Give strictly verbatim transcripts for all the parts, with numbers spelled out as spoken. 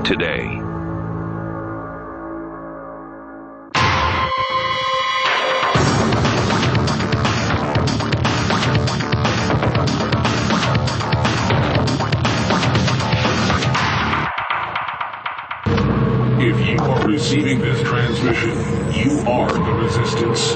today. If you are receiving this transmission, you are the resistance.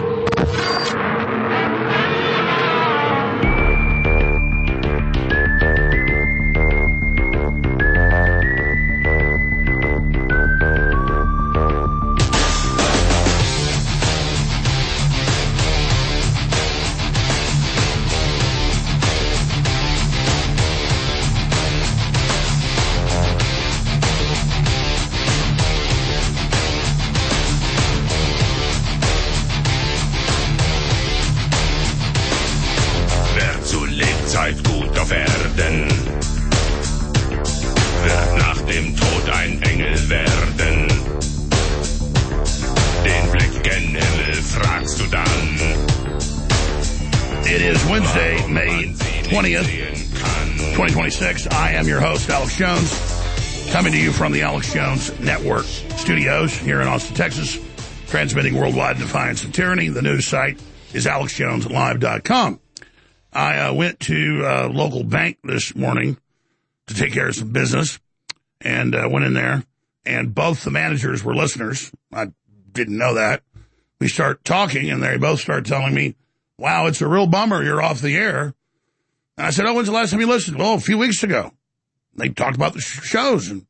twenty twenty-six. I am your host, Alex Jones, coming to you from the Alex Jones Network studios here in Austin, Texas, transmitting worldwide in defiance of tyranny. The news site is alex jones live dot com. I uh, went to a local bank this morning to take care of some business and uh, went in there, and both the managers were listeners. I didn't know that. We start talking, and they both start telling me, wow, it's a real bummer you're off the air. And I said, oh, when's the last time you listened? Well, a few weeks ago. They talked about the sh- shows. And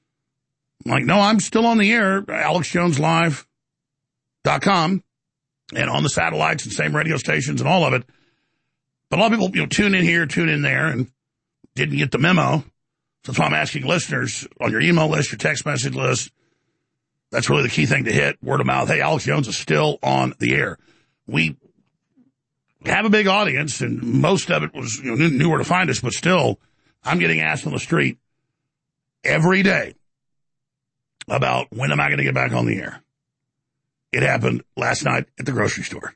I'm like, no, I'm still on the air, alex jones live dot com, and on the satellites and same radio stations and all of it. But a lot of people, you know, tune in here, tune in there, and didn't get the memo. So that's why I'm asking listeners on your email list, your text message list. That's really the key thing to hit, word of mouth. Hey, Alex Jones is still on the air. We have a big audience, and most of it was, you know, knew, knew where to find us, but still, I'm getting asked on the street every day about when am I going to get back on the air. It happened last night at the grocery store.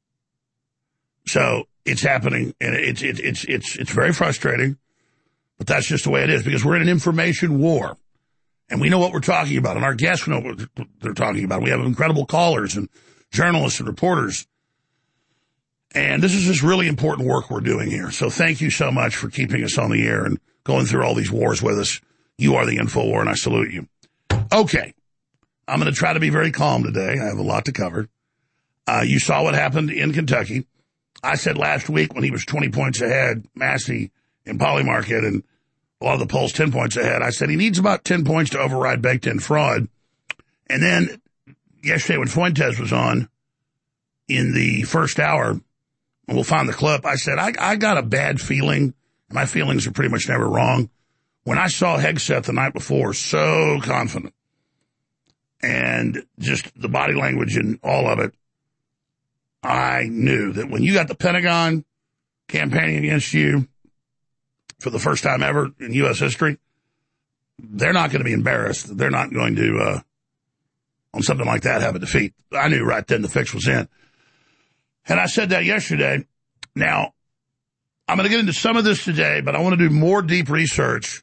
So it's happening, and it's it's it's it's it's very frustrating, but that's just the way it is, because we're in an information war, and we know what we're talking about, and our guests know what they're talking about. We have incredible callers and journalists and reporters. And this is just really important work we're doing here. So thank you so much for keeping us on the air and going through all these wars with us. You are the InfoWar, and I salute you. Okay. I'm going to try to be very calm today. I have a lot to cover. Uh, you saw what happened in Kentucky. I said last week when he was twenty points ahead, Massey in Polymarket, and a lot of the polls ten points ahead, I said he needs about ten points to override baked-in fraud. And then yesterday when Fuentes was on in the first hour, and we'll find the clip, I said, I, I got a bad feeling. My feelings are pretty much never wrong. When I saw Hegseth the night before, so confident, and just the body language and all of it, I knew that when you got the Pentagon campaigning against you for the first time ever in U S history, they're not going to be embarrassed. They're not going to, uh, on something like that, have a defeat. I knew right then the fix was in. And I said that yesterday. Now, I'm going to get into some of this today, but I want to do more deep research.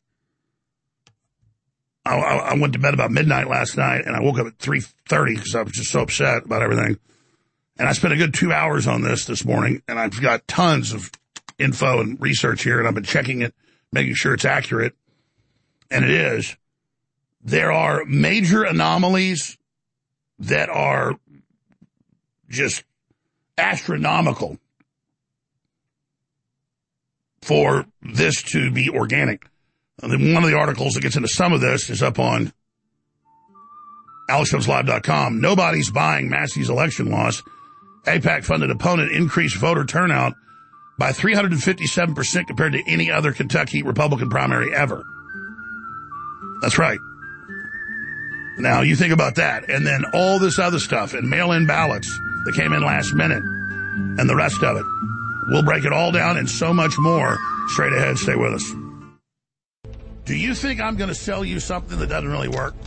I, I, I went to bed about midnight last night, and I woke up at three thirty because I was just so upset about everything. And I spent a good two hours on this this morning, and I've got tons of info and research here, and I've been checking it, making sure it's accurate. And it is. There are major anomalies that are just astronomical for this to be organic. One of the articles that gets into some of this is up on alex jones live dot com. Nobody's buying Massey's election loss. AIPAC-funded opponent increased voter turnout by three hundred fifty-seven percent compared to any other Kentucky Republican primary ever. That's right. Now, you think about that, and then all this other stuff, and mail-in ballots that came in last minute, and the rest of it. We'll break it all down and so much more straight ahead. Stay with us. Do you think I'm going to sell you something that doesn't really work?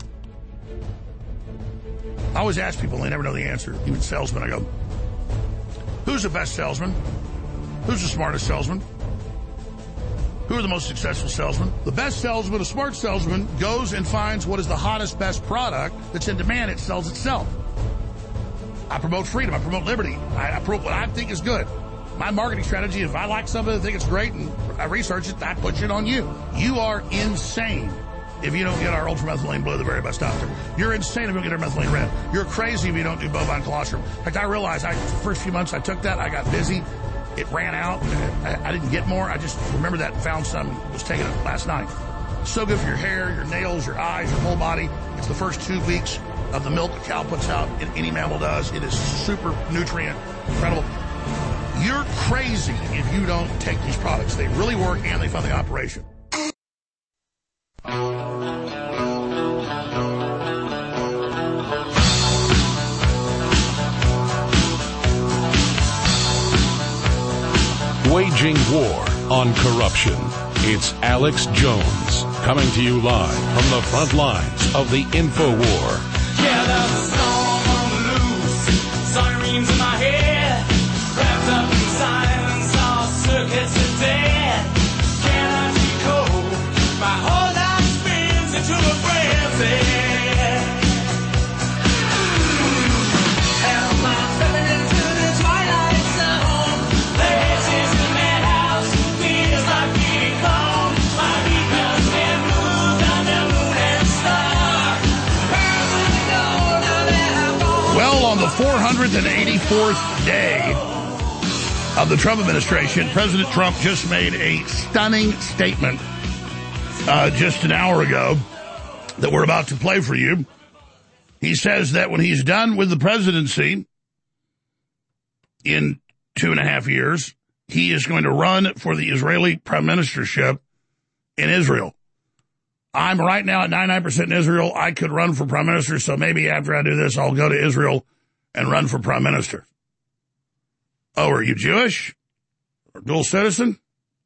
I always ask people, and they never know the answer. Even salesmen, I go, who's the best salesman? Who's the smartest salesman? Who are the most successful salesmen? The best salesman, a smart salesman, goes and finds what is the hottest, best product that's in demand. It sells itself. I promote freedom. I promote liberty. I, I promote what I think is good. My marketing strategy, if I like something and think it's great and I research it, I push it on you. You are insane if you don't get our ultramethylene blue, the very best out there. You're insane if you don't get our methylene red. You're crazy if you don't do bovine colostrum. In fact, I realized I, the first few months I took that, I got busy. It ran out. I, I didn't get more. I just remembered that and found some. Was taking it last night. So good for your hair, your nails, your eyes, your whole body. It's the first two weeks of the milk a cow puts out, and any mammal does. It is super nutrient, incredible. You're crazy if you don't take these products. They really work, and they fund the operation. Waging war on corruption. It's Alex Jones coming to you live from the front lines of the info war. Yeah, there's a storm on the loose, sirens in my head, wrapped up in silence, all circuits are dead. Can I be cold? My whole life spins into a frenzy. Am I stepping into the twilight zone? This is the madhouse, feels like being home. My weakness can move on the moon and star. Well, on the four hundred eighty-fourth day of the Trump administration, President Trump just made a stunning statement uh, just an hour ago that we're about to play for you. He says that when he's done with the presidency in two and a half years, he is going to run for the Israeli prime ministership in Israel. I'm right now at ninety-nine percent in Israel. I could run for prime minister, so maybe after I do this, I'll go to Israel and run for prime minister. Oh, are you Jewish? Or dual citizen?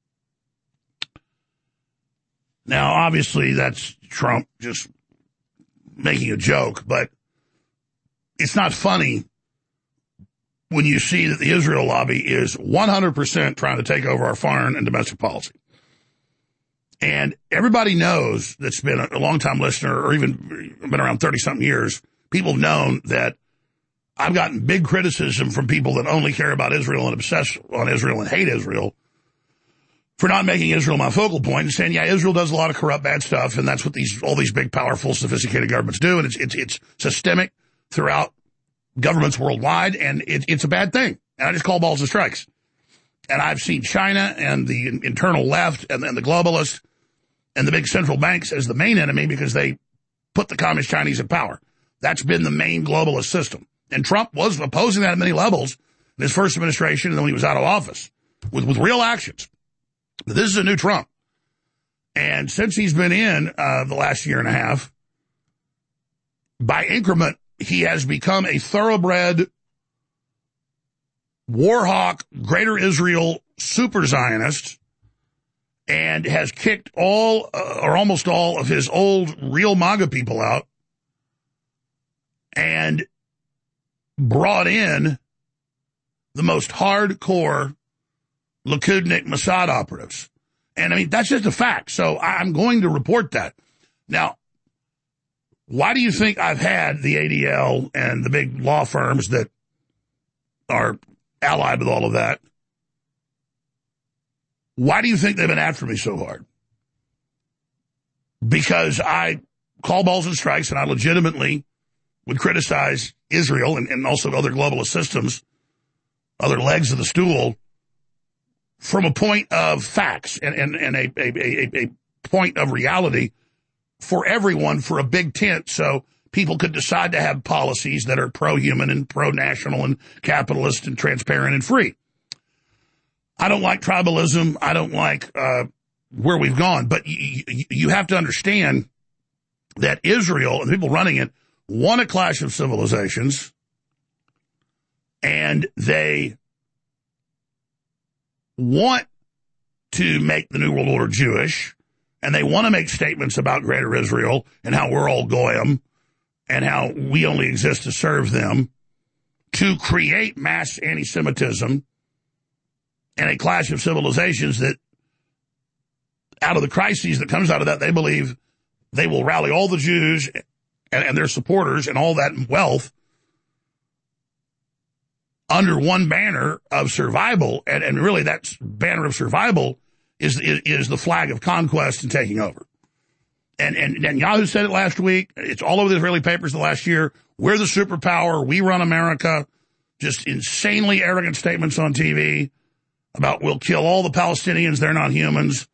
Now, obviously, that's Trump just making a joke, but it's not funny when you see that the Israel lobby is one hundred percent trying to take over our foreign and domestic policy. And everybody knows that's been a long-time listener or even been around thirty-something years, people have known that I've gotten big criticism from people that only care about Israel and obsess on Israel and hate Israel for not making Israel my focal point and saying, yeah, Israel does a lot of corrupt, bad stuff, and that's what these all these big, powerful, sophisticated governments do, and it's it's, it's systemic throughout governments worldwide, and it, it's a bad thing. And I just call balls and strikes. And I've seen China and the internal left and, and the globalists and the big central banks as the main enemy because they put the communist Chinese in power. That's been the main globalist system. And Trump was opposing that at many levels in his first administration and then when he was out of office with, with real actions. But this is a new Trump. And since he's been in uh, the last year and a half, by increment, he has become a thoroughbred war hawk, Greater Israel super Zionist, and has kicked all uh, or almost all of his old real MAGA people out and brought in the most hardcore Likudnik Mossad operatives. And I mean, that's just a fact. So I'm going to report that. Now, why do you think I've had the A D L and the big law firms that are allied with all of that? Why do you think they've been after me so hard? Because I call balls and strikes and I legitimately would criticize Israel and, and also other globalist systems, other legs of the stool, from a point of facts and, and, and a, a, a, a point of reality for everyone for a big tent so people could decide to have policies that are pro-human and pro-national and capitalist and transparent and free. I don't like tribalism. I don't like uh, where we've gone. But y- y- you have to understand that Israel and the people running it want a clash of civilizations, and they want to make the New World Order Jewish, and they want to make statements about Greater Israel and how we're all goyim and how we only exist to serve them, to create mass anti-Semitism and a clash of civilizations that out of the crises that comes out of that, they believe they will rally all the Jews and, and their supporters and all that wealth under one banner of survival. And, and really that banner of survival is, is, is the flag of conquest and taking over. And, and, and Yahoo said it last week. It's all over the Israeli papers the last year. We're the superpower. We run America. Just insanely arrogant statements on T V about we'll kill all the Palestinians. They're not humans.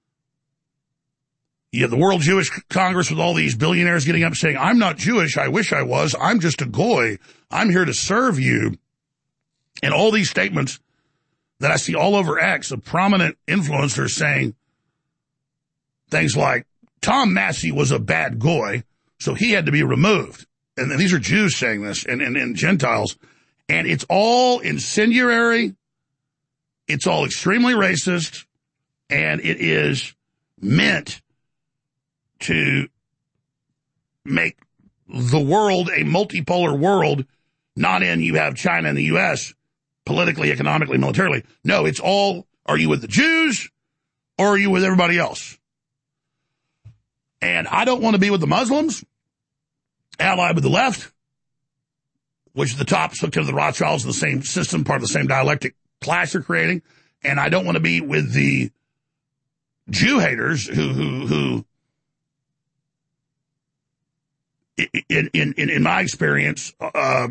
You have the World Jewish Congress with all these billionaires getting up saying, I'm not Jewish. I wish I was. I'm just a goy. I'm here to serve you. And all these statements that I see all over X of prominent influencers saying things like, Tom Massey was a bad goy, so he had to be removed. And these are Jews saying this, and, and, and Gentiles. And it's all incendiary. It's all extremely racist. And it is meant to make the world a multipolar world, not in you have China and the U S politically, economically, militarily. No, it's all, are you with the Jews or are you with everybody else? And I don't want to be with the Muslims, allied with the left, which is the top hooked into the Rothschilds in the same system, part of the same dialectic clash they're creating. And I don't want to be with the Jew haters who, who, who, in, in, in, in my experience, uh,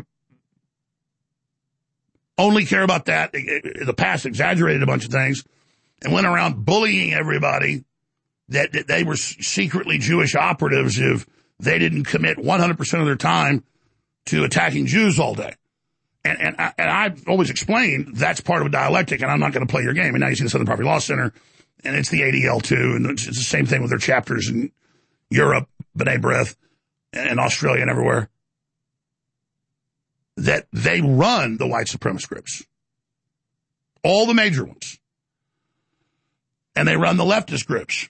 only care about that. In the past, exaggerated a bunch of things and went around bullying everybody that, that they were secretly Jewish operatives if they didn't commit one hundred percent of their time to attacking Jews all day. And, and, I, and I've always explained that's part of a dialectic, and I'm not going to play your game. And now you see the Southern Poverty Law Center, and it's the A D L too, and it's, it's the same thing with their chapters in Europe, B'nai B'rith, and Australia and everywhere, that they run the white supremacist groups. All the major ones. And they run the leftist groups.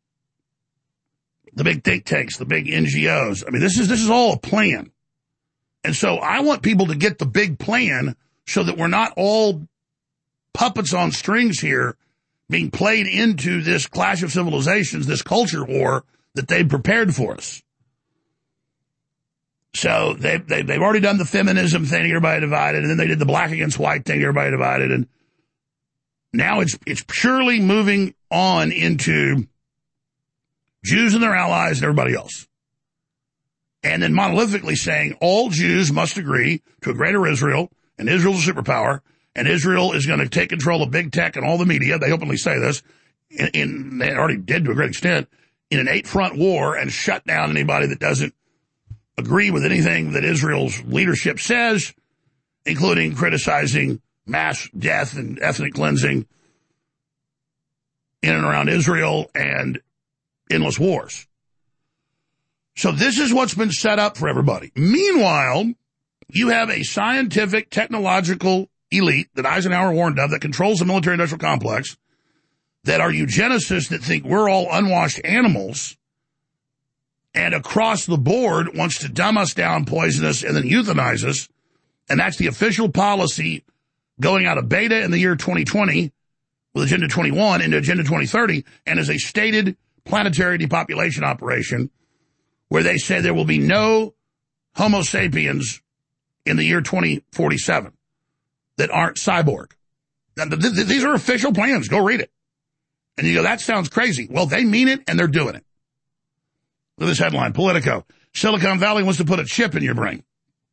The big think tanks, the big N G Os. I mean, this is this is all a plan. And so I want people to get the big plan so that we're not all puppets on strings here being played into this clash of civilizations, this culture war that they've prepared for us. So they, they, they've already done the feminism thing, everybody divided, and then they did the black against white thing, everybody divided, and now it's it's purely moving on into Jews and their allies and everybody else. And then monolithically saying all Jews must agree to a greater Israel, and Israel's a superpower, and Israel is going to take control of big tech and all the media. They openly say this, in, in, they already did to a great extent, in an eight-front war and shut down anybody that doesn't agree with anything that Israel's leadership says, including criticizing mass death and ethnic cleansing in and around Israel and endless wars. So this is what's been set up for everybody. Meanwhile, you have a scientific, technological elite that Eisenhower warned of that controls the military-industrial complex, that are eugenicists that think we're all unwashed animals, and across the board wants to dumb us down, poison us, and then euthanize us. And that's the official policy going out of beta in the year twenty twenty with Agenda twenty-one into Agenda twenty thirty, and is a stated planetary depopulation operation where they say there will be no Homo sapiens in the year twenty forty-seven that aren't cyborg. Now, th- th- these are official plans. Go read it. And you go, that sounds crazy. Well, they mean it, and they're doing it. Look at this headline, Politico. Silicon Valley wants to put a chip in your brain.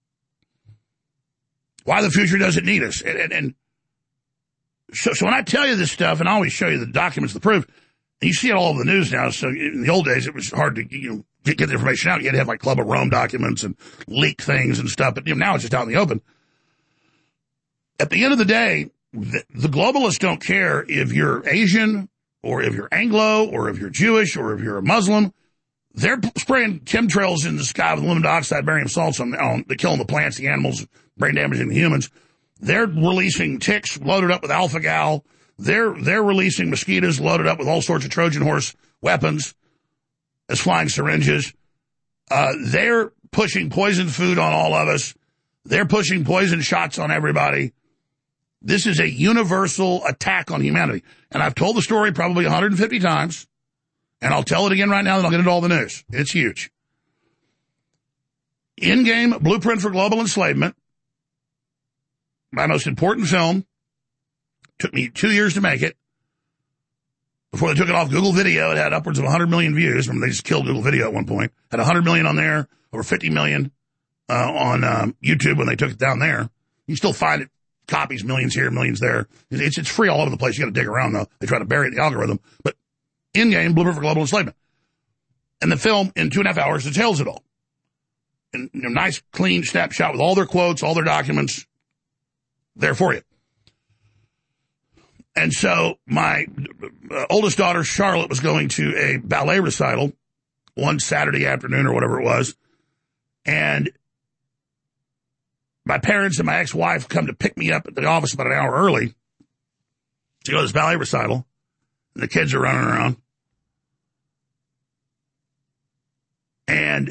Why the future doesn't need us. And, and, and so, so when I tell you this stuff, and I always show you the documents, the proof, and you see it all over the news now. So in the old days, it was hard to you know get, get the information out. You had to have like Club of Rome documents and leak things and stuff. But you know, now it's just out in the open. At the end of the day, the, the globalists don't care if you're Asian or if you're Anglo or if you're Jewish or if you're a Muslim. They're spraying chemtrails in the sky with aluminum dioxide, barium salts on, on they're killing the plants, the animals, brain damaging the humans. They're releasing ticks loaded up with alpha-gal. They're, they're releasing mosquitoes loaded up with all sorts of Trojan horse weapons as flying syringes. Uh, they're pushing poison food on all of us. They're pushing poison shots on everybody. This is a universal attack on humanity. And I've told the story probably one hundred fifty times. And I'll tell it again right now, then I'll get into all the news. It's huge. In-Game Blueprint for Global Enslavement, my most important film. Took me two years to make it. Before they took it off Google Video, it had upwards of one hundred million views. Remember, they just killed Google Video at one point. Had one hundred million on there, over fifty million uh, on um, YouTube when they took it down there. You still find it, copies, millions here, millions there. It's, it's free all over the place. You got to dig around, though. They try to bury it in the algorithm. But In-Game Blueprint for Global Enslavement. And the film, in two and a half hours, details it all. And, you know, nice, clean snapshot with all their quotes, all their documents there for you. And so my uh, oldest daughter, Charlotte, was going to a ballet recital one Saturday afternoon or whatever it was. And my parents and my ex-wife come to pick me up at the office about an hour early to go to this ballet recital. And the kids are running around. And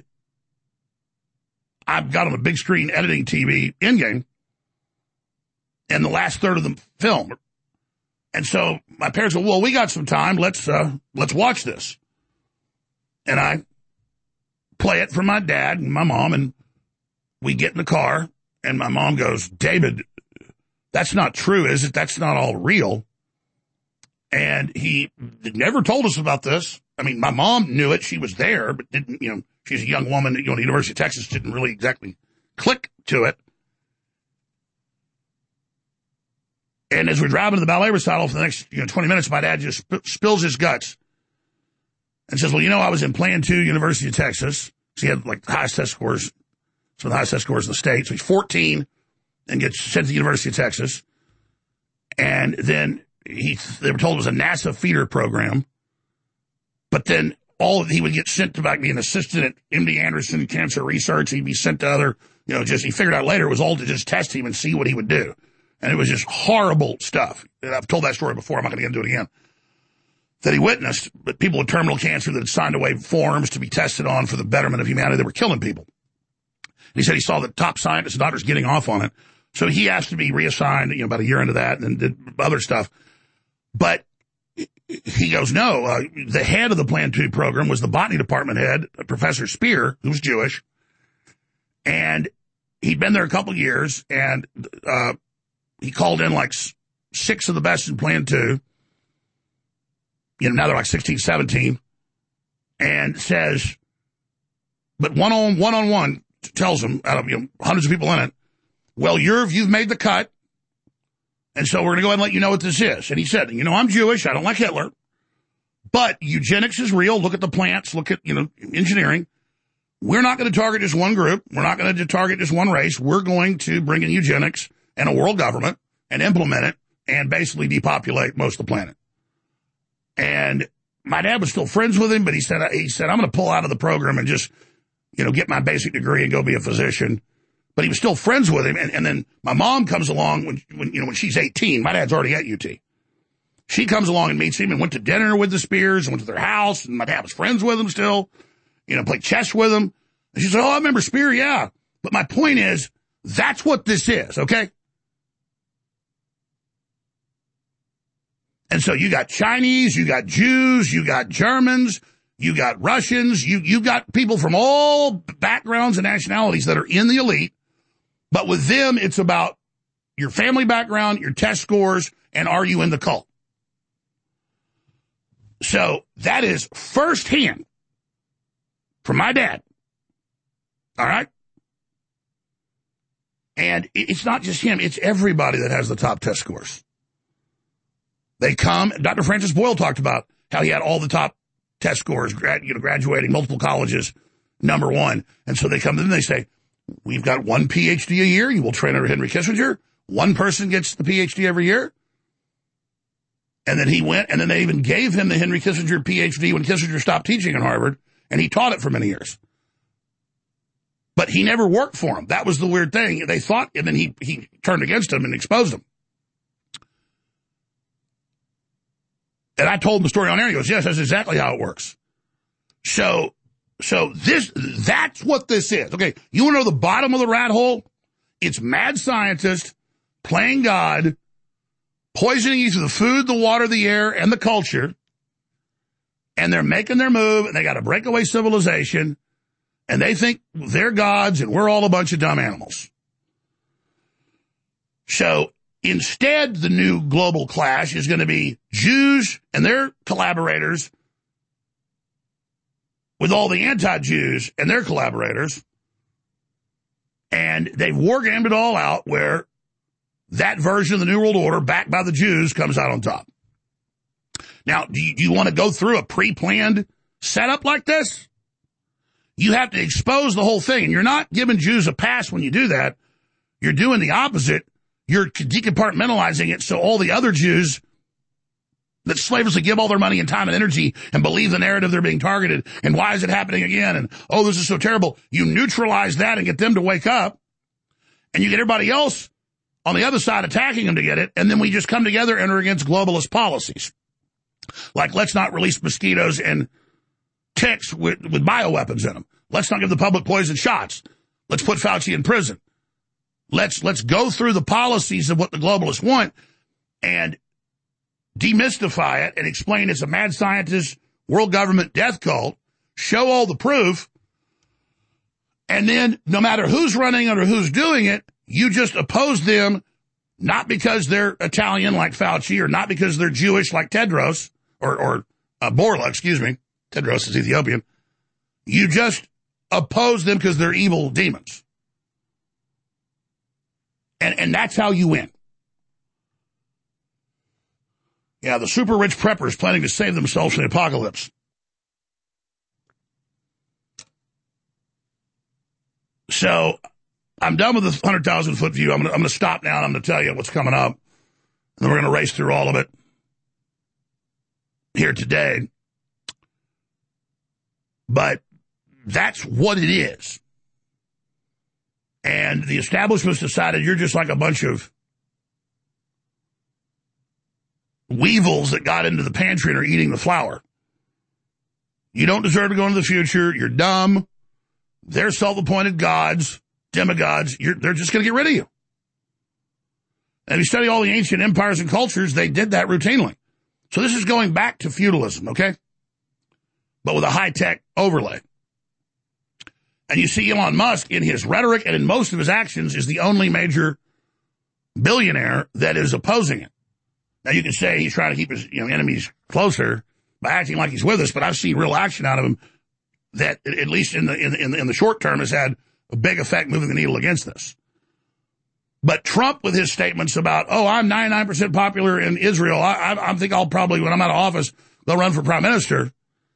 I've got on a big screen editing T V In-Game and the last third of the film. And so my parents said, well, we got some time. Let's, uh, let's watch this. And I play it for my dad and my mom, and we get in the car, and my mom goes, David, that's not true, is it? That's not all real. And he never told us about this. I mean, my mom knew it. She was there, but didn't, you know, she's a young woman, you know, the University of Texas didn't really exactly click to it. And as we're driving to the ballet recital for the next, you know, twenty minutes, my dad just sp- spills his guts and says, well, you know, I was in Plan two, University of Texas. So he had like the highest test scores, some of the highest test scores in the state. So he's fourteen and gets sent to the University of Texas. And then he, they were told it was a NASA feeder program. But then all he would get sent to like be an assistant at M D Anderson Cancer Research. He'd be sent to other, you know, just he figured out later it was all to just test him and see what he would do. And it was just horrible stuff. And I've told that story before. I'm not going to get into it again. That he witnessed, but people with terminal cancer that had signed away forms to be tested on for the betterment of humanity that were killing people. And he said he saw the top scientists and doctors getting off on it. So he asked to be reassigned, you know, about a year into that and did other stuff. But he goes, no, uh, the head of the Plan two program was the botany department head, Professor Spear, who was Jewish. And he'd been there a couple of years, and uh, he called in like six of the best in Plan two. You know, now they're like sixteen, seventeen. And says, but one-on, one-on-one tells him, out of, you know, hundreds of people in it, well, you're, you've made the cut. And so we're going to go ahead and let you know what this is. And he said, you know, I'm Jewish. I don't like Hitler. But eugenics is real. Look at the plants. Look at, you know, engineering. We're not going to target just one group. We're not going to target just one race. We're going to bring in eugenics and a world government and implement it and basically depopulate most of the planet. And my dad was still friends with him, but he said, he said, I'm going to pull out of the program and just, you know, get my basic degree and go be a physician. But he was still friends with him. And, and then my mom comes along when, when, you know, when she's eighteen. My dad's already at U T. She comes along and meets him and went to dinner with the Spears and went to their house. And my dad was friends with them still, you know, played chess with them. And she said, oh, I remember Spear. Yeah. But my point is, that's what this is. Okay. And so you got Chinese, you got Jews, you got Germans, you got Russians, you, you got people from all backgrounds and nationalities that are in the elite. But with them, it's about your family background, your test scores, and are you in the cult? So that is firsthand from my dad. All right? And it's not just him, it's everybody that has the top test scores. They come, Doctor Francis Boyle talked about how he had all the top test scores, grad, you know, graduating multiple colleges, number one. And so they come in and they say, we've got one P H D a year. You will train under Henry Kissinger. One person gets the P H D every year. And then he went, and then they even gave him the Henry Kissinger P H D when Kissinger stopped teaching at Harvard, and he taught it for many years. But he never worked for him. That was the weird thing. They thought, and then he, he turned against him and exposed him. And I told him the story on air. He goes, yes, that's exactly how it works. So, so this, that's what this is. Okay. You want to know the bottom of the rat hole? It's mad scientists playing God, poisoning you through the food, the water, the air, and the culture. and they're making their move, and they got a breakaway civilization, and they think they're gods, and we're all a bunch of dumb animals. So instead, the new global clash is going to be Jews and their collaborators with all the anti-Jews and their collaborators, and they've war-gamed it all out where that version of the New World Order, backed by the Jews, comes out on top. Now, do you, do you want to go through a pre-planned setup like this? You have to expose the whole thing, and you're not giving Jews a pass when you do that. You're doing the opposite. You're decompartmentalizing it so all the other Jews that slavishly give all their money and time and energy and believe the narrative they're being targeted, and why is it happening again, and, oh, this is so terrible. You neutralize that and get them to wake up, and you get everybody else on the other side attacking them to get it, and then we just come together and are against globalist policies. Like, let's not release mosquitoes and ticks with, with bioweapons in them. Let's not give the public poison shots. Let's put Fauci in prison. Let's let's go through the policies of what the globalists want and demystify it and explain it's a mad scientist, world government death cult, show all the proof, and then no matter who's running it or who's doing it, you just oppose them, not because they're Italian like Fauci or not because they're Jewish like Tedros or, or uh, Borla, excuse me. Tedros is Ethiopian. You just oppose them because they're evil demons. And and that's how you win. Yeah, the super rich preppers planning to save themselves from the apocalypse. So I'm done with the one hundred thousand foot view. I'm going I'm to stop now, and I'm going to tell you what's coming up. And then we're going to race through all of it here today. But that's what it is. And the establishment's decided you're just like a bunch of weevils that got into the pantry and are eating the flour. You don't deserve to go into the future. You're dumb. They're self-appointed gods, demigods. You're, they're just going to get rid of you. And if you study all the ancient empires and cultures, they did that routinely. So this is going back to feudalism, okay? But with a high-tech overlay. And you see Elon Musk in his rhetoric and in most of his actions is the only major billionaire that is opposing it. Now, you can say he's trying to keep his you know, enemies closer by acting like he's with us, but I've seen real action out of him that, at least in the, in the, in the short term, has had a big effect moving the needle against this. But Trump, with his statements about, oh, I'm ninety-nine percent popular in Israel, I, I, I think I'll probably, when I'm out of office, go run for prime minister.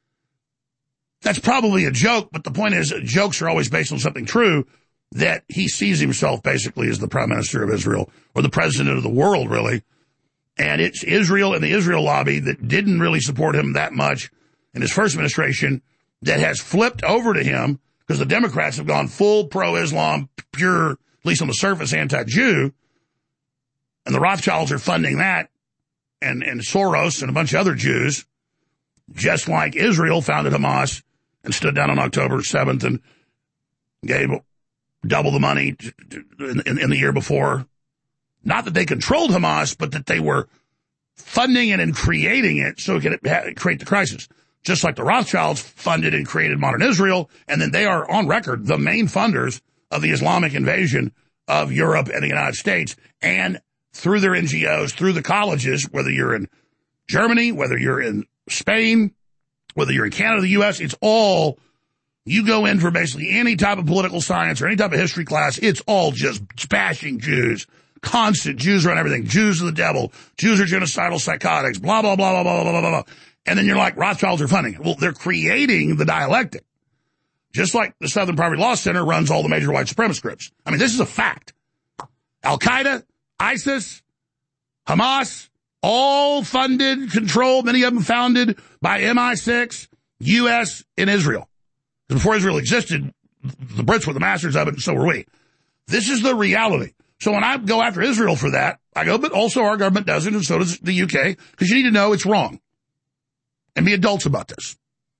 That's probably a joke, but the point is jokes are always based on something true, that he sees himself basically as the prime minister of Israel, or the president of the world, really. And it's Israel and the Israel lobby that didn't really support him that much in his first administration that has flipped over to him because the Democrats have gone full pro-Islam, pure, at least on the surface, anti-Jew. And the Rothschilds are funding that, and, and Soros and a bunch of other Jews, just like Israel founded Hamas and stood down on October seventh and gave double the money to, to, in, in the year before. Not that they controlled Hamas, but that they were funding it and creating it so it could create the crisis. Just like the Rothschilds funded and created modern Israel, and then they are, on record, the main funders of the Islamic invasion of Europe and the United States, and through their N G Os, through the colleges, whether you're in Germany, whether you're in Spain, whether you're in Canada, the U S, it's all, you go in for basically any type of political science or any type of history class, it's all just bashing Jews. Constant. Jews run everything. Jews are the devil. Jews are genocidal psychotics. Blah, blah, blah, blah, blah, blah, blah, blah. And then you're like, Rothschilds are funding it. Well, they're creating the dialectic. Just like the Southern Poverty Law Center runs all the major white supremacist groups. I mean, this is a fact. Al-Qaeda, ISIS, Hamas, all funded, controlled, many of them founded by M I six, U S, and Israel. Before Israel existed, the Brits were the masters of it, and so were we. This is the reality. So when I go after Israel for that, I go, but also our government does it, and so does the U K, because you need to know it's wrong. And be adults about this.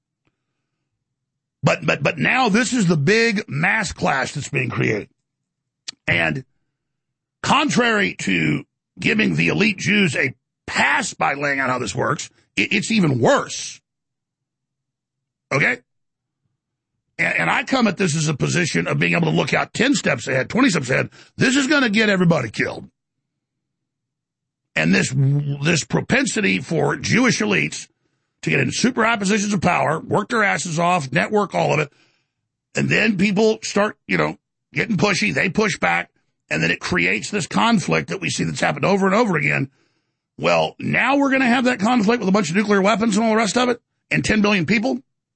But, but, but now this is the big mass clash that's being created. And contrary to giving the elite Jews a pass by laying out how this works, it, it's even worse. Okay? And, and I come at this as a position of being able to look out ten steps ahead, twenty steps ahead. This is going to get everybody killed. And this this propensity for Jewish elites to get in super high positions of power, work their asses off, network all of it, and then people start, you know, getting pushy, they push back, and then it creates this conflict that we see that's happened over and over again. Well, now we're going to have that conflict with a bunch of nuclear weapons and all the rest of it, and ten billion people.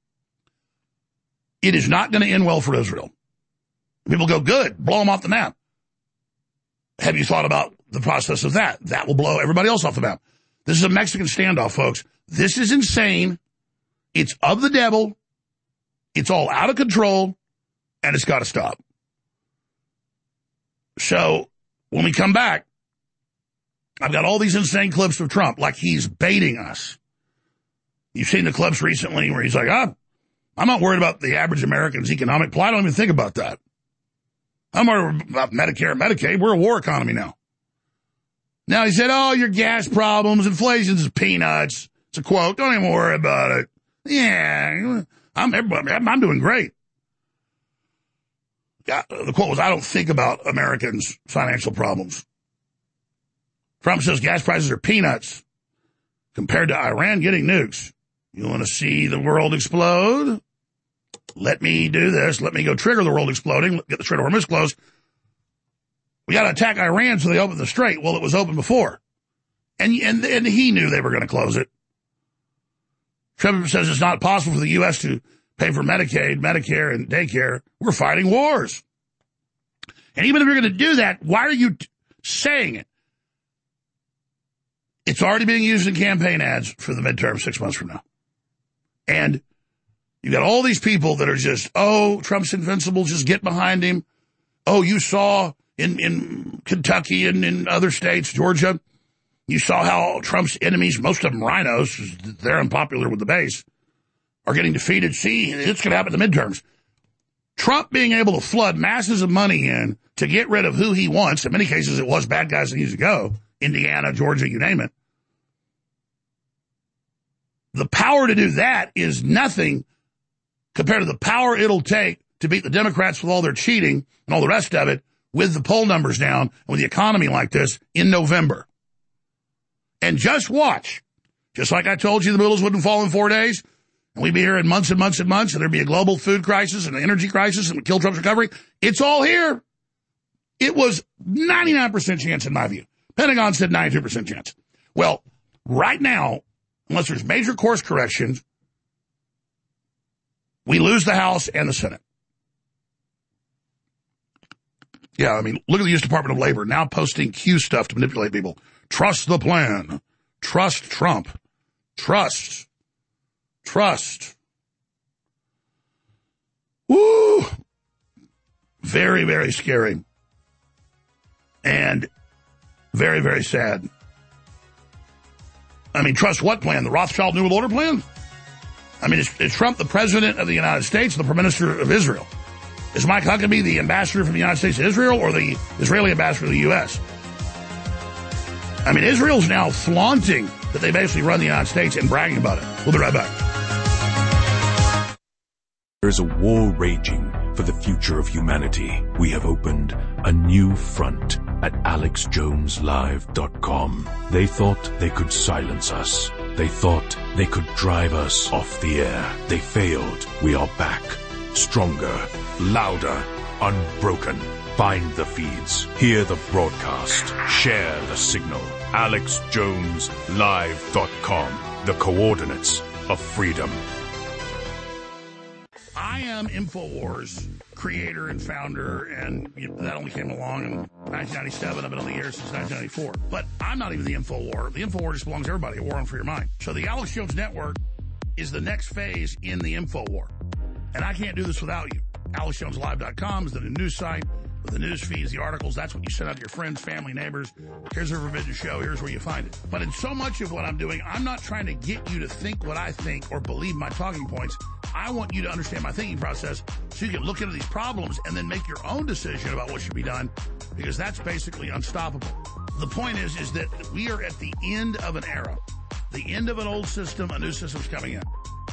It is not going to end well for Israel. People go, good, blow them off the map. Have you thought about the process of that? That will blow everybody else off the map. This is a Mexican standoff, folks. This is insane. It's of the devil. It's all out of control, and it's got to stop. So when we come back, I've got all these insane clips of Trump, like he's baiting us. You've seen the clips recently where he's like, ah, I'm not worried about the average American's economic plight. I don't even think about that. I'm worried about Medicare and Medicaid. We're a war economy now. Now he said, oh, your gas problems, inflation's peanuts. It's a quote. Don't even worry about it. Yeah, I'm everybody. I'm doing great. Yeah, the quote was, I don't think about Americans' financial problems. Trump says gas prices are peanuts compared to Iran getting nukes. You want to see the world explode? Let me do this. Let me go trigger the world exploding. Get the Strait of Hormuz closed. We got to attack Iran so they open the strait. Well, it was open before. And, and, and he knew they were going to close it. Trump says it's not possible for the U S to pay for Medicaid, Medicare, and daycare. We're fighting wars. And even if you're going to do that, why are you t- saying it? It's already being used in campaign ads for the midterm six months from now. And you got all these people that are just, oh, Trump's invincible, just get behind him. Oh, you saw in, in Kentucky and in other states, Georgia, you saw how Trump's enemies, most of them rhinos, they're unpopular with the base, are getting defeated. See, it's going to happen in the midterms. Trump being able to flood masses of money in to get rid of who he wants, in many cases it was bad guys that used to go, Indiana, Georgia, you name it. The power to do that is nothing compared to the power it'll take to beat the Democrats with all their cheating and all the rest of it with the poll numbers down and with the economy like this in November. And just watch. Just like I told you the middles wouldn't fall in four days, and we'd be here in months and months and months, and there'd be a global food crisis and an energy crisis and would kill Trump's recovery. It's all here. It was ninety-nine percent chance in my view. Pentagon said ninety-two percent chance. Well, right now, unless there's major course corrections, we lose the House and the Senate. Yeah, I mean, look at the U S Department of Labor now posting Q stuff to manipulate people. Trust the plan. Trust Trump. Trust. Trust. Woo! Very, very scary. And very, very sad. I mean, trust what plan? The Rothschild New World Order plan? I mean, is, is Trump the president of the United States, the prime minister of Israel? Is Mike Huckabee the ambassador from the United States to Israel or the Israeli ambassador to the U S? I mean, Israel's now flaunting that they basically run the United States and bragging about it. We'll be right back. There's a war raging for the future of humanity. We have opened a new front at alex jones live dot com. They thought they could silence us. They thought they could drive us off the air. They failed. We are back. Stronger, louder, unbroken. Find the feeds. Hear the broadcast. Share the signal. alex jones live dot com. The coordinates of freedom. I am InfoWars creator and founder, and you know, that only came along in nineteen ninety-seven. I've been on the air since nineteen ninety-four. But I'm not even the InfoWar. The InfoWar just belongs to everybody, a war on for your mind. So the Alex Jones Network is the next phase in the InfoWar. And I can't do this without you. alex jones live dot com is the new news site with the news feeds, the articles. That's what you send out to your friends, family, neighbors. Here's a forbidden show. Here's where you find it. But in so much of what I'm doing, I'm not trying to get you to think what I think or believe my talking points. I want you to understand my thinking process so you can look into these problems and then make your own decision about what should be done, because that's basically unstoppable. The point is, is that we are at the end of an era, the end of an old system, a new system's coming in.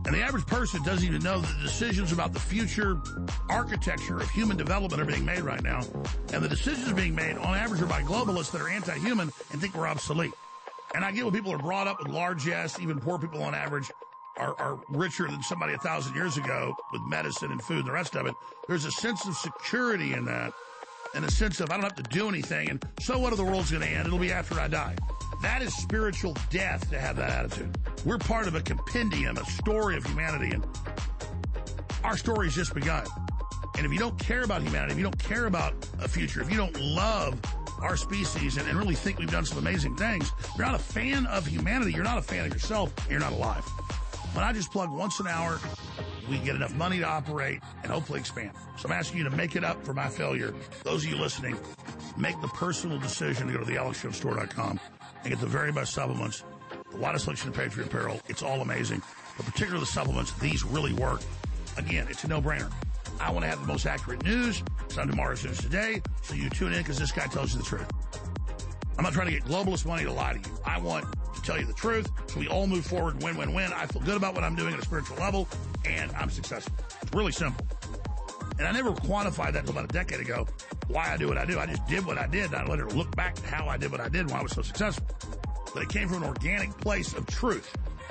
And the average person doesn't even know that the decisions about the future architecture of human development are being made right now. And the decisions being made, on average, are by globalists that are anti-human and think we're obsolete. And I get when people are brought up with largesse, even poor people on average are, are richer than somebody a thousand years ago with medicine and food and the rest of it. There's a sense of security in that and a sense of I don't have to do anything. And so what if the world's going to end? It'll be after I die. That is spiritual death to have that attitude. We're part of a compendium, a story of humanity, and our story's just begun. And if you don't care about humanity, if you don't care about a future, if you don't love our species and, and really think we've done some amazing things, you're not a fan of humanity, you're not a fan of yourself, and you're not alive. When I just plug once an hour, we get enough money to operate and hopefully expand. So I'm asking you to make it up for my failure. Those of you listening, make the personal decision to go to the alex jones store dot com and get the very best supplements, the widest selection of Patriot apparel. It's all amazing. But particularly the supplements, these really work. Again, it's a no-brainer. I want to have the most accurate news. It's on Tomorrow's News Today, so you tune in because this guy tells you the truth. I'm not trying to get globalist money to lie to you. I want to tell you the truth so we all move forward, win, win, win. I feel good about what I'm doing at a spiritual level, and I'm successful. It's really simple. And I never quantified that until about a decade ago, why I do what I do. I just did what I did, and I let her look back to how I did what I did and why I was so successful. But it came from an organic place of truth.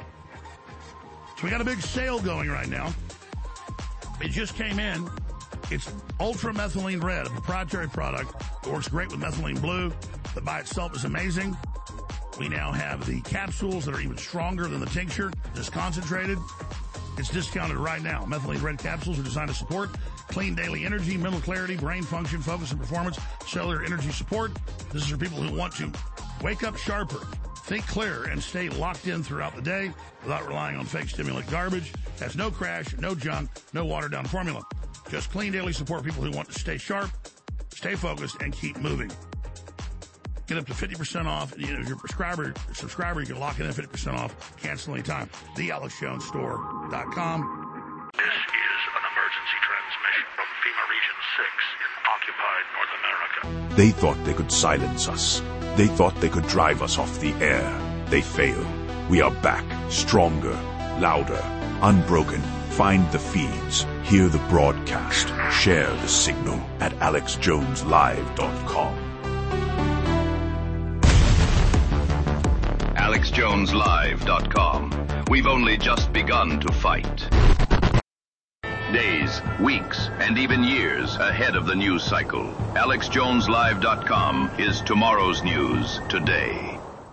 So we got a big sale going right now. It just came in. It's Ultra Methylene Red, a proprietary product. It works great with methylene blue, but by itself is amazing. We now have the capsules that are even stronger than the tincture, just concentrated. It's discounted right now. Methylene Red capsules are designed to support clean daily energy, mental clarity, brain function, focus and performance, cellular energy support. This is for people who want to wake up sharper, think clearer, and stay locked in throughout the day without relying on fake stimulant garbage. Has no crash, no junk, no watered-down formula. Just clean daily support people who want to stay sharp, stay focused, and keep moving. Get up to fifty percent off. You know, if you're a prescriber, subscriber, you can lock it in fifty percent off, cancel anytime. the alex jones store dot com. This is an emergency transmission from FEMA Region six in occupied North America. They thought they could silence us. They thought they could drive us off the air. They failed. We are back, stronger, louder, unbroken. Find the feeds, hear the broadcast, share the signal at alex jones live dot com. alex jones live dot com. We've only just begun to fight. Days, weeks, and even years ahead of the news cycle. alex jones live dot com is tomorrow's news today.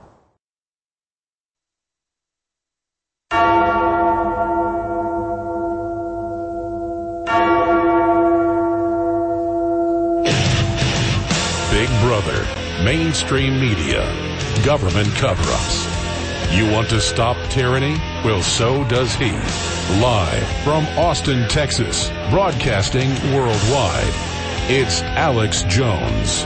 Big Brother, mainstream media, government cover-ups. You want to stop tyranny? Well, so does he. Live from Austin, Texas, broadcasting worldwide, it's Alex Jones.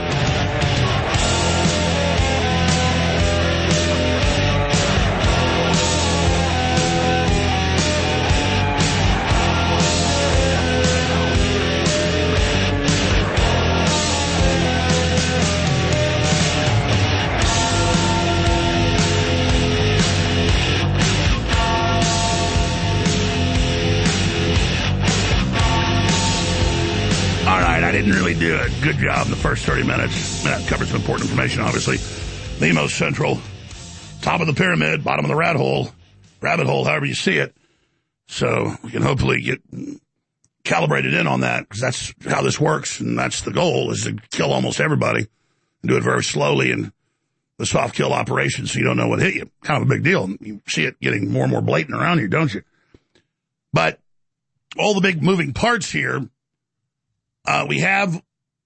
I didn't really do a good job in the first thirty minutes. That covered some important information, obviously. The most central, top of the pyramid, bottom of the rat hole, rabbit hole, however you see it. So we can hopefully get calibrated in on that, because that's how this works, and that's the goal, is to kill almost everybody and do it very slowly and the soft kill operation so you don't know what hit you. Kind of a big deal. You see it getting more and more blatant around here, don't you? But all the big moving parts here, Uh, we have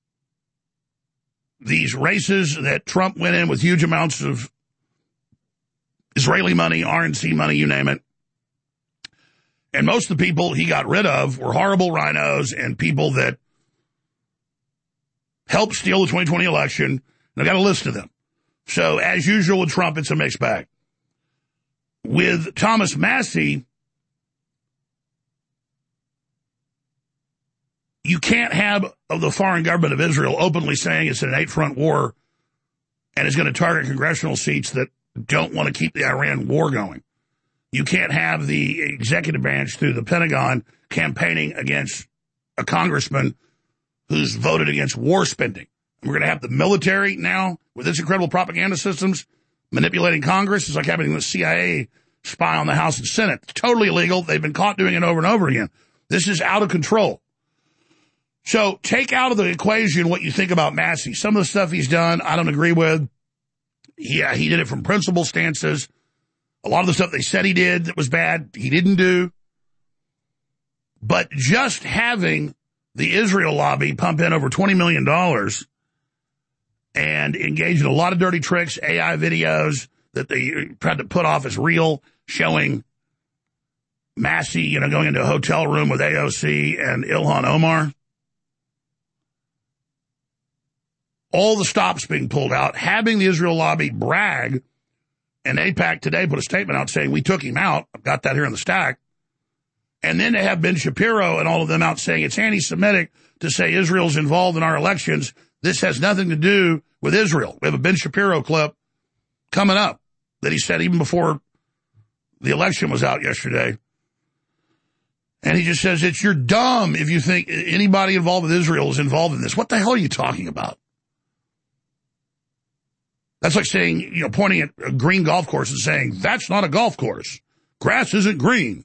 these races that Trump went in with huge amounts of Israeli money, R N C money, you name it. And most of the people he got rid of were horrible rhinos and people that helped steal the twenty twenty election. And I got a list of them. So as usual with Trump, it's a mixed bag. With Thomas Massie, you can't have the foreign government of Israel openly saying it's an eight-front war and is going to target congressional seats that don't want to keep the Iran war going. You can't have the executive branch through the Pentagon campaigning against a congressman who's voted against war spending. And we're going to have the military now, with its incredible propaganda systems, manipulating Congress. It's like having the C I A spy on the House and Senate. It's totally illegal. They've been caught doing it over and over again. This is out of control. So take out of the equation what you think about Massey. Some of the stuff he's done, I don't agree with. Yeah, he did it from principle stances. A lot of the stuff they said he did that was bad, he didn't do. But just having the Israel lobby pump in over twenty million dollars and engage in a lot of dirty tricks, A I videos that they tried to put off as real, showing Massey, you know, going into a hotel room with A O C and Ilhan Omar. All the stops being pulled out, having the Israel lobby brag, and AIPAC today put a statement out saying, we took him out. I've got that here in the stack. And then to have Ben Shapiro and all of them out saying it's anti-Semitic to say Israel's involved in our elections. This has nothing to do with Israel. We have a Ben Shapiro clip coming up that he said even before the election was out yesterday. And he just says, it's you're dumb if you think anybody involved with Israel is involved in this. What the hell are you talking about? That's like saying, you know, pointing at a green golf course and saying, that's not a golf course. Grass isn't green.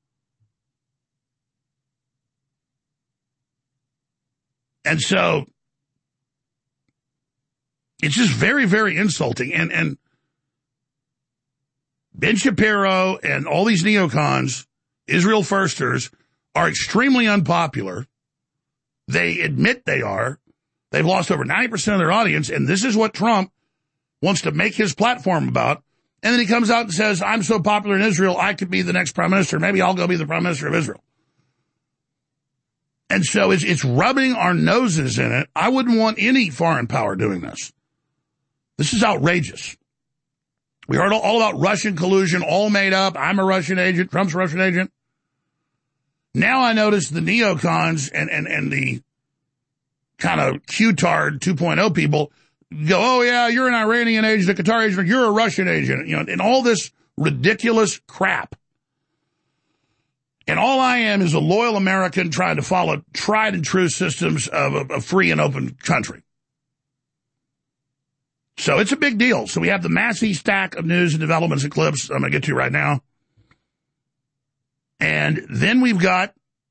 And so it's just very, very insulting. And, and Ben Shapiro and all these neocons, Israel firsters, are extremely unpopular. They admit they are. They've lost over ninety percent of their audience, and this is what Trump wants to make his platform about. And then he comes out and says, I'm so popular in Israel, I could be the next prime minister. Maybe I'll go be the prime minister of Israel. And so it's, it's rubbing our noses in it. I wouldn't want any foreign power doing this. This is outrageous. We heard all about Russian collusion, all made up. I'm a Russian agent. Trump's a Russian agent. Now I notice the neocons and, and, and the kind of Q-tard two point oh people go, oh, yeah, you're an Iranian agent, a Qatar agent, you're a Russian agent, you know, and all this ridiculous crap. And all I am is a loyal American trying to follow tried and true systems of a, a free and open country. So it's a big deal. So we have the Massey stack of news and developments and clips I'm going to get to right now. And then we've got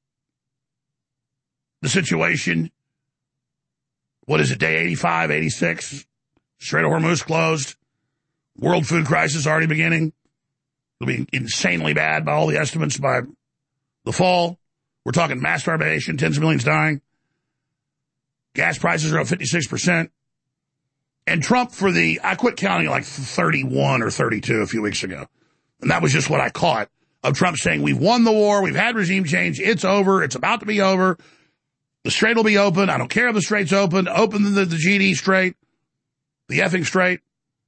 the situation. What is it, day eighty-five, eighty-six? Strait of Hormuz closed. World food crisis already beginning. It'll be insanely bad by all the estimates by the fall. We're talking mass starvation, tens of millions dying. Gas prices are up fifty-six percent. And Trump for the, I quit counting like thirty-one or thirty-two a few weeks ago. And that was just what I caught of Trump saying, we've won the war, we've had regime change, it's over, it's about to be over. The strait will be open. I don't care if the strait's open. Open the, the G D strait, the effing strait.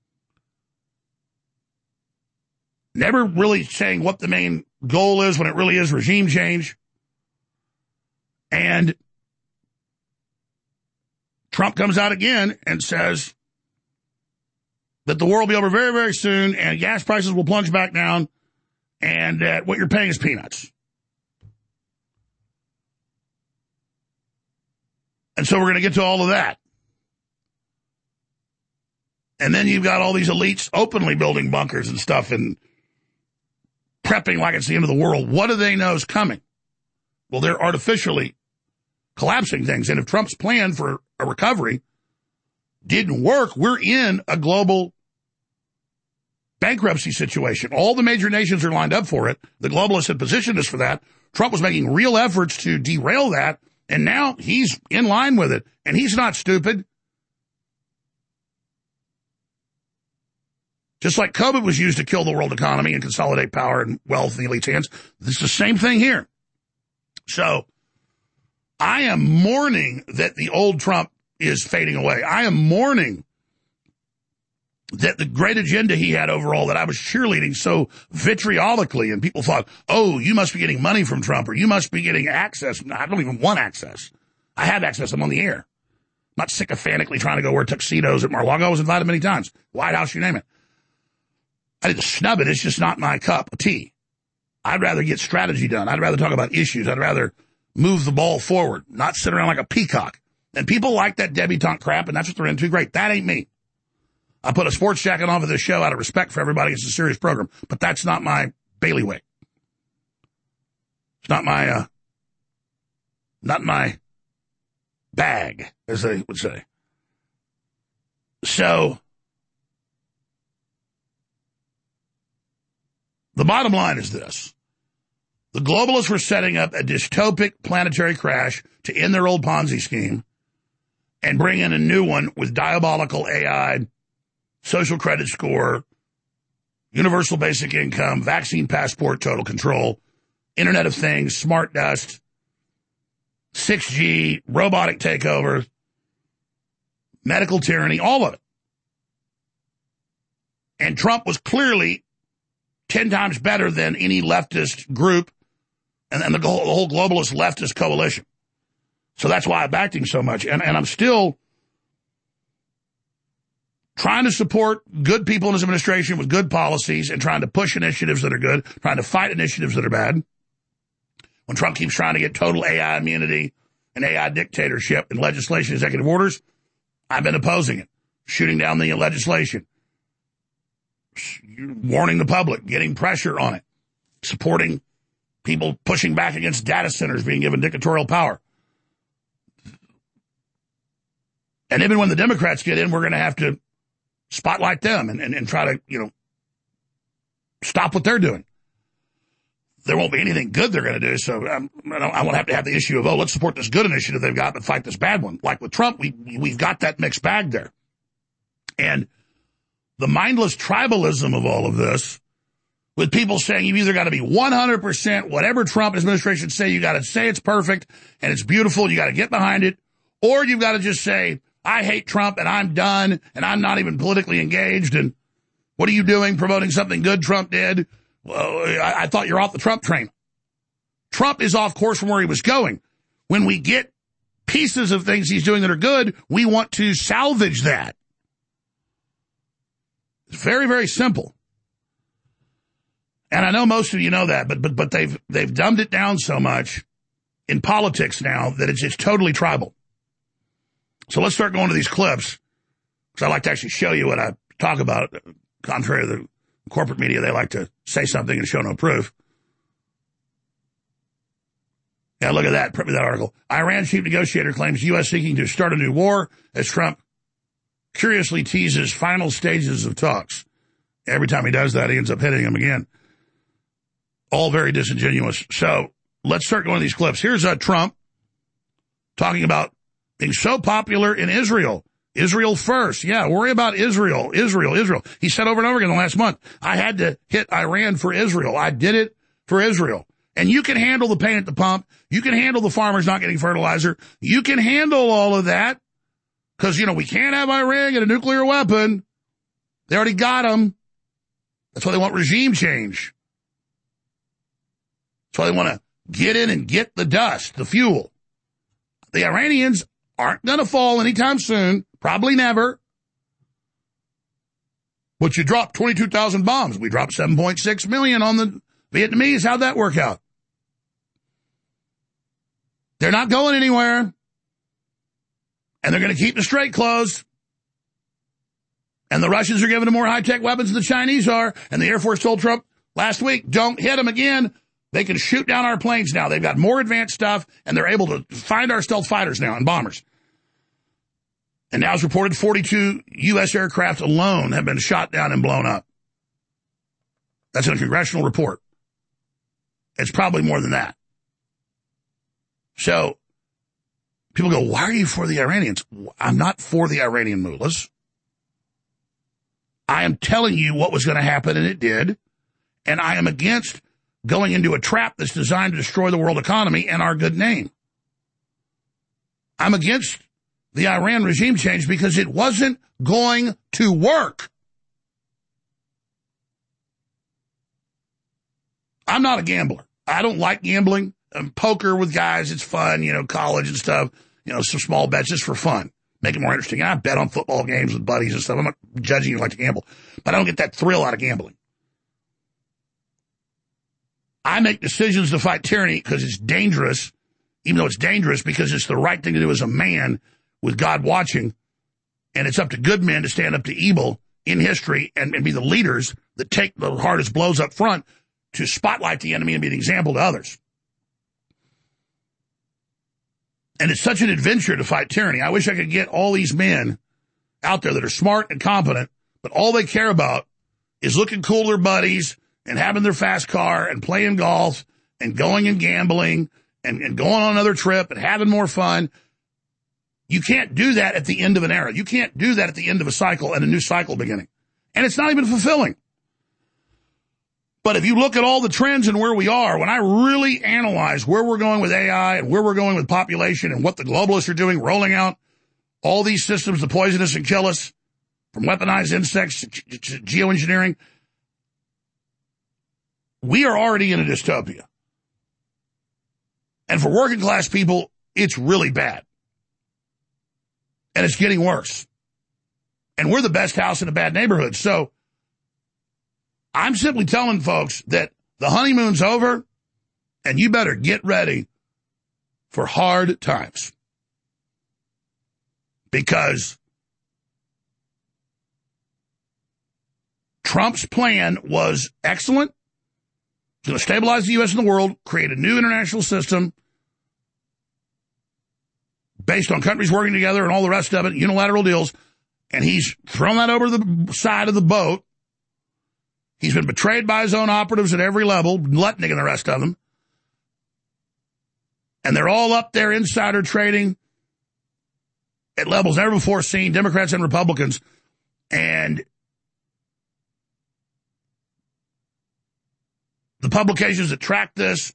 Never really saying what the main goal is when it really is regime change. And Trump comes out again and says that the war will be over very, very soon and gas prices will plunge back down and that what you're paying is peanuts. And so we're going to get to all of that. And then you've got all these elites openly building bunkers and stuff and prepping like it's the end of the world. What do they know is coming? Well, they're artificially collapsing things. And if Trump's plan for a recovery didn't work, we're in a global bankruptcy situation. All the major nations are lined up for it. The globalists had positioned us for that. Trump was making real efforts to derail that. And now he's in line with it. And he's not stupid. Just like COVID was used to kill the world economy and consolidate power and wealth in the elite's hands, it's the same thing here. So I am mourning that the old Trump is fading away. I am mourning that the great agenda he had overall that I was cheerleading so vitriolically, and people thought, oh, you must be getting money from Trump, or you must be getting access. No, I don't even want access. I have access. I'm on the air. I'm not sycophantically trying to go wear tuxedos at Mar-a-Lago. I was invited many times. White House, you name it. I didn't snub it. It's just not my cup of tea. I'd rather get strategy done. I'd rather talk about issues. I'd rather move the ball forward, not sit around like a peacock. And people like that debutante crap, and that's what they're into. Great. That ain't me. I put a sports jacket on for this show out of respect for everybody. It's a serious program. But that's not my bailiwick. It's not my, uh, not my bag, as they would say. So, the bottom line is this. The globalists were setting up a dystopic planetary crash to end their old Ponzi scheme and bring in a new one with diabolical A I, social credit score, universal basic income, vaccine passport, total control, Internet of Things, smart dust, six G, robotic takeover, medical tyranny, all of it. And Trump was clearly ten times better than any leftist group and, and the, whole, the whole globalist leftist coalition. So that's why I backed him so much. And, and I'm still trying to support good people in his administration with good policies and trying to push initiatives that are good, trying to fight initiatives that are bad. When Trump keeps trying to get total A I immunity and A I dictatorship and legislation, executive orders, I've been opposing it, shooting down the legislation, warning the public, getting pressure on it, supporting people pushing back against data centers being given dictatorial power. And even when the Democrats get in, we're going to have to spotlight them and, and, and try to, you know, stop what they're doing. There won't be anything good they're going to do, so um, I, don't, I won't have to have the issue of, oh, let's support this good initiative they've got, but fight this bad one. Like with Trump, we, we've got that mixed bag there. And the mindless tribalism of all of this, with people saying you've either got to be one hundred percent whatever Trump and his administration say, you got to say it's perfect and it's beautiful, you got to get behind it, or you've got to just say, I hate Trump and I'm done and I'm not even politically engaged, and what are you doing promoting something good Trump did? Well, I, I thought you're off the Trump train. Trump is off course from where he was going. When we get pieces of things he's doing that are good, we want to salvage that. It's very, very simple. And I know most of you know that, but but but they've they've dumbed it down so much in politics now that it's it's totally tribal. So let's start going to these clips, because I like to actually show you what I talk about. Contrary to the corporate media, they like to say something and show no proof. Yeah, look at that. Print me that article. Iran chief negotiator claims U S seeking to start a new war as Trump curiously teases final stages of talks. Every time he does that, he ends up hitting him again. All very disingenuous. So let's start going to these clips. Here's uh, Trump talking about being so popular in Israel. Israel first. Yeah, worry about Israel, Israel, Israel. He said over and over again the last month, I had to hit Iran for Israel. I did it for Israel. And you can handle the pain at the pump. You can handle the farmers not getting fertilizer. You can handle all of that because, you know, we can't have Iran get a nuclear weapon. They already got them. That's why they want regime change. That's why they want to get in and get the dust, the fuel. The Iranians aren't going to fall anytime soon, probably never. But you dropped twenty-two thousand bombs. We dropped seven point six million on the Vietnamese. How'd that work out? They're not going anywhere. And they're going to keep the strait closed. And the Russians are giving them more high-tech weapons than the Chinese are. And the Air Force told Trump last week, don't hit them again. They can shoot down our planes now. They've got more advanced stuff, and they're able to find our stealth fighters now and bombers. And now it's reported forty-two U S aircraft alone have been shot down and blown up. That's in a congressional report. It's probably more than that. So people go, why are you for the Iranians? I'm not for the Iranian mullahs. I am telling you what was going to happen, and it did. And I am against going into a trap that's designed to destroy the world economy and our good name. I'm against the Iran regime change because it wasn't going to work. I'm not a gambler. I don't like gambling. Um, poker with guys, it's fun, you know, college and stuff, you know, some small bets just for fun. Make it more interesting. And I bet on football games with buddies and stuff. I'm not judging you like to gamble, but I don't get that thrill out of gambling. I make decisions to fight tyranny because it's dangerous, even though it's dangerous because it's the right thing to do as a man with God watching. And it's up to good men to stand up to evil in history and, and be the leaders that take the hardest blows up front to spotlight the enemy and be an example to others. And it's such an adventure to fight tyranny. I wish I could get all these men out there that are smart and competent, but all they care about is looking cool to their buddies and having their fast car and playing golf and going and gambling and, and going on another trip and having more fun. You can't do that at the end of an era. You can't do that at the end of a cycle and a new cycle beginning. And it's not even fulfilling. But if you look at all the trends and where we are, when I really analyze where we're going with A I and where we're going with population and what the globalists are doing, rolling out all these systems to poison us and kill us, from weaponized insects to geoengineering, we are already in a dystopia. And for working class people, it's really bad. And it's getting worse. And we're the best house in a bad neighborhood. So I'm simply telling folks that the honeymoon's over, and you better get ready for hard times. Because Trump's plan was excellent. It's going to stabilize the U S and the world, create a new international system based on countries working together and all the rest of it, unilateral deals. And he's thrown that over the side of the boat. He's been betrayed by his own operatives at every level, Lutnick and the rest of them. And they're all up there insider trading at levels never before seen, Democrats and Republicans. And the publications that track this,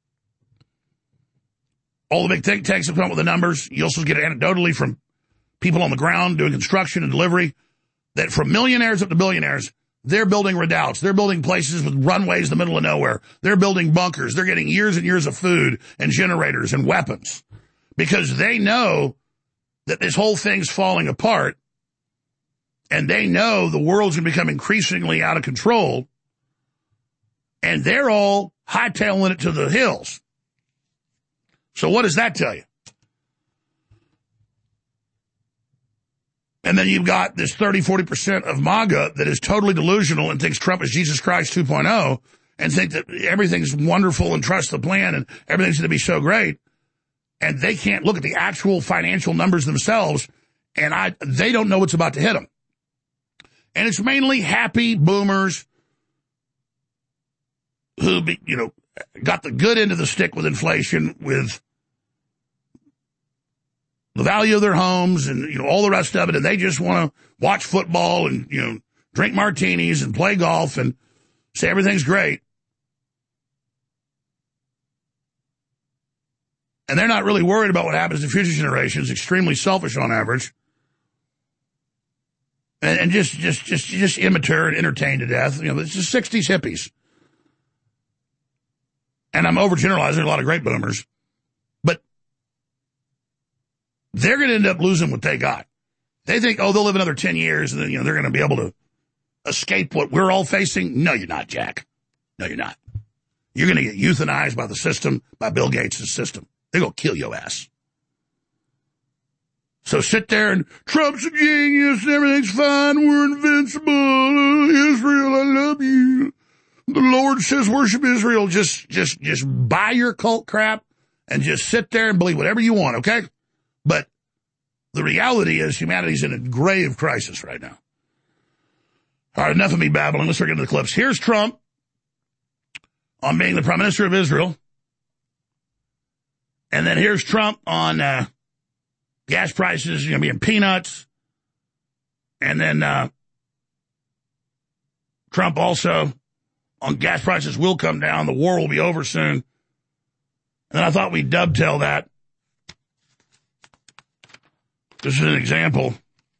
all the big think tanks have come up with the numbers. You also get it anecdotally from people on the ground doing construction and delivery, that from millionaires up to billionaires, they're building redoubts. They're building places with runways in the middle of nowhere. They're building bunkers. They're getting years and years of food and generators and weapons because they know that this whole thing's falling apart, and they know the world's going to become increasingly out of control, and they're all hightailing it to the hills. So what does that tell you? And then you've got this thirty, forty percent of MAGA that is totally delusional and thinks Trump is Jesus Christ two point oh and think that everything's wonderful and trust the plan and everything's going to be so great. And they can't look at the actual financial numbers themselves, and I they don't know what's about to hit them. And it's mainly happy boomers who, be, you know, got the good end of the stick with inflation, with the value of their homes and, you know, all the rest of it, and they just want to watch football and, you know, drink martinis and play golf and say everything's great. And they're not really worried about what happens to future generations, extremely selfish on average. And, and just, just, just, just immature and entertained to death. You know, it's the sixties hippies. And I'm overgeneralizing, there are a lot of great boomers. But they're going to end up losing what they got. They think, oh, they'll live another ten years and then, you know, they're going to be able to escape what we're all facing. No, you're not, Jack. No, you're not. You're going to get euthanized by the system, by Bill Gates' system. They're going to kill your ass. So sit there and Trump's a genius, everything's fine, we're invincible, Israel, I love you. The Lord says worship Israel. Just, just, just buy your cult crap and just sit there and believe whatever you want, okay? But the reality is humanity's in a grave crisis right now. All right, enough of me babbling. Let's start getting to the clips. Here's Trump on being the Prime Minister of Israel. And then here's Trump on uh, gas prices, you know, being peanuts. And then uh, Trump also on gas prices will come down. The war will be over soon. And then I thought we'd dovetail that. This is an example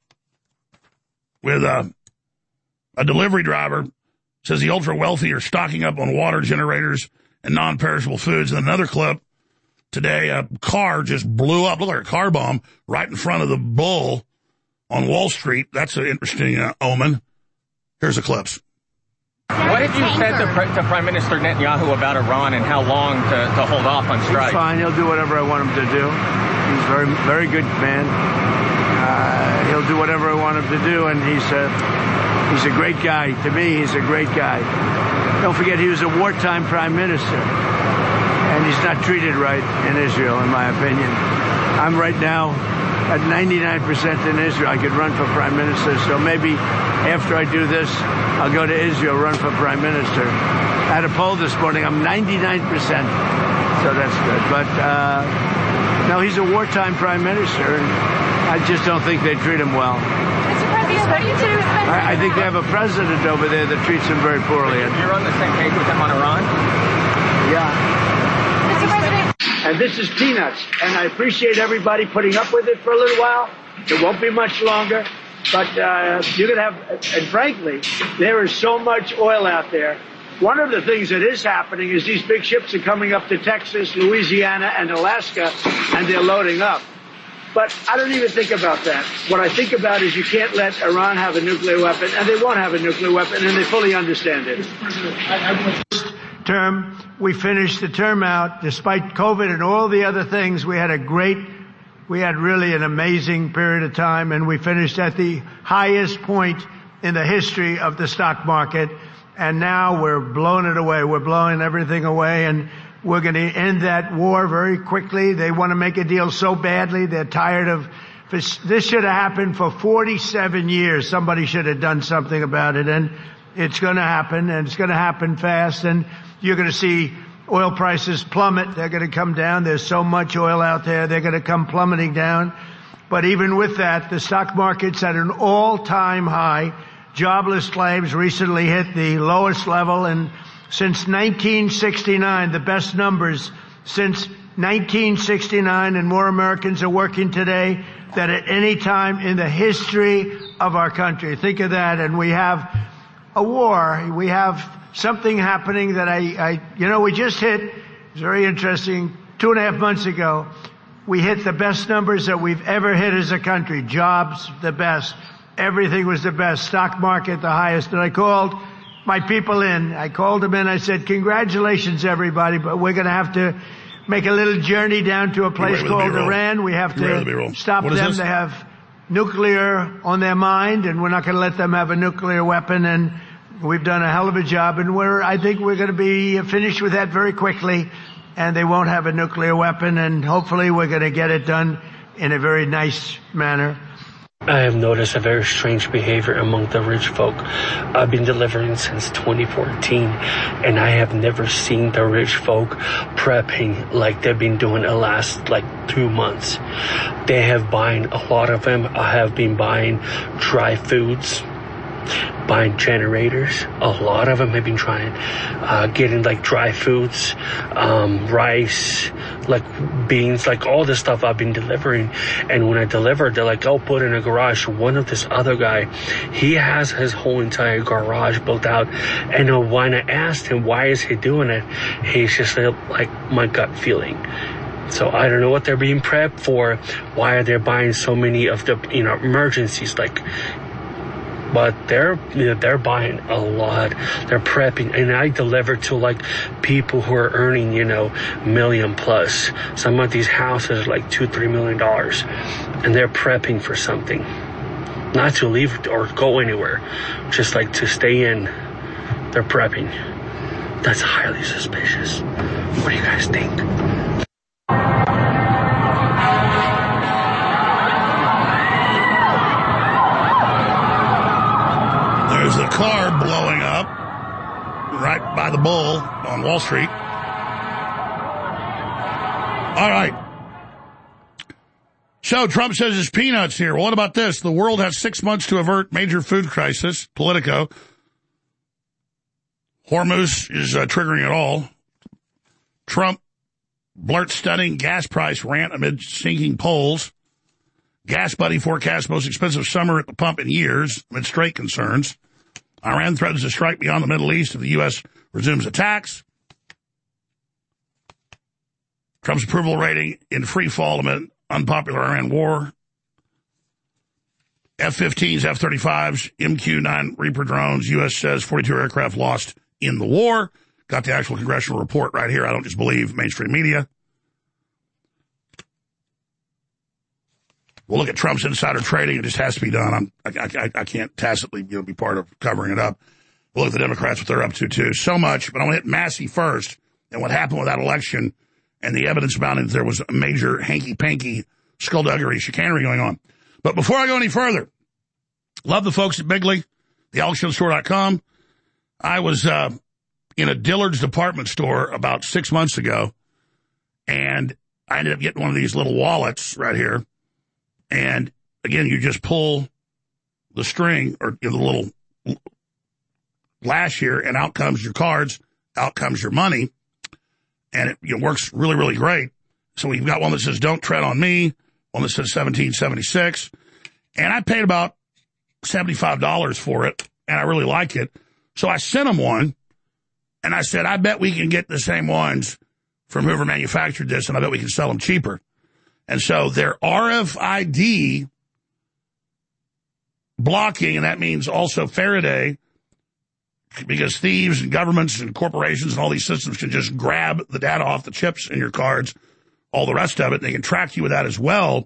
with uh, a delivery driver says the ultra wealthy are stocking up on water generators and non-perishable foods. And another clip today, a car just blew up, looked like a car bomb right in front of the bull on Wall Street. That's an interesting uh, omen. Here's the clips. What did you say to, to Prime Minister Netanyahu about Iran and how long to, to hold off on strike? He's fine. He'll do whatever I want him to do. He's a very, very good man. Uh, he'll do whatever I want him to do, and he's a, he's a great guy. To me, he's a great guy. Don't forget, he was a wartime prime minister, and he's not treated right in Israel, in my opinion. I'm right now at ninety-nine percent in Israel. I could run for prime minister, so maybe after I do this, I'll go to Israel, run for prime minister. I had a poll this morning. I'm ninety-nine percent, so that's good. But, uh, no, he's a wartime prime minister, and I just don't think they treat him well. Mister President, what do you do? I, I think they have a president over there that treats him very poorly. You're on the same page with him on Iran? Yeah. Mister President. And this is peanuts, and I appreciate everybody putting up with it for a little while. It won't be much longer, but uh, you're going to have, and frankly, there is so much oil out there. One of the things that is happening is these big ships are coming up to Texas, Louisiana, and Alaska, and they're loading up. But I don't even think about that. What I think about is you can't let Iran have a nuclear weapon, and they won't have a nuclear weapon, and they fully understand it. Term, we finished the term out. Despite COVID and all the other things, we had a great, we had really an amazing period of time, and we finished at the highest point in the history of the stock market. And now we're blowing it away. We're blowing everything away, and we're going to end that war very quickly. They want to make a deal so badly. They're tired of this. Should have happened for forty-seven years. Somebody should have done something about it, and it's going to happen, and it's going to happen fast, and you're going to see oil prices plummet. They're going to come down. There's so much oil out there. They're going to come plummeting down. But even with that, the stock market's at an all-time high. Jobless claims recently hit the lowest level, and since nineteen sixty-nine, the best numbers since nineteen sixty-nine, and more Americans are working today than at any time in the history of our country. Think of that. And we have a war. We have something happening that I, I, you know, we just hit, it's very interesting, two and a half months ago, we hit the best numbers that we've ever hit as a country. Jobs, the best. Everything was the best. Stock market, the highest. And I called my people in. I called them in. I said, congratulations, everybody, but we're going to have to make a little journey down to a place called Iran. We have to stop them. They have nuclear on their mind, and we're not going to let them have a nuclear weapon. And we've done a hell of a job, and we're, I think we're going to be finished with that very quickly, and they won't have a nuclear weapon, and hopefully we're going to get it done in a very nice manner. I have noticed a very strange behavior among the rich folk. I've been delivering since twenty fourteen, and I have never seen the rich folk prepping like they've been doing the last like two months. They have buying, a lot of them have been buying dry foods, buying generators. A lot of them have been trying, uh, getting like dry foods, um, rice, like beans, like all this stuff I've been delivering. And when I delivered, they're like, oh, put in a garage. One of this other guy, he has his whole entire garage built out. And when I asked him, why is he doing it? He's just like, my gut feeling. So I don't know what they're being prepped for. Why are they buying so many of the, you know, emergencies, like, but they're, you know, they're buying a lot. They're prepping, and I deliver to like people who are earning, you know, million plus. Some of these houses are like two, three million dollars, and they're prepping for something, not to leave or go anywhere, just like to stay in. They're prepping. That's highly suspicious. What do you guys think? There's the car blowing up right by the Bull on Wall Street. All right. So Trump says it's peanuts here. Well, what about this? The world has six months to avert major food crisis. Politico. Hormuz is uh, triggering it all. Trump blurts stunning gas price rant amid sinking polls. Gas Buddy forecasts most expensive summer at the pump in years amid trade concerns. Iran threatens to strike beyond the Middle East if the U S resumes attacks. Trump's approval rating in free fall amid unpopular Iran war. F fifteens, F thirty-fives, M Q nine Reaper drones. U S says forty-two aircraft lost in the war. Got the actual congressional report right here. I don't just believe mainstream media. We'll look at Trump's insider trading. It just has to be done. I'm, I, I, I can't tacitly you know, be part of covering it up. We'll look at the Democrats, what they're up to, too. So much, but I want to hit Massey first and what happened with that election and the evidence about it. There was a major hanky-panky, skullduggery, chicanery going on. But before I go any further, love the folks at Bigley, the alex jones store dot com. I was uh, in a Dillard's department store about six months ago, and I ended up getting one of these little wallets right here. And, again, you just pull the string or you know, the little lash here, and out comes your cards, out comes your money, and it you know, works really, really great. So we've got one that says, don't tread on me, one that says seventeen seventy-six, and I paid about seventy-five dollars for it, and I really like it. So I sent them one, and I said, I bet we can get the same ones from whoever manufactured this, and I bet we can sell them cheaper. And so they're R F I D blocking, and that means also Faraday, because thieves and governments and corporations and all these systems can just grab the data off the chips in your cards, all the rest of it, and they can track you with that as well.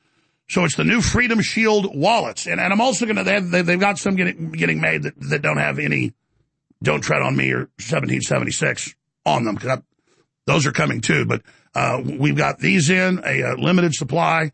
So it's the new Freedom Shield wallets. And, and I'm also going to, they have, they, they've got some getting, getting made that, that don't have any Don't Tread on Me or seventeen seventy-six on them, because those are coming too. But uh, we've got these in a, a limited supply.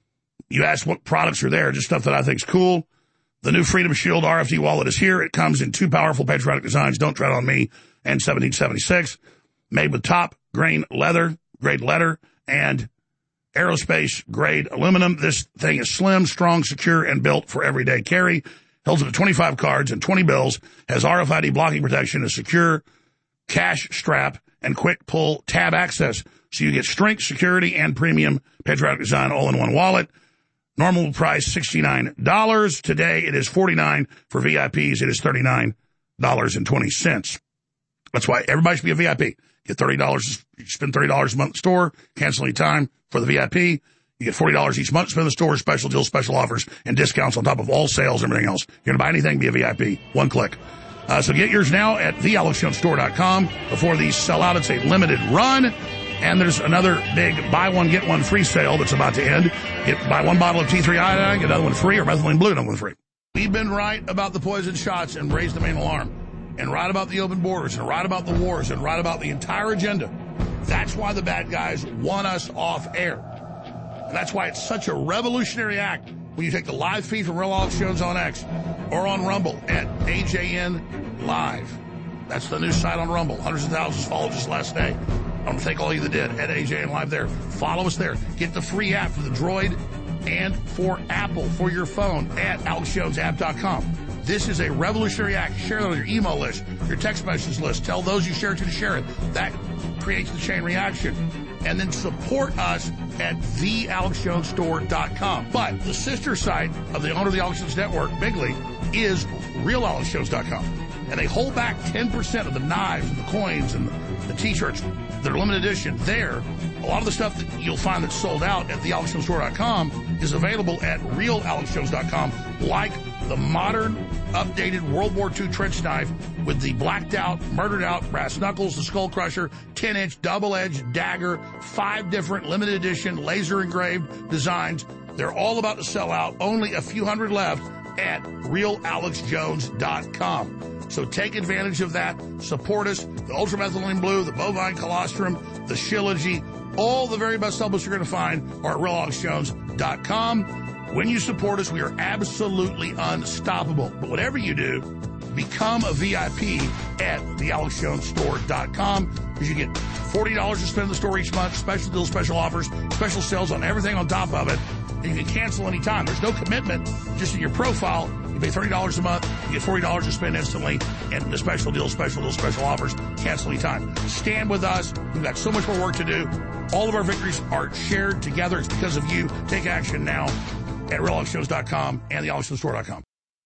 You ask what products are there, just stuff that I think is cool. The new Freedom Shield R F D wallet is here. It comes in two powerful patriotic designs, Don't Tread on Me and seventeen seventy-six, made with top grain leather, grade leather, and aerospace grade aluminum. This thing is slim, strong, secure, and built for everyday carry. Holds up to twenty-five cards and twenty bills, has R F I D blocking protection, a secure cash strap, and quick pull tab access. So you get strength, security, and premium patriotic design all in one wallet. Normal price sixty-nine dollars. Today it is forty-nine dollars. For V I Ps, it is thirty-nine dollars and twenty cents. That's why everybody should be a V I P. Get thirty dollars, you spend thirty dollars a month at the store, cancel any time for the V I P. You get forty dollars each month to spend in the store, special deals, special offers, and discounts on top of all sales and everything else. You're going to buy anything, be a V I P. One click. Uh, so get yours now at the alex jones store dot com before these sell out. It's a limited run. And there's another big buy one, get one free sale that's about to end. Get buy one bottle of T three iodine, get another one free, or methylene blue, another one free. We've been right about the poison shots and raised the main alarm. And right about the open borders, and right about the wars, and right about the entire agenda. That's why the bad guys want us off air. And that's why it's such a revolutionary act when you take the live feed from Real Alex Jones on X or on Rumble at A J N Live. That's the new site on Rumble. Hundreds of thousands followed just last day. I want to thank all of you that did at A J N Live there. Follow us there. Get the free app for the Droid and for Apple for your phone at alex jones app dot com. This is a revolutionary act. Share it on your email list, your text message list. Tell those you share it to to share it. That creates the chain reaction. And then support us at the alex jones store dot com. But the sister site of the owner of the Alex Jones Network, Bigley, is real alex jones dot com. And they hold back ten percent of the knives and the coins and the, the T-shirts that are limited edition there. A lot of the stuff that you'll find that's sold out at the alex jones store dot com is available at real alex jones dot com, like the modern, updated World War Two trench knife with the blacked out, murdered out brass knuckles, the skull crusher, ten inch double-edged dagger, five different limited edition laser engraved designs. They're all about to sell out. Only a few hundred left at real alex jones dot com. So take advantage of that. Support us. The ultramethylene blue, the bovine colostrum, the Shilajit, all the very best supplements you're going to find are at real alex jones dot com. When you support us, we are absolutely unstoppable. But whatever you do, become a V I P at the alex jones store dot com, because you get forty dollars to spend in the store each month, special deals, special offers, special sales on everything on top of it. And you can cancel anytime. There's no commitment, just in your profile. You pay thirty dollars a month, you get forty dollars to spend instantly, and the special deals, special deals, special offers, cancel anytime. Stand with us. We've got so much more work to do. All of our victories are shared together. It's because of you. Take action now at real alex jones dot com and the alex jones store dot com.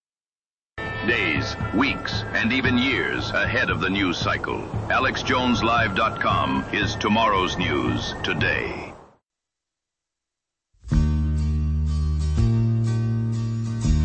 Days, weeks, and even years ahead of the news cycle. alex jones live dot com is tomorrow's news today.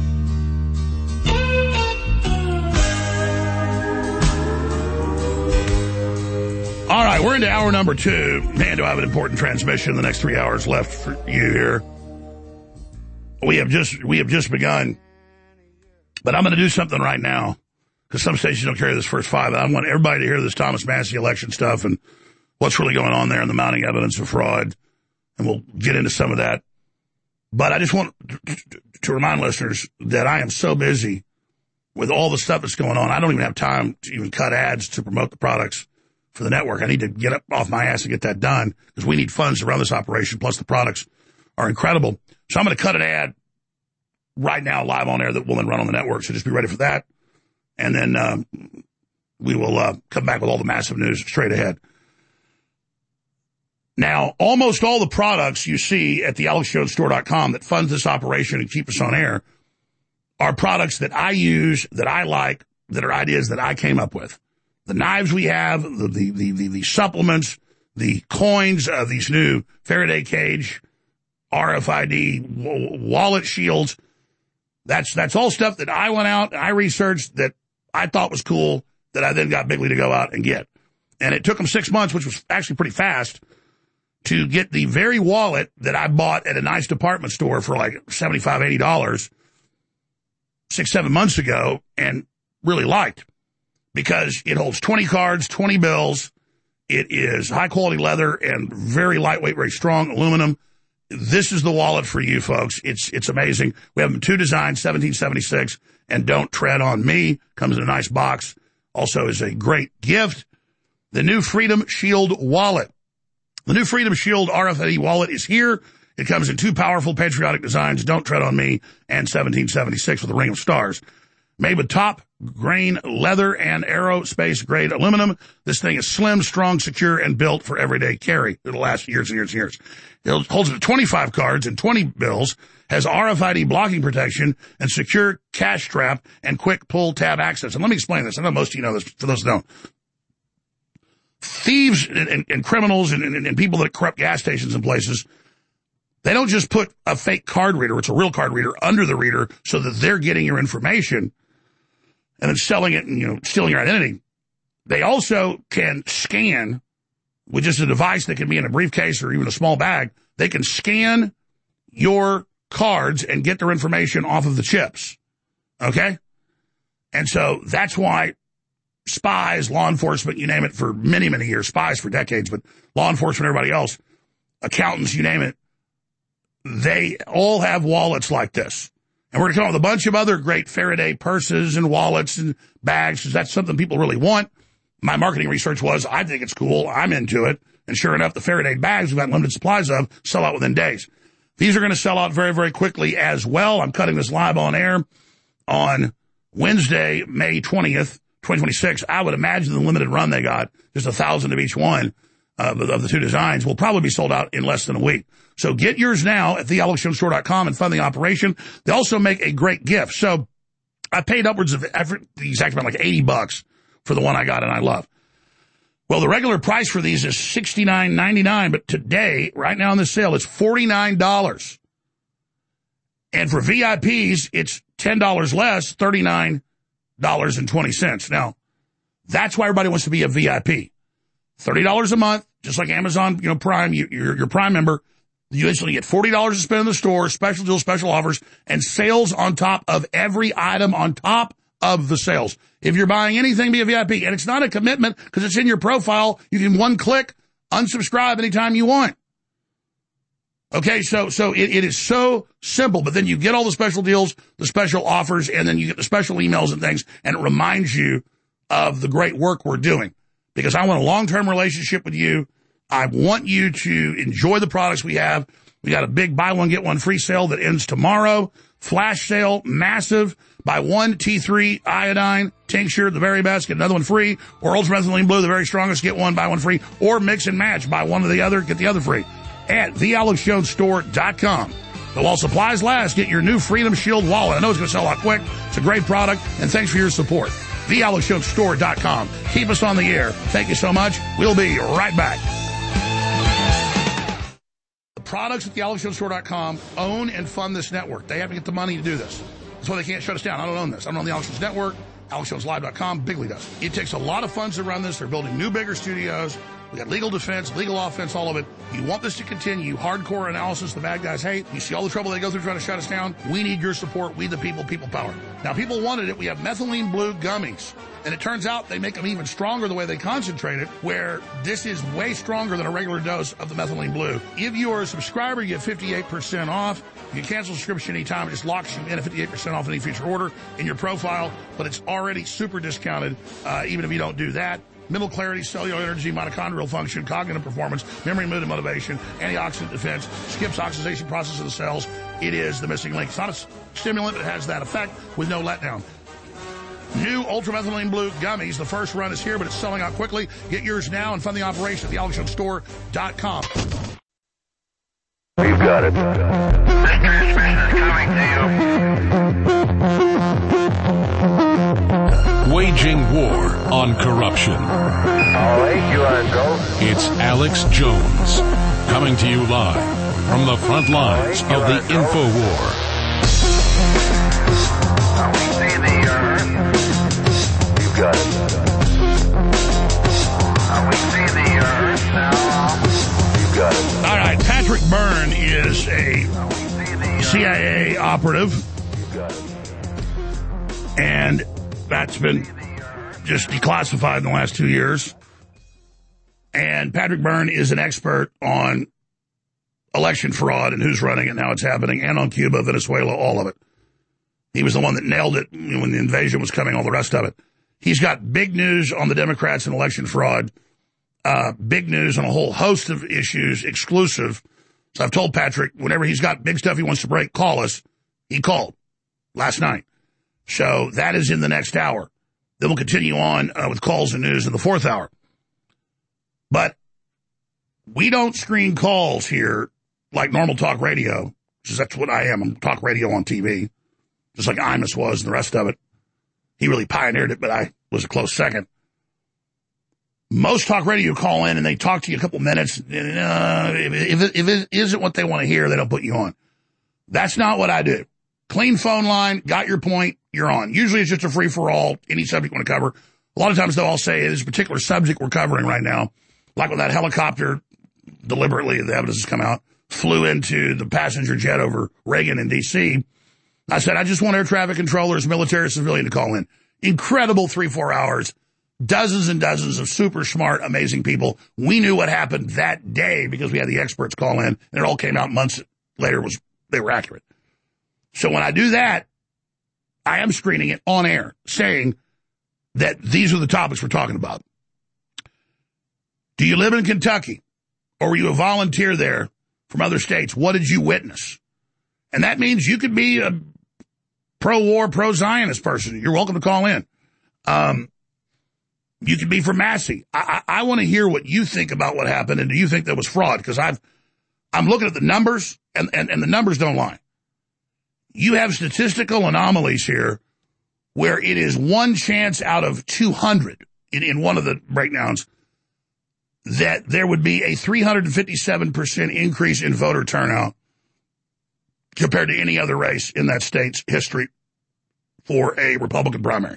we're into hour number two. Man, do I have an important transmission. The next three hours left for you here. We have just we have just begun. But I'm going to do something right now, because some stations don't carry this first five. I want everybody to hear this Thomas Massie election stuff and what's really going on there and the mounting evidence of fraud. And we'll get into some of that. But I just want to remind listeners that I am so busy with all the stuff that's going on. I don't even have time to even cut ads to promote the products for the network. I need to get up off my ass and get that done, because we need funds to run this operation, plus the products are incredible. So I'm going to cut an ad right now live on air that will then run on the network, so just be ready for that. And then um, we will uh, come back with all the massive news straight ahead. Now, almost all the products you see at the alex jones store dot com that funds this operation and keep us on air are products that I use, that I like, that are ideas that I came up with. The knives we have, the the the, the, the supplements, the coins, uh, these new Faraday cage, R F I D, w- wallet shields. That's that's all stuff that I went out and I researched that I thought was cool, that I then got Bigley to go out and get. And it took them six months, which was actually pretty fast, to get the very wallet that I bought at a nice department store for like seventy-five dollars, eighty dollars six, seven months ago, and really liked, because it holds twenty cards, twenty bills. It is high-quality leather and very lightweight, very strong aluminum. This is the wallet for you, folks. It's it's amazing. We have two designs, seventeen seventy-six and Don't Tread on Me. Comes in a nice box. Also is a great gift. The new Freedom Shield wallet. The new Freedom Shield R F I D wallet is here. It comes in two powerful patriotic designs, Don't Tread on Me and seventeen seventy-six with a ring of stars. Made with top grain leather and aerospace grade aluminum. This thing is slim, strong, secure, and built for everyday carry. It'll last years and years and years. It holds it to twenty-five cards and twenty bills, has R F I D blocking protection and secure cash strap and quick pull tab access. And let me explain this. I know most of you know this, for those who don't. Thieves and, and, and criminals and, and, and people that corrupt gas stations and places, they don't just put a fake card reader, it's a real card reader, under the reader so that they're getting your information and then selling it and, you know, stealing your identity. They also can scan with just a device that can be in a briefcase or even a small bag. They can scan your cards and get their information off of the chips. Okay? And so that's why spies, law enforcement, you name it, for many, many years, spies for decades, but law enforcement, everybody else, accountants, you name it, they all have wallets like this. And we're going to come up with a bunch of other great Faraday purses and wallets and bags, because that's something people really want. My marketing research was, I think it's cool, I'm into it. And sure enough, the Faraday bags we've got limited supplies of sell out within days. These are going to sell out very, very quickly as well. I'm cutting this live on air on Wednesday, May twentieth, twenty twenty-six. I would imagine the limited run they got, just a thousand of each one uh, of the two designs, will probably be sold out in less than a week. So get yours now at the alex jones store dot com and fund the operation. They also make a great gift. So I paid upwards of the exact amount, like eighty bucks for the one I got and I love. Well, the regular price for these is sixty-nine ninety-nine, but today, right now on this sale, it's forty-nine dollars. And for V I Ps, it's ten dollars less, thirty-nine dollars and twenty cents. Now, that's why everybody wants to be a V I P. thirty dollars a month, just like Amazon, you know, Prime, you, you're your Prime member. You instantly get forty dollars to spend in the store, special deals, special offers, and sales on top of every item on top of the sales. If you're buying anything, be a V I P. And it's not a commitment because it's in your profile. You can one click, unsubscribe anytime you want. Okay, so so it, it is so simple, but then you get all the special deals, the special offers, and then you get the special emails and things, and it reminds you of the great work we're doing. Because I want a long-term relationship with you. I want you to enjoy the products we have. We got a big buy one, get one free sale that ends tomorrow. Flash sale, massive. Buy one T three iodine tincture, the very best, get another one free. Or ultramethylene blue, the very strongest, get one, buy one free. Or mix and match, buy one or the other, get the other free. At the alex jones store dot com. But while supplies last, get your new Freedom Shield wallet. I know it's going to sell out quick. It's a great product, and thanks for your support. the alex jones store dot com. Keep us on the air. Thank you so much. We'll be right back. The products at the alex jones store dot com own and fund this network. They have to get the money to do this. That's why they can't shut us down. I don't own this. I don't own the Alex Jones Network. alex jones live dot com. Bigley does. It takes a lot of funds to run this. They're building new, bigger studios. We got legal defense, legal offense, all of it. You want this to continue. Hardcore analysis the bad guys hate. You see all the trouble they go through trying to shut us down. We need your support. We the people, people power. Now, people wanted it. We have methylene blue gummies. And it turns out they make them even stronger the way they concentrate it, where this is way stronger than a regular dose of the methylene blue. If you are a subscriber, you get fifty-eight percent off. You can cancel subscription anytime. It just locks you in at fifty-eight percent off any future order in your profile, but it's already super discounted, uh, even if you don't do that. Mental clarity, cellular energy, mitochondrial function, cognitive performance, memory, mood, and motivation, antioxidant defense, skips oxidation process of the cells. It is the missing link. It's not a stimulant, but it has that effect with no letdown. New ultramethylene blue gummies. The first run is here, but it's selling out quickly. Get yours now and fund the operation at the alex jones store dot com. You've got it. This transmission is coming to you. Waging war on corruption. All right, you are go. It's Alex Jones, coming to you live from the front lines of the info war. Now we see the Earth. You've got it. Now we see the Earth now. You've got it. All right, Patrick Byrne is a C I A operative. You've got it. And that's been just declassified in the last two years. And Patrick Byrne is an expert on election fraud and who's running it and how it's happening, and on Cuba, Venezuela, all of it. He was the one that nailed it when the invasion was coming, all the rest of it. He's got big news on the Democrats and election fraud, uh, big news on a whole host of issues, exclusive. So I've told Patrick, whenever he's got big stuff he wants to break, call us. He called last night. So that is in the next hour. Then we'll continue on uh, with calls and news in the fourth hour. But we don't screen calls here like normal talk radio, because that's what I am. I'm talk radio on T V, just like Imus was and the rest of it. He really pioneered it, but I was a close second. Most talk radio call in and they talk to you a couple minutes. And, uh, if, it, if it isn't what they want to hear, they don't put you on. That's not what I do. Clean phone line, got your point, you're on. Usually it's just a free-for-all, any subject you want to cover. A lot of times, though, I'll say this particular subject we're covering right now, like when that helicopter, deliberately, the evidence has come out, flew into the passenger jet over Reagan in D C I said, I just want air traffic controllers, military, civilian to call in. Incredible three, four hours. Dozens and dozens of super smart, amazing people. We knew what happened that day because we had the experts call in, and it all came out months later. Was they were accurate. So when I do that, I am screening it on air, saying that these are the topics we're talking about. Do you live in Kentucky, or were you a volunteer there from other states? What did you witness? And that means you could be a pro-war, pro-Zionist person. You're welcome to call in. Um, you could be from Massey. I, I, I want to hear what you think about what happened, and do you think that was fraud? Because I've, I'm looking at the numbers, and, and, and the numbers don't lie. You have statistical anomalies here where it is one chance out of two hundred in, in one of the breakdowns that there would be a three hundred fifty-seven percent increase in voter turnout compared to any other race in that state's history for a Republican primary.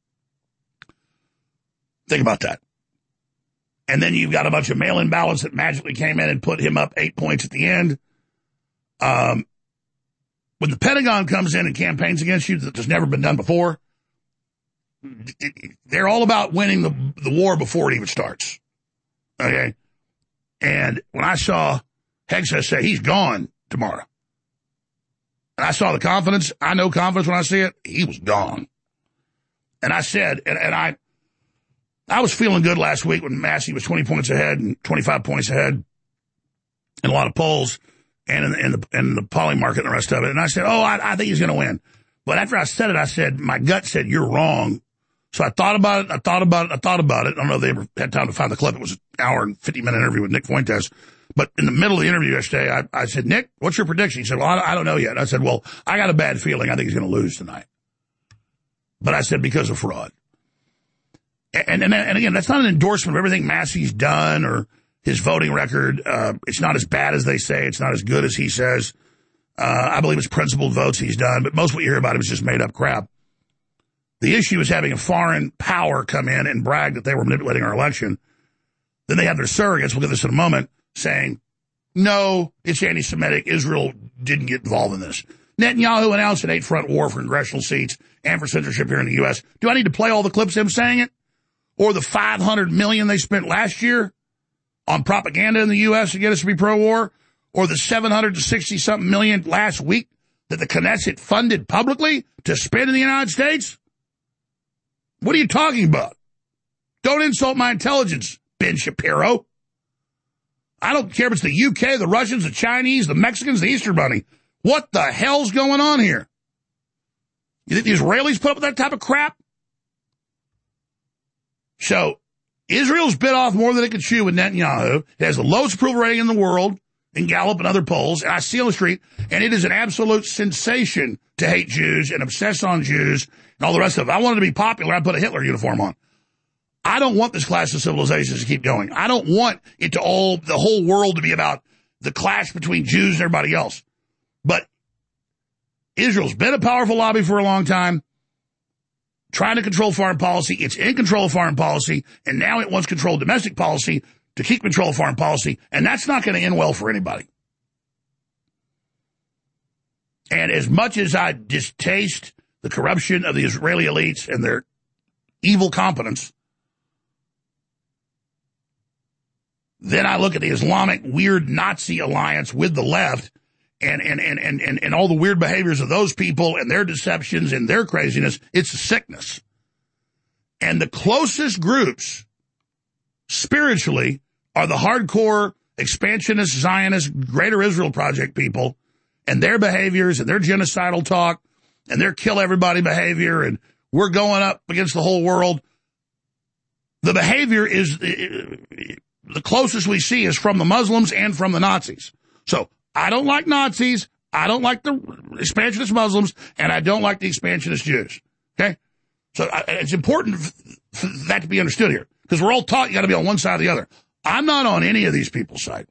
Think about that. And then you've got a bunch of mail-in ballots that magically came in and put him up eight points at the end. Um, when the Pentagon comes in and campaigns against you, that has never been done before, they're all about winning the, the war before it even starts. Okay? And when I saw Hegseth say he's gone tomorrow, and I saw the confidence, I know confidence when I see it, he was gone. And I said, and, and I I was feeling good last week when Massey was twenty points ahead and twenty-five points ahead in a lot of polls and in, in, the, in the poly market and the rest of it. And I said, oh, I, I think he's going to win. But after I said it, I said, my gut said, you're wrong. So I thought about it, I thought about it, I thought about it. I don't know if they ever had time to find the clip. It was an hour and fifty-minute interview with Nick Fuentes. But in the middle of the interview yesterday, I, I said, Nick, what's your prediction? He said, well, I, I don't know yet. I said, well, I got a bad feeling. I think he's going to lose tonight. But I said, because of fraud. And, and, and again, that's not an endorsement of everything Massey's done or his voting record. Uh, it's not as bad as they say. It's not as good as he says. Uh, I believe it's principled votes he's done, but most of what you hear about him is just made up crap. The issue is having a foreign power come in and brag that they were manipulating our election. Then they have their surrogates, we'll get this in a moment, saying, no, it's anti-Semitic. Israel didn't get involved in this. Netanyahu announced an eight-front war for congressional seats and for censorship here in the U S. Do I need to play all the clips of him saying it? Or the five hundred million dollars they spent last year on propaganda in the U S to get us to be pro-war? Or the seven hundred sixty something million last week that the Knesset funded publicly to spend in the United States? What are you talking about? Don't insult my intelligence, Ben Shapiro. I don't care if it's the U K, the Russians, the Chinese, the Mexicans, the Easter Bunny. What the hell's going on here? You think the Israelis put up with that type of crap? So, Israel's bit off more than it could chew with Netanyahu. It has the lowest approval rating in the world in Gallup and other polls, and I see on the street, and it is an absolute sensation to hate Jews and obsess on Jews and all the rest of it. If I wanted to be popular, I'd put a Hitler uniform on. I don't want this clash of civilizations to keep going. I don't want it to all, the whole world to be about the clash between Jews and everybody else. But Israel's been a powerful lobby for a long time, trying to control foreign policy. It's in control of foreign policy, and now it wants control of domestic policy to keep control of foreign policy, and that's not going to end well for anybody. And as much as I distaste the corruption of the Israeli elites and their evil competence, then I look at the Islamic weird Nazi alliance with the left and, and, and, and, and, and all the weird behaviors of those people and their deceptions and their craziness. It's a sickness. And the closest groups spiritually are the hardcore expansionist, Zionist, Greater Israel Project people and their behaviors and their genocidal talk and their kill everybody behavior and we're going up against the whole world. The behavior is... the closest we see is from the Muslims and from the Nazis. So I don't like Nazis, I don't like the expansionist Muslims, and I don't like the expansionist Jews. Okay? So I, it's important f- for that to be understood here, because we're all taught you got to be on one side or the other. I'm not on any of these people's side.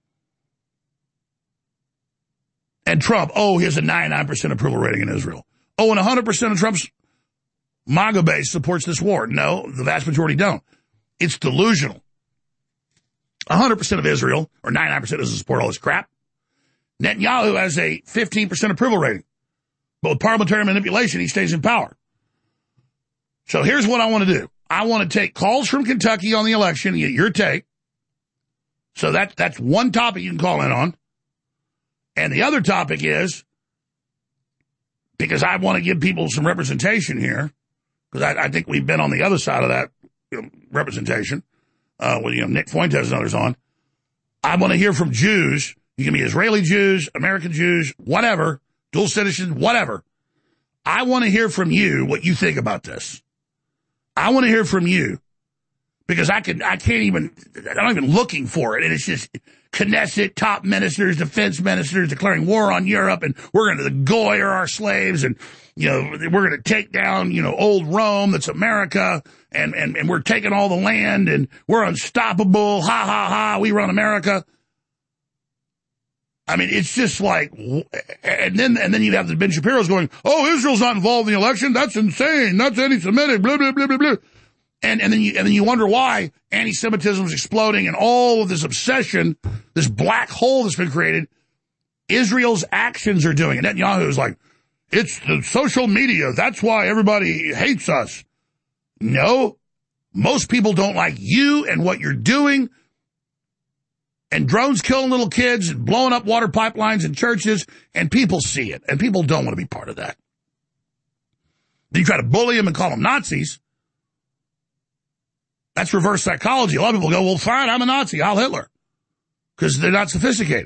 And Trump, oh, he has a ninety-nine percent approval rating in Israel. Oh, and one hundred percent of Trump's MAGA base supports this war. No, the vast majority don't. It's delusional. one hundred percent of Israel, or ninety-nine percent, doesn't support all this crap. Netanyahu has a fifteen percent approval rating. But with parliamentary manipulation, he stays in power. So here's what I want to do. I want to take calls from Kentucky on the election and get your take. So that, that's one topic you can call in on. And the other topic is, because I want to give people some representation here, because I, I think we've been on the other side of that, you know, representation. Uh, with, you know, Nick Fuentes and others on. I want to hear from Jews. You can be Israeli Jews, American Jews, whatever, dual citizens, whatever. I want to hear from you what you think about this. I want to hear from you because I can, I can't even, I'm not even looking for it. And it's just Knesset, top ministers, defense ministers declaring war on Europe, and we're going to goy our slaves, and, you know, we're going to take down, you know, old Rome, that's America, and, and, and we're taking all the land, and we're unstoppable, ha, ha, ha, we run America. I mean, it's just like, and then, and then you'd have the Ben Shapiro's going, oh, Israel's not involved in the election, that's insane, that's anti-Semitic, blah, blah, blah, blah, blah. And, and then you, and then you wonder why anti-Semitism is exploding and all of this obsession, this black hole that's been created, Israel's actions are doing it. Netanyahu is like, it's the social media. That's why everybody hates us. No, most people don't like you and what you're doing. And drones killing little kids and blowing up water pipelines in churches, and people see it, and people don't want to be part of that. Then you try to bully them and call them Nazis. That's reverse psychology. A lot of people go, well, fine, I'm a Nazi, I'll Hitler. Because they're not sophisticated.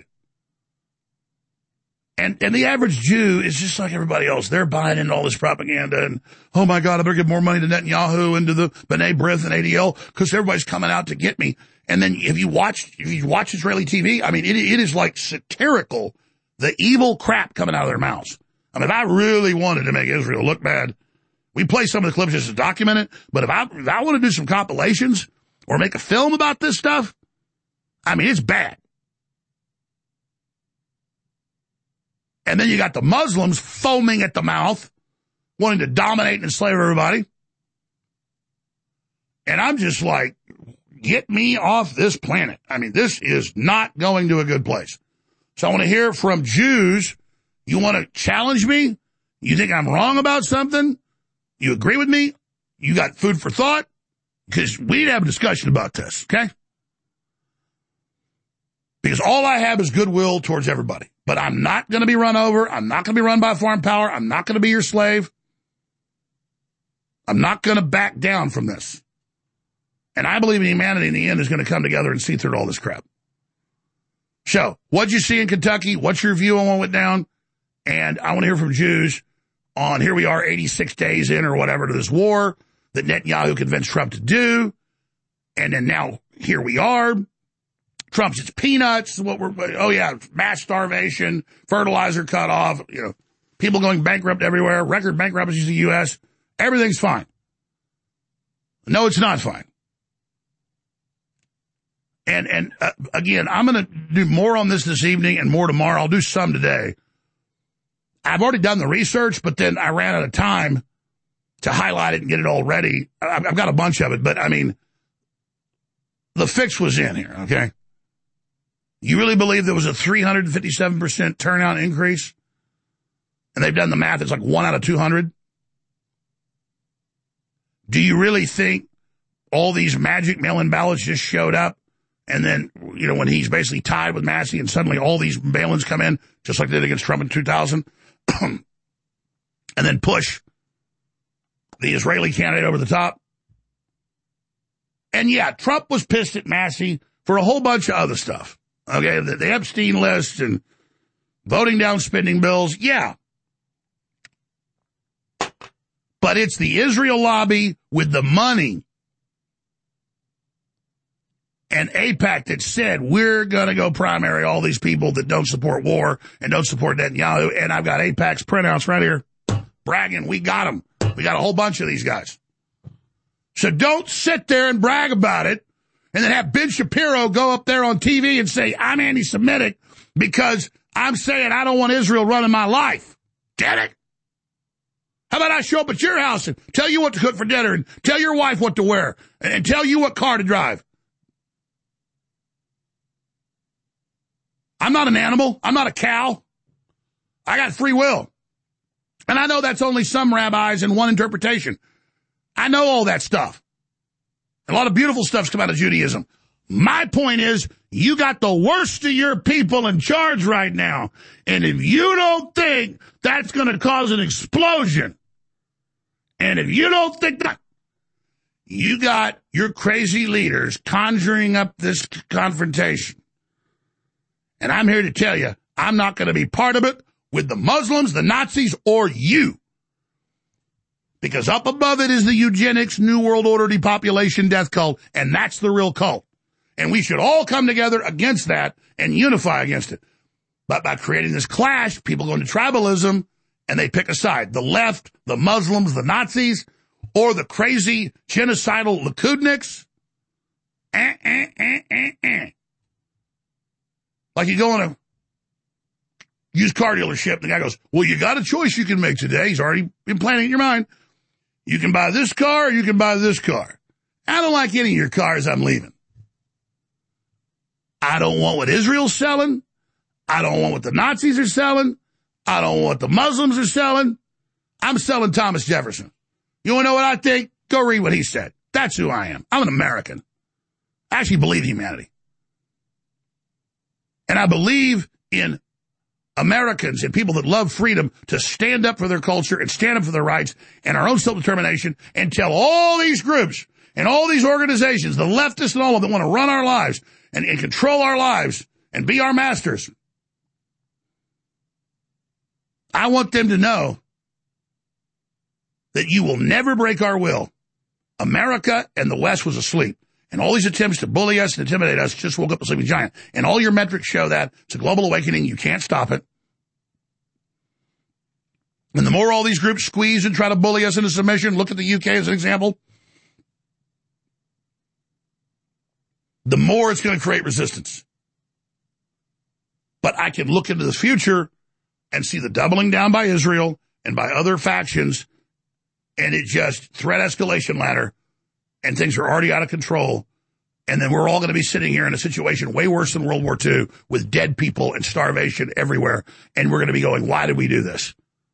And and the average Jew is just like everybody else. They're buying into all this propaganda and, oh my God, I better give more money to Netanyahu and to the B'nai B'rith and A D L because everybody's coming out to get me. And then if you watch, if you watch Israeli T V, I mean, it it is like satirical, the evil crap coming out of their mouths. I mean, if I really wanted to make Israel look bad, we play some of the clips just to document it. But if I, if I want to do some compilations or make a film about this stuff, I mean, it's bad. And then you got the Muslims foaming at the mouth, wanting to dominate and enslave everybody. And I'm just like, get me off this planet. I mean, this is not going to a good place. So I want to hear from Jews. You want to challenge me? You think I'm wrong about something? You agree with me? You got food for thought? Because we need to have a discussion about this, okay? Because all I have is goodwill towards everybody. But I'm not going to be run over. I'm not going to be run by foreign power. I'm not going to be your slave. I'm not going to back down from this. And I believe humanity in the end is going to come together and see through all this crap. So, what'd you see in Kentucky? What's your view on what went down? And I want to hear from Jews on, here we are eighty-six days in or whatever to this war that Netanyahu convinced Trump to do. And then now here we are. Trump's it's peanuts. What we're, oh yeah, mass starvation, fertilizer cut off, you know, people going bankrupt everywhere, record bankruptcies in the U S. Everything's fine. No, it's not fine. And, and uh, again, I'm going to do more on this this evening and more tomorrow. I'll do some today. I've already done the research, but then I ran out of time to highlight it and get it all ready. I've, I've got a bunch of it, but I mean, the fix was in here, okay? You really believe there was a three hundred fifty-seven percent turnout increase? And they've done the math, it's like one out of two hundred? Do you really think all these magic mail-in ballots just showed up? And then, you know, when he's basically tied with Massey and suddenly all these mail-ins come in, just like they did against Trump in two thousand, and then push the Israeli candidate over the top? And yeah, Trump was pissed at Massey for a whole bunch of other stuff. Okay, the, the Epstein list and voting down spending bills, yeah. But it's the Israel lobby with the money and AIPAC that said, we're going to go primary all these people that don't support war and don't support Netanyahu. And I've got AIPAC's printouts right here bragging, we got them. We got a whole bunch of these guys. So don't sit there and brag about it and then have Ben Shapiro go up there on T V and say, I'm anti-Semitic because I'm saying I don't want Israel running my life. Get it? How about I show up at your house and tell you what to cook for dinner and tell your wife what to wear and tell you what car to drive? I'm not an animal. I'm not a cow. I got free will. And I know that's only some rabbis and one interpretation. I know all that stuff. A lot of beautiful stuff's come out of Judaism. My point is, you got the worst of your people in charge right now. And if you don't think that's going to cause an explosion, and if you don't think that, you got your crazy leaders conjuring up this confrontation. And I'm here to tell you, I'm not going to be part of it with the Muslims, the Nazis, or you. Because up above it is the eugenics, New World Order, depopulation, death cult, and that's the real cult. And we should all come together against that and unify against it. But by creating this clash, people go into tribalism, and they pick a side. The left, the Muslims, the Nazis, or the crazy genocidal Likudniks. Eh, eh, eh, eh, eh. Like you go in a used car dealership, and the guy goes, well, you got a choice you can make today. He's already been planning in your mind. You can buy this car or you can buy this car. I don't like any of your cars. I'm leaving. I don't want what Israel's selling. I don't want what the Nazis are selling. I don't want what the Muslims are selling. I'm selling Thomas Jefferson. You want to know what I think? Go read what he said. That's who I am. I'm an American. I actually believe in humanity. And I believe in Americans and people that love freedom to stand up for their culture and stand up for their rights and our own self-determination and tell all these groups and all these organizations, the leftists and all of them, that want to run our lives and, and control our lives and be our masters. I want them to know that you will never break our will. America and the West was asleep. And all these attempts to bully us and intimidate us just woke up a sleeping giant. And all your metrics show that. It's a global awakening. You can't stop it. And the more all these groups squeeze and try to bully us into submission, look at the U K as an example, the more it's going to create resistance. But I can look into the future and see the doubling down by Israel and by other factions, and it just threat escalation ladder. And things are already out of control. And then we're all going to be sitting here in a situation way worse than World War Two with dead people and starvation everywhere. And we're going to be going, why did we do this?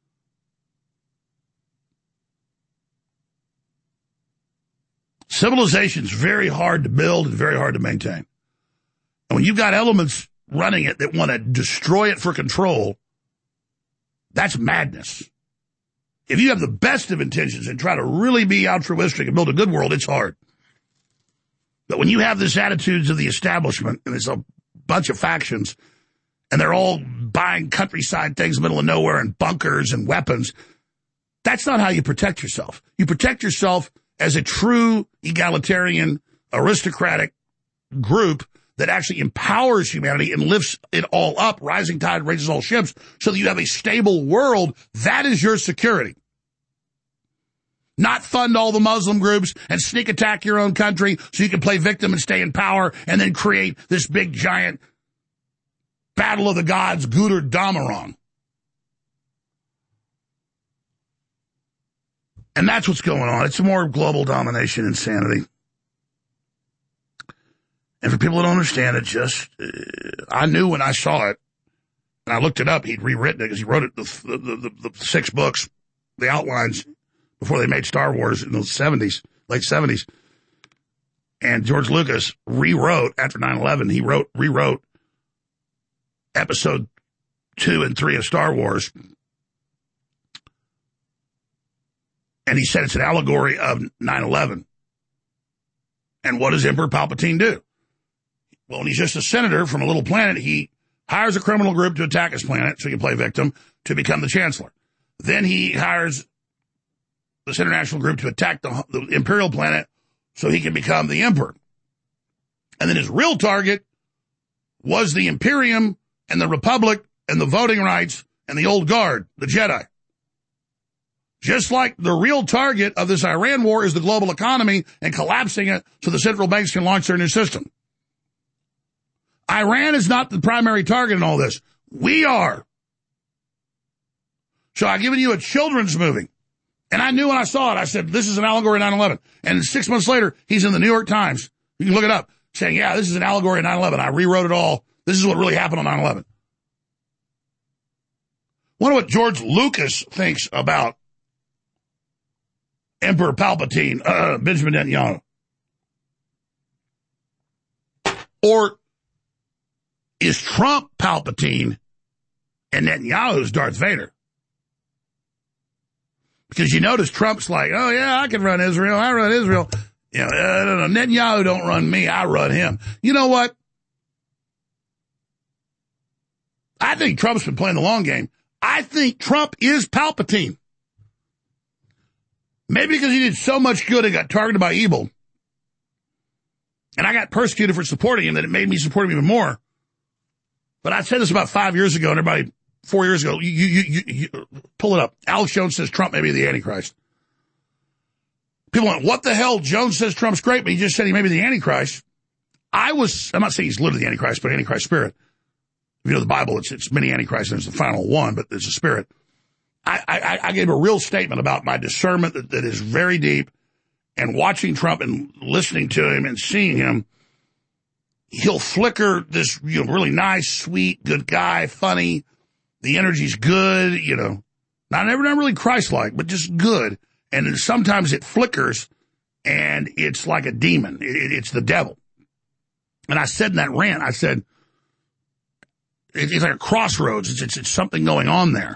Civilization's very hard to build and very hard to maintain. And when you've got elements running it that want to destroy it for control, that's madness. If you have the best of intentions and try to really be altruistic and build a good world, it's hard. But when you have this attitudes of the establishment, and there's a bunch of factions, and they're all buying countryside things in the middle of nowhere and bunkers and weapons, that's not how you protect yourself. You protect yourself as a true egalitarian, aristocratic group that actually empowers humanity and lifts it all up, rising tide raises all ships, so that you have a stable world. That is your security. Not fund all the Muslim groups and sneak attack your own country so you can play victim and stay in power and then create this big giant battle of the gods, Guder Damaron. And that's what's going on. It's more global domination insanity. And for people who don't understand it, just, uh, I knew when I saw it, and I looked it up, he'd rewritten it because he wrote it, the, the, the, the six books, the outlines, before they made Star Wars in the seventies, late seventies. And George Lucas rewrote, after nine eleven, he wrote, rewrote episode two and three of Star Wars. And he said it's an allegory of nine eleven. And what does Emperor Palpatine do? Well, when he's just a senator from a little planet, he hires a criminal group to attack his planet so he can play victim to become the chancellor. Then he hires this international group to attack the, the imperial planet so he can become the emperor. And then his real target was the Imperium and the Republic and the voting rights and the old guard, the Jedi. Just like the real target of this Iran war is the global economy and collapsing it so the central banks can launch their new system. Iran is not the primary target in all this. We are. So I've given you a children's movie. And I knew when I saw it, I said, this is an allegory of nine eleven. And six months later, he's in the New York Times. You can look it up, saying, yeah, this is an allegory of nine eleven. I rewrote it all. This is what really happened on nine eleven. Wonder what George Lucas thinks about Emperor Palpatine, uh, Benjamin Netanyahu. Or is Trump Palpatine and Netanyahu's Darth Vader? Because you notice Trump's like, oh, yeah, I can run Israel. I run Israel. You know, uh, no, no, Netanyahu don't run me. I run him. You know what? I think Trump's been playing the long game. I think Trump is Palpatine. Maybe because he did so much good and got targeted by evil. And I got persecuted for supporting him that it made me support him even more. But I said this about five years ago, and everybody... Four years ago, you, you, you, you pull it up. Alex Jones says Trump may be the Antichrist. People went, what the hell? Jones says Trump's great, but he just said he may be the Antichrist. I was, I'm not saying he's literally the Antichrist, but Antichrist spirit. If you know the Bible, it's, it's many Antichrists, and there's the final one, but there's a spirit. I, I, I gave a real statement about my discernment that, that is very deep, and watching Trump and listening to him and seeing him, he'll flicker this, you know, really nice, sweet, good guy, funny. The energy's good, you know, not ever not really Christ-like, but just good. And then sometimes it flickers, and it's like a demon. It, it's the devil. And I said in that rant, I said, it, it's like a crossroads. It's, it's, it's something going on there.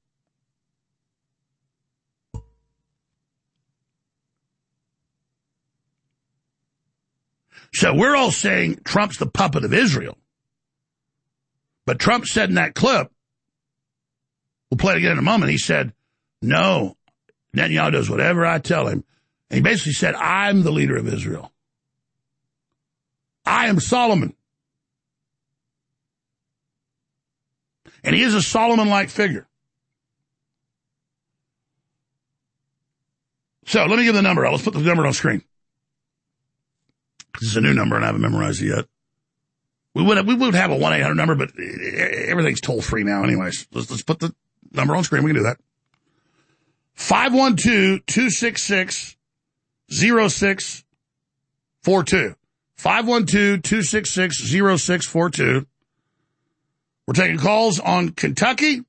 So we're all saying Trump's the puppet of Israel. But Trump said in that clip, we'll play it again in a moment. He said, no, Netanyahu does whatever I tell him. And he basically said, I'm the leader of Israel. I am Solomon. And he is a Solomon-like figure. So let me give the number out. Let's put the number on screen. This is a new number, and I haven't memorized it yet. We would, we would have a one eight hundred number, but everything's toll-free now anyways. Let's, let's put the number on screen. We can do that. five one two, two six six, zero six four two. five one two, two six six, zero six four two. We're taking calls on Kentucky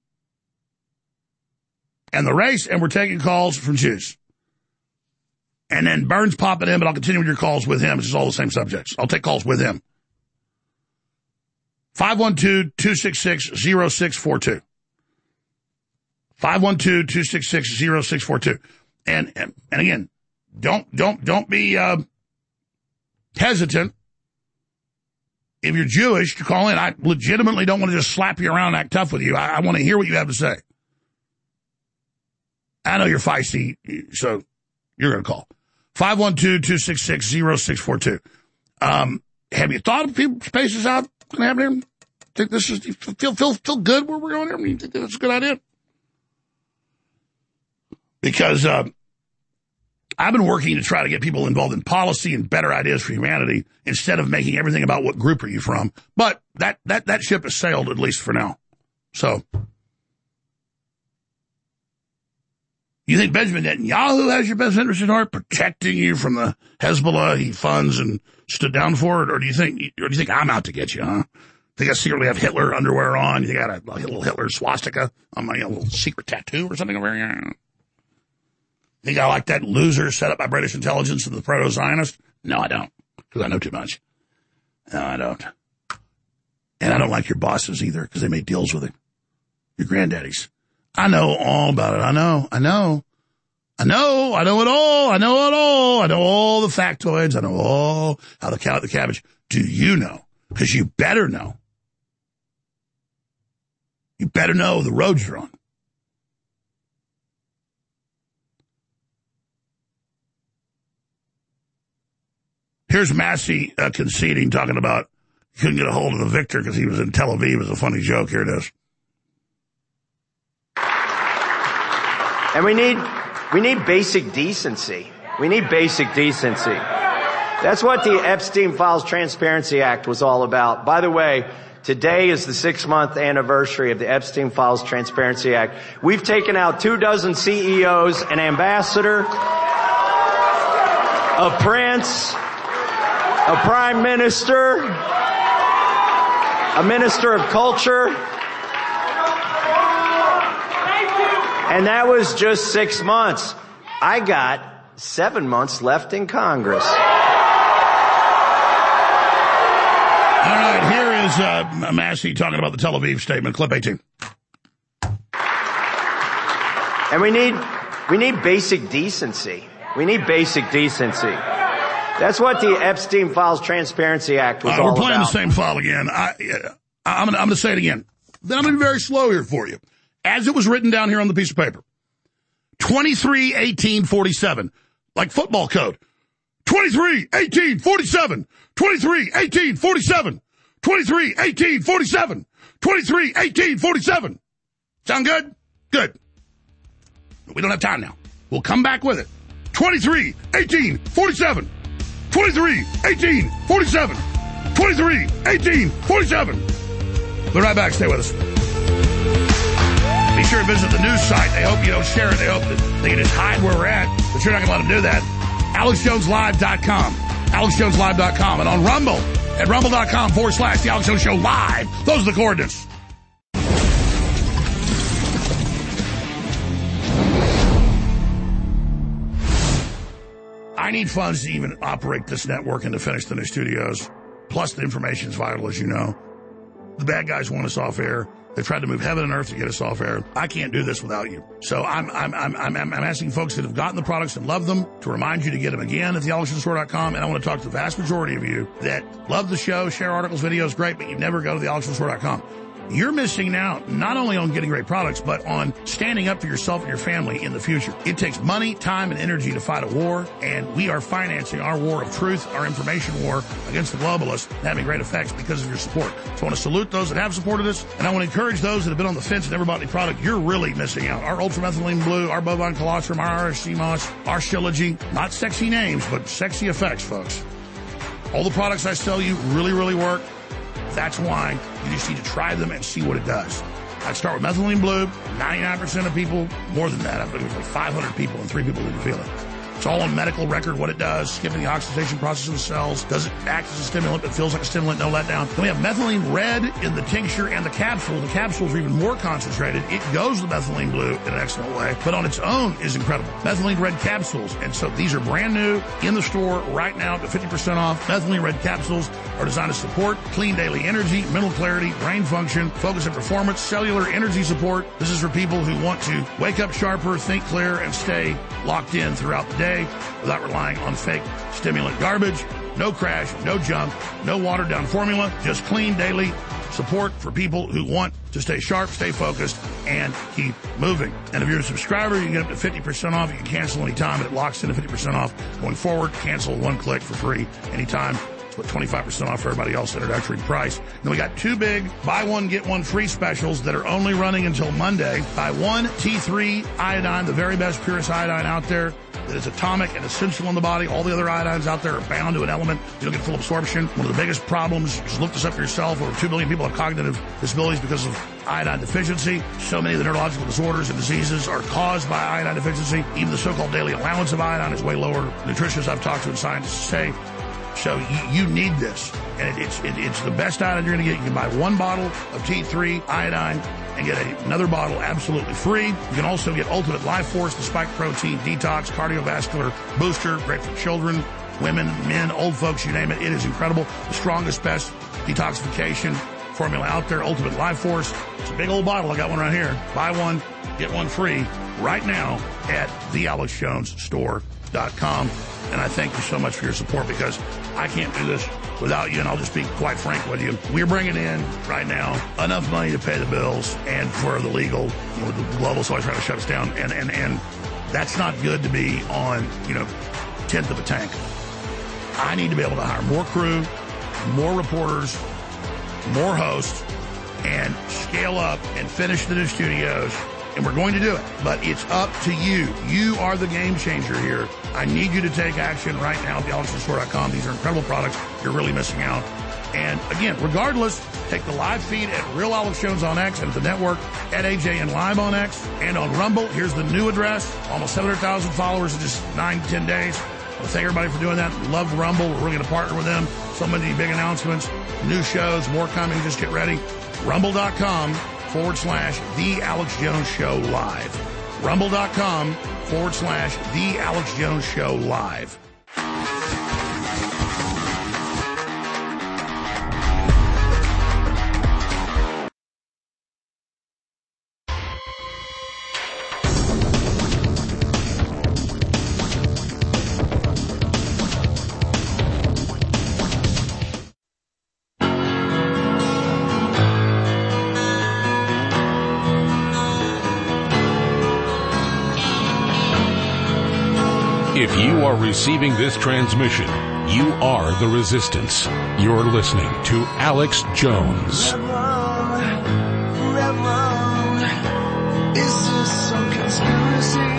and the race, and we're taking calls from Jews. And then Burns popping in, but I'll continue with your calls with him. It's just all the same subjects. I'll take calls with him. five one two, two six six, zero six four two. five one two, two six six, zero six four two. And, and, and again, don't, don't, don't be, uh, hesitant. If you're Jewish to call in, I legitimately don't want to just slap you around and act tough with you. I, I want to hear what you have to say. I know you're feisty, so you're going to call. five one two, two six six, zero six four two. Um, have you thought of people spaces out going to happen here? Think this is, feel, feel, feel good where we're going here? I mean, think that's a good idea? Because, uh, I've been working to try to get people involved in policy and better ideas for humanity instead of making everything about what group are you from. But that, that, that ship has sailed, at least for now. So, you think Benjamin Netanyahu has your best interest at heart, protecting you from the Hezbollah he funds and stood down for it? Or do you think, or do you think I'm out to get you, huh? Think I secretly have Hitler underwear on? You think I got a, a little Hitler swastika on my you know, little secret tattoo or something over here? Think I like that loser set up by British intelligence and the proto-Zionist? No, I don't, because I know too much. No, I don't. And I don't like your bosses either, because they made deals with him. Your granddaddies. I know all about it. I know, I know. I know, I know it all. I know it all. I know all the factoids. I know all how the cow, the cabbage. Do you know? Because you better know. You better know the roads you're on. Here's Massey uh, conceding, talking about he couldn't get a hold of the victor because he was in Tel Aviv. It was a funny joke. Here it is. And we need, we need basic decency. We need basic decency. That's what the Epstein Files Transparency Act was all about. By the way, today is the six-month anniversary of the Epstein Files Transparency Act. We've taken out two dozen C E Os, an ambassador, a prince, a prime minister, a minister of culture, and that was just six months. I got seven months left in Congress. All right, here is uh, Massey talking about the Tel Aviv statement, clip eighteen. And we need, we need basic decency. We need basic decency. That's what the Epstein Files Transparency Act was uh, all about. We're playing about. the same file again. I, uh, I'm going to say it again. Then I'm going to be very slow here for you. As it was written down here on the piece of paper. twenty-three eighteen forty-seven. Like football code. twenty-three eighteen forty-seven. twenty-three eighteen forty-seven. twenty-three eighteen forty-seven. twenty-three eighteen forty-seven. Sound good? Good. We don't have time now. We'll come back with it. twenty-three eighteen forty-seven. twenty-three eighteen forty-seven. twenty-three eighteen forty-seven. We'll be right back. Stay with us. Be sure to visit the news site. They hope you don't share it. They hope that they can just hide where we're at, but you're not going to let them do that. Alex Jones Live dot com. Alex Jones Live dot com. And on Rumble at rumble.com forward slash The Alex Jones Show Live. Those are the coordinates. I need funds to even operate this network and to finish the new studios. Plus, the information is vital, as you know. The bad guys want us off air. They've tried to move heaven and earth to get us off air. I can't do this without you. So I'm I'm I'm I'm, I'm asking folks that have gotten the products and love them to remind you to get them again at the alex jones store dot com. And I want to talk to the vast majority of you that love the show, share articles, videos, great, but you never go to the alex jones store dot com. You're missing out not only on getting great products, but on standing up for yourself and your family in the future. It takes money, time, and energy to fight a war, and we are financing our war of truth, our information war against the globalists, having great effects because of your support. So I want to salute those that have supported us, and I want to encourage those that have been on the fence and never bought any product. You're really missing out. Our ultramethylene blue, our bovine colostrum, our Irish sea moss, our Shilajit, not sexy names, but sexy effects, folks. All the products I sell you really, really work. That's why you just need to try them and see what it does. I'd start with methylene blue. ninety-nine percent of people, more than that, I think it was like five hundred people and three people didn't feel it. It's all on medical record what it does, skipping the oxidation process of the cells. Does it act as a stimulant, but feels like a stimulant, no letdown. Then we have methylene red in the tincture and the capsule. The capsules are even more concentrated. It goes with methylene blue in an excellent way, but on its own is incredible. Methylene red capsules. And so these are brand new in the store right now at fifty percent off. Methylene red capsules are designed to support clean daily energy, mental clarity, brain function, focus and performance, cellular energy support. This is for people who want to wake up sharper, think clear, and stay locked in throughout the day without relying on fake stimulant garbage. No crash, no junk, no watered down formula, just clean daily support for people who want to stay sharp, stay focused, and keep moving. And if you're a subscriber, you can get up to fifty percent off. You can cancel anytime, and it locks in to fifty percent off going forward. Cancel one click for free anytime. Put twenty-five percent off for everybody else at introductory price. And we got two big buy one, get one free specials that are only running until Monday. Buy one T three iodine, the very best, purest iodine out there. That is atomic and essential in the body. All the other iodines out there are bound to an element. You don't get full absorption. One of the biggest problems, just look this up for yourself, over two billion people have cognitive disabilities because of iodine deficiency. So many of the neurological disorders and diseases are caused by iodine deficiency. Even the so-called daily allowance of iodine is way lower. Nutritionists I've talked to and scientists say. So you, you need this, and it, it's it, it's the best iodine you're going to get. You can buy one bottle of T three iodine and get a, another bottle absolutely free. You can also get Ultimate Life Force, the spike protein detox cardiovascular booster, great for children, women, men, old folks, you name it. It is incredible. The strongest, best detoxification formula out there, Ultimate Life Force. It's a big old bottle. I got one right here. Buy one, get one free right now at the alex jones store dot com. And I thank you so much for your support, because I can't do this without you, and I'll just be quite frank with you. We're bringing in, right now, enough money to pay the bills and for the legal, you know, the global's always trying to shut us down, and, and, and that's not good to be on, you know, tenth of a tank. I need to be able to hire more crew, more reporters, more hosts, and scale up and finish the new studios. And we're going to do it, but it's up to you. You are the game changer here. I need you to take action right now at the alex jones store dot com. These are incredible products. You're really missing out. And again, regardless, take the live feed at Real Alex Jones on X and the network at A J N Live on X and on Rumble. Here's the new address. Almost seven hundred thousand followers in just nine, ten days. I want to thank everybody for doing that. Love Rumble. We're really going to partner with them. So many big announcements, new shows, more coming. Just get ready. Rumble.com forward slash The Alex Jones Show Live. Rumble.com forward slash The Alex Jones Show Live. If you are receiving this transmission, you are the resistance. You're listening to Alex Jones. Red rum, red rum. Is this some conspiracy?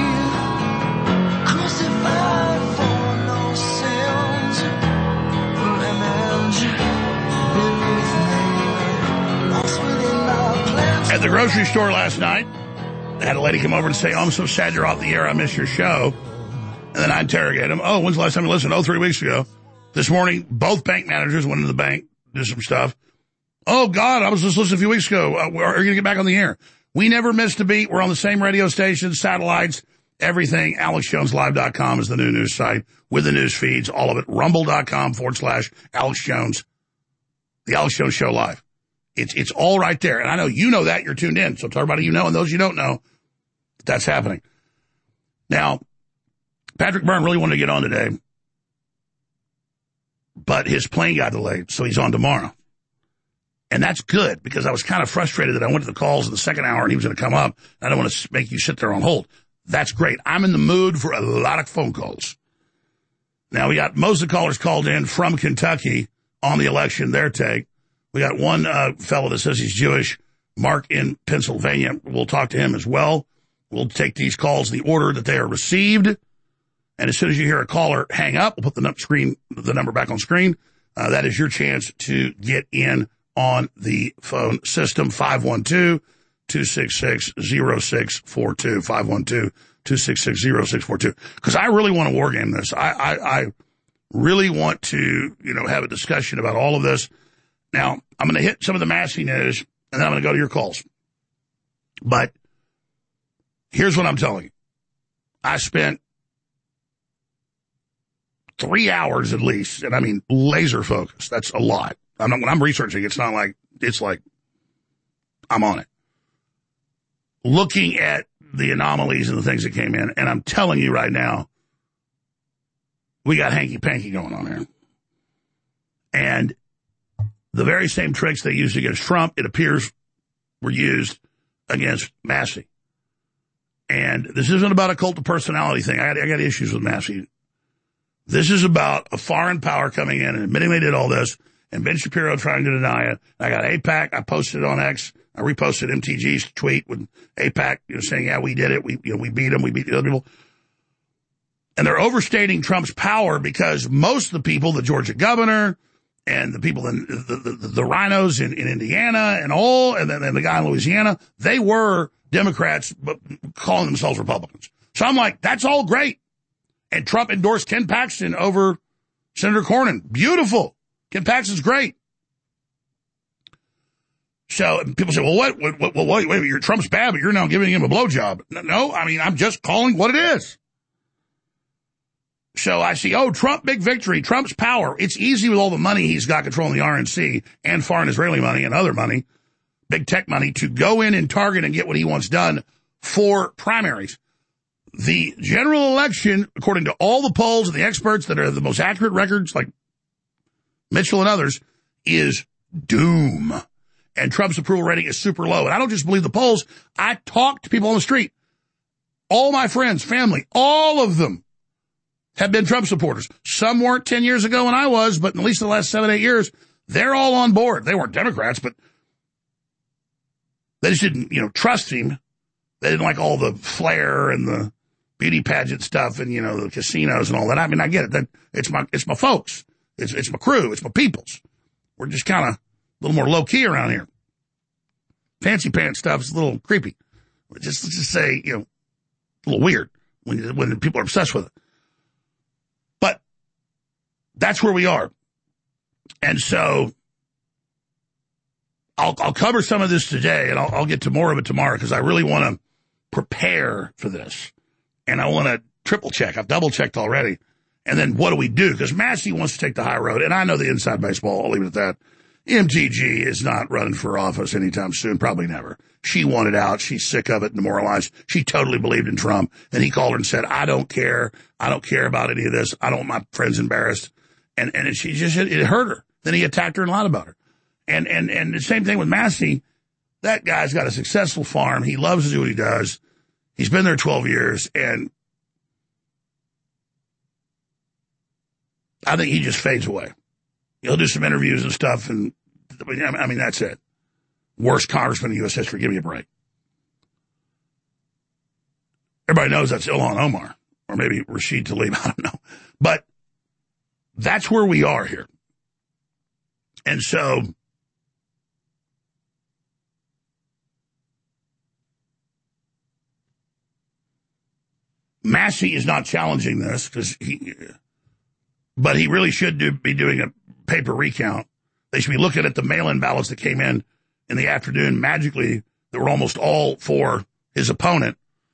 Crucified for no sins. Image beneath me. Lost within my plans. At the grocery store last night, I had a lady come over and say, "Oh, I'm so sad you're off the air. I miss your show." And then I interrogate him. "Oh, when's the last time you listened?" "Oh, three weeks ago." This morning, both bank managers went into the bank, did some stuff. "Oh, God, I was just listening a few weeks ago. Uh, are you going to get back on the air?" We never missed a beat. We're on the same radio station, satellites, everything. alex jones live dot com is the new news site with the news feeds, all of it. Rumble.com forward slash Alex Jones. The Alex Jones Show Live. It's, it's all right there. And I know you know that. You're tuned in. So tell everybody you know and those you don't know that that's happening. Now, Patrick Byrne really wanted to get on today, but his plane got delayed, so he's on tomorrow. And that's good, because I was kind of frustrated that I went to the calls in the second hour and he was going to come up. I don't want to make you sit there on hold. That's great. I'm in the mood for a lot of phone calls. Now, we got most of the callers called in from Kentucky on the election, their take. We got one uh, fellow that says he's Jewish, Mark in Pennsylvania. We'll talk to him as well. We'll take these calls in the order that they are received. And as soon as you hear a caller hang up, we'll put the screen, the number back on screen. Uh, that is your chance to get in on the phone system. five one two, two six six, zero six four two. five one two, two six six, zero six four two. Because I really want to war game this. I, I, I really want to, you know, have a discussion about all of this. Now, I'm going to hit some of the Massey news, and then I'm going to go to your calls. But here's what I'm telling you. I spent three hours at least, and I mean laser focused. That's a lot. I'm not, when I'm researching, it's not like, it's like I'm on it. Looking at the anomalies and the things that came in, and I'm telling you right now, we got hanky-panky going on here. And the very same tricks they used against Trump, it appears, were used against Massey. And this isn't about a cult of personality thing. I got, I got issues with Massey. This is about a foreign power coming in and admitting they did all this, and Ben Shapiro trying to deny it. I got AIPAC. I posted it on X. I reposted M T G's tweet with AIPAC, you know, saying, yeah, we did it. We, you know, we beat them. We beat the other people. And they're overstating Trump's power because most of the people, the Georgia governor and the people in the, the, the rhinos in, in Indiana and all, and then and the guy in Louisiana, they were Democrats, but calling themselves Republicans. So I'm like, that's all great. And Trump endorsed Ken Paxton over Senator Cornyn. Beautiful. Ken Paxton's great. So people say, well, what, what, what, wait, wait, you're Trump's bad, but you're now giving him a blowjob. No, I mean, I'm just calling what it is. So I see, oh, Trump, big victory, Trump's power. It's easy with all the money he's got controlling the R N C and foreign Israeli money and other money, big tech money, to go in and target and get what he wants done for primaries. The general election, according to all the polls and the experts that are the most accurate records, like Mitchell and others, is doom. And Trump's approval rating is super low. And I don't just believe the polls. I talk to people on the street. All my friends, family, all of them have been Trump supporters. Some weren't ten years ago when I was, but at least in the last seven, eight years, they're all on board. They weren't Democrats, but they just didn't, you know, trust him. They didn't like all the flair and the beauty pageant stuff and, you know, the casinos and all that. I mean, I get it. That it's my, it's my folks. It's, it's my crew. It's my peoples. We're just kind of a little more low key around here. Fancy pants stuff is a little creepy. Just, let's just say, you know, a little weird when, when people are obsessed with it. But that's where we are. And so I'll, I'll cover some of this today, and I'll, I'll get to more of it tomorrow because I really want to prepare for this. And I want to triple check. I've double checked already. And then what do we do? Because Massey wants to take the high road, and I know the inside baseball. I'll leave it at that. M T G is not running for office anytime soon, probably never. She wanted out. She's sick of it, demoralized. She totally believed in Trump. And he called her and said, I don't care. I don't care about any of this. I don't want my friends embarrassed. And and she just, it hurt her. Then he attacked her and lied about her. And, and, and the same thing with Massey. That guy's got a successful farm. He loves to do what he does. He's been there twelve years, and I think he just fades away. He'll do some interviews and stuff, and I mean, that's it. Worst congressman in U S history. Give me a break. Everybody knows that's Ilhan Omar, or maybe Rashid Tlaib. I don't know. But that's where we are here. And so Massey is not challenging this because he, but he really should do, be doing a paper recount. They should be looking at the mail-in ballots that came in in the afternoon magically that were almost all for his opponent.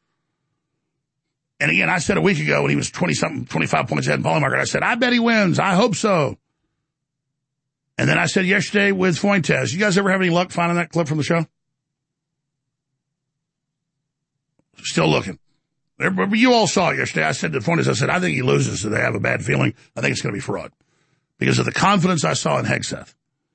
And again, I said a week ago when he was twenty-something, twenty-five points ahead in polling market, I said, I bet he wins. I hope so. And then I said yesterday with Fuentes, you guys ever have any luck finding that clip from the show? Still looking. You all saw it yesterday. I said to Fuentes, I said, I think he loses, so they have a bad feeling. I think it's going to be fraud because of the confidence I saw in Hegseth.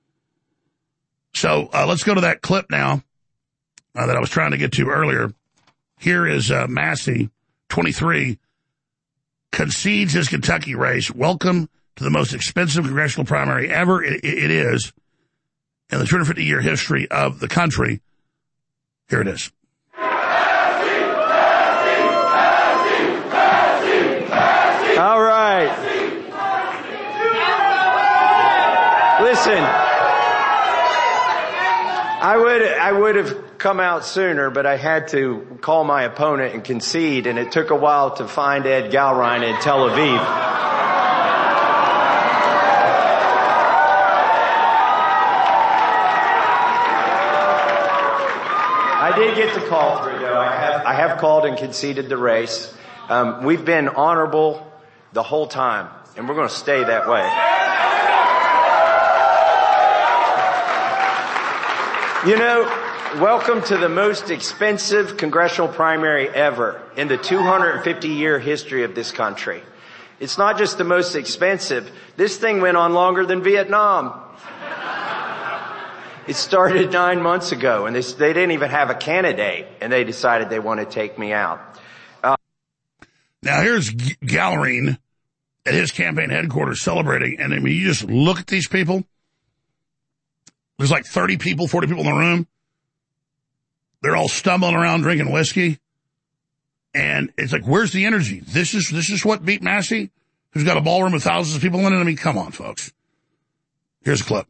So uh, let's go to that clip now uh, that I was trying to get to earlier. Here is uh, Massey, twenty-three, concedes his Kentucky race. Welcome to the most expensive congressional primary ever. It, it is in the two hundred fifty year history of the country. Here it is. All right. Listen, I would I would have come out sooner, but I had to call my opponent and concede, and it took a while to find Ed Galrein in Tel Aviv. I did get the call through, though. I have, I have called and conceded the race. Um, we've been honorable the whole time, and we're going to stay that way. You know, welcome to the most expensive congressional primary ever in the two hundred fifty year history of this country. It's not just the most expensive. This thing went on longer than Vietnam. It started nine months ago, and they, they didn't even have a candidate, and they decided they want to take me out. Uh, now, here's G- Gallery at his campaign headquarters celebrating, and I mean, you just look at these people. There's like thirty people, forty people in the room. They're all stumbling around drinking whiskey. And it's like, where's the energy? This is this is what beat Massey, who's got a ballroom with thousands of people in it? I mean, come on, folks. Here's a clip.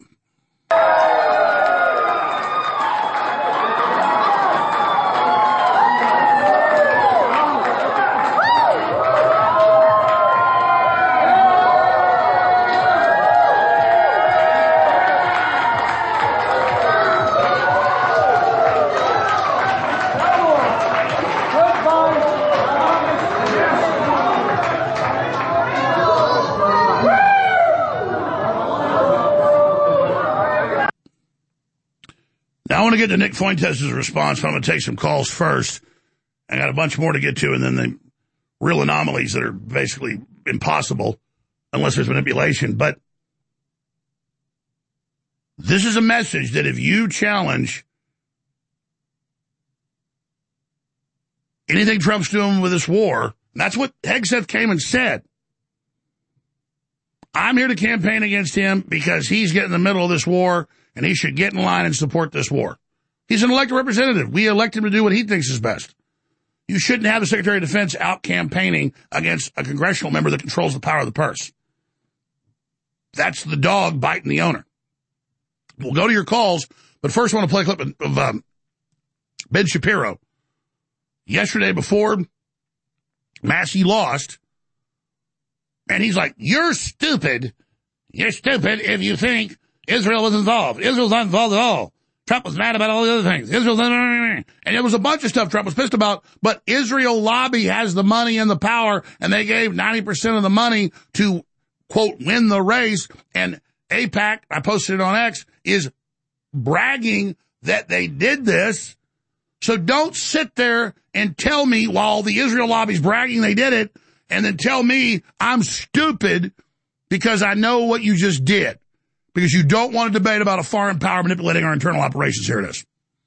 I want to get to Nick Fuentes' response, but I'm going to take some calls first. I got a bunch more to get to, and then the real anomalies that are basically impossible unless there's manipulation. But this is a message that if you challenge anything Trump's doing with this war, and that's what Hegseth came and said. I'm here to campaign against him because he's getting in the middle of this war, and he should get in line and support this war. He's an elected representative. We elect him to do what he thinks is best. You shouldn't have the Secretary of Defense out campaigning against a congressional member that controls the power of the purse. That's the dog biting the owner. We'll go to your calls, but first I want to play a clip of, of um, Ben Shapiro. Yesterday before Massey lost, and he's like, you're stupid. You're stupid if you think Israel was involved. Israel's not involved at all. Trump was mad about all the other things. Israel's not, and there was a bunch of stuff Trump was pissed about, but Israel lobby has the money and the power, and they gave ninety percent of the money to, quote, win the race, and AIPAC, I posted it on X, is bragging that they did this. So don't sit there and tell me while the Israel lobby's bragging they did it, and then tell me I'm stupid because I know what you just did. Because you don't want to debate about a foreign power manipulating our internal operations. Here it is.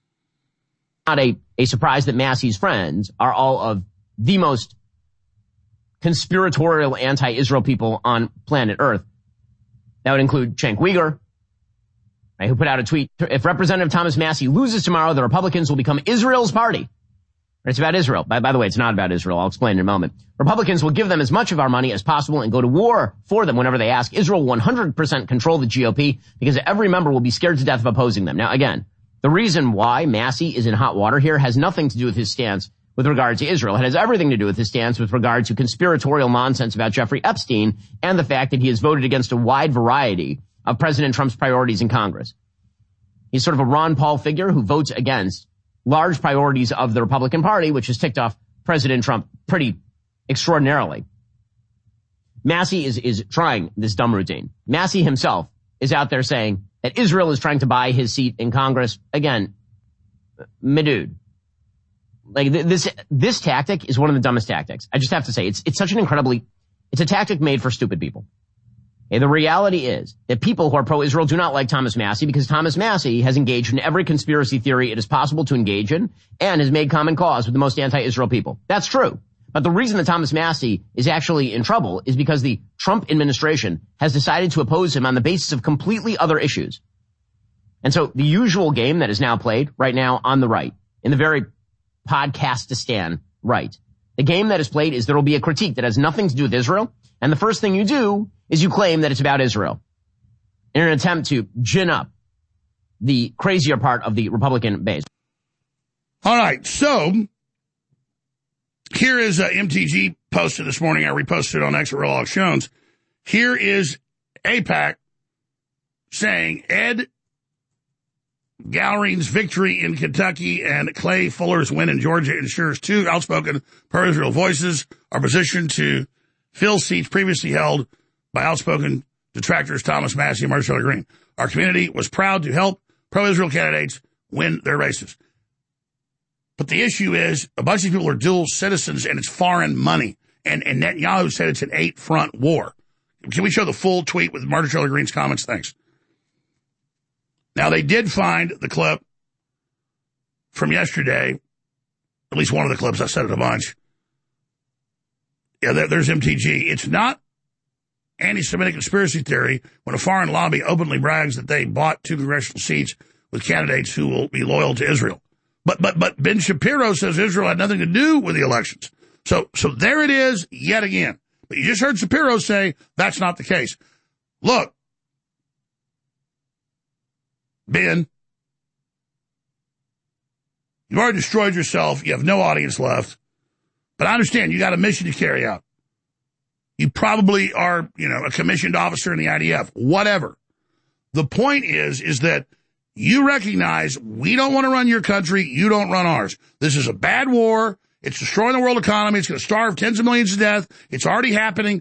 Not a, a surprise that Massey's friends are all of the most conspiratorial anti-Israel people on planet Earth. That would include Cenk Uygur, right, who put out a tweet. If Representative Thomas Massey loses tomorrow, the Republicans will become Israel's party. It's about Israel. By, by the way, it's not about Israel. I'll explain in a moment. Republicans will give them as much of our money as possible and go to war for them whenever they ask. Israel will one hundred percent control the G O P because every member will be scared to death of opposing them. Now, again, the reason why Massey is in hot water here has nothing to do with his stance with regard to Israel. It has everything to do with his stance with regard to conspiratorial nonsense about Jeffrey Epstein and the fact that he has voted against a wide variety of President Trump's priorities in Congress. He's sort of a Ron Paul figure who votes against large priorities of the Republican Party, which has ticked off President Trump pretty extraordinarily. Massey is, is trying this dumb routine. Massey himself is out there saying that Israel is trying to buy his seat in Congress. Again, my dude. Like this, this tactic is one of the dumbest tactics. I just have to say, it's, it's such an incredibly, it's a tactic made for stupid people. Okay, the reality is that people who are pro-Israel do not like Thomas Massey because Thomas Massey has engaged in every conspiracy theory it is possible to engage in and has made common cause with the most anti-Israel people. That's true. But the reason that Thomas Massey is actually in trouble is because the Trump administration has decided to oppose him on the basis of completely other issues. And so the usual game that is now played right now on the right, in the very podcastistan right, the game that is played is there will be a critique that has nothing to do with Israel. And the first thing you do is you claim that it's about Israel in an attempt to gin up the crazier part of the Republican base. All right, so here is uh, M T G posted this morning. I reposted it on X at Real Alex Jones. Here is AIPAC saying Ed Gallering's victory in Kentucky and Clay Fuller's win in Georgia ensures two outspoken pro-Israel voices are positioned to fill seats previously held by outspoken detractors Thomas Massie and Marjorie Taylor Greene. Our community was proud to help pro-Israel candidates win their races. But the issue is a bunch of people are dual citizens and it's foreign money. And, and Netanyahu said it's an eight-front war. Can we show the full tweet with Marjorie Taylor Greene's comments? Thanks. Now, they did find the clip from yesterday, at least one of the clips. I said it a bunch. Yeah, there, there's M T G. It's not anti-Semitic conspiracy theory when a foreign lobby openly brags that they bought two congressional seats with candidates who will be loyal to Israel. But but but Ben Shapiro says Israel had nothing to do with the elections. So so there it is yet again. But you just heard Shapiro say that's not the case. Look, Ben, you've already destroyed yourself. You have no audience left. But I understand you got a mission to carry out. You probably are, you know, a commissioned officer in the I D F, whatever. The point is, is that you recognize we don't want to run your country. You don't run ours. This is a bad war. It's destroying the world economy. It's going to starve tens of millions to death. It's already happening.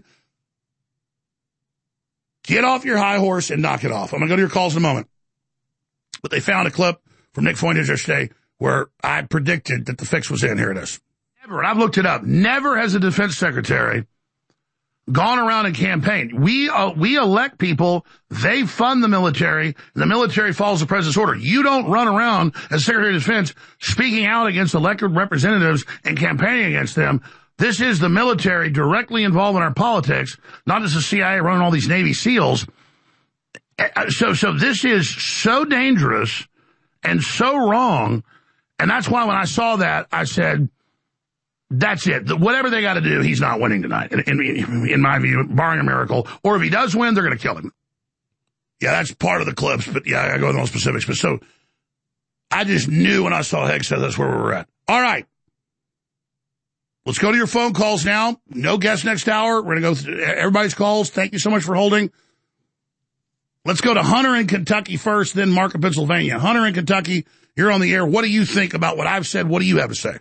Get off your high horse and knock it off. I'm going to go to your calls in a moment. But they found a clip from Nick Fuentes yesterday where I predicted that the fix was in. Here it is. Never, and I've looked it up, never has a defense secretary gone around and campaigned. We uh, we elect people, they fund the military, and the military follows the president's order. You don't run around as Secretary of Defense speaking out against elected representatives and campaigning against them. This is the military directly involved in our politics, not just the C I A running all these Navy SEALs. So, so this is so dangerous and so wrong, and that's why when I saw that, I said, that's it. Whatever they got to do, he's not winning tonight, in, in, in my view, barring a miracle. Or if he does win, they're going to kill him. Yeah, that's part of the clips, but yeah, I go into those specifics. But so, I just knew when I saw Hegg said that's where we were at. All right. Let's go to your phone calls now. No guests next hour. We're going to go through everybody's calls. Thank you so much for holding. Let's go to Hunter in Kentucky first, then Mark in Pennsylvania. Hunter in Kentucky, you're on the air. What do you think about what I've said? What do you have to say?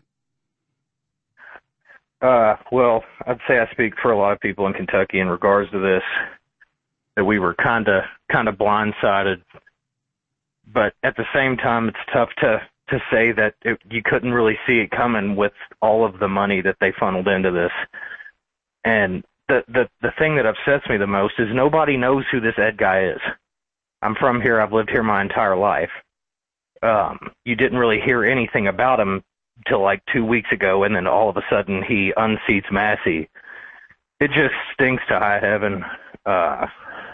Uh, well, I'd say I speak for a lot of people in Kentucky in regards to this, that we were kind of kind of blindsided. But at the same time, it's tough to, to say that it, you couldn't really see it coming with all of the money that they funneled into this. And the, the, the thing that upsets me the most is nobody knows who this Ed guy is. I'm from here. I've lived here my entire life. Um, you didn't really hear anything about him till like two weeks ago, and then all of a sudden he unseats Massie. It just stinks to high heaven. Uh,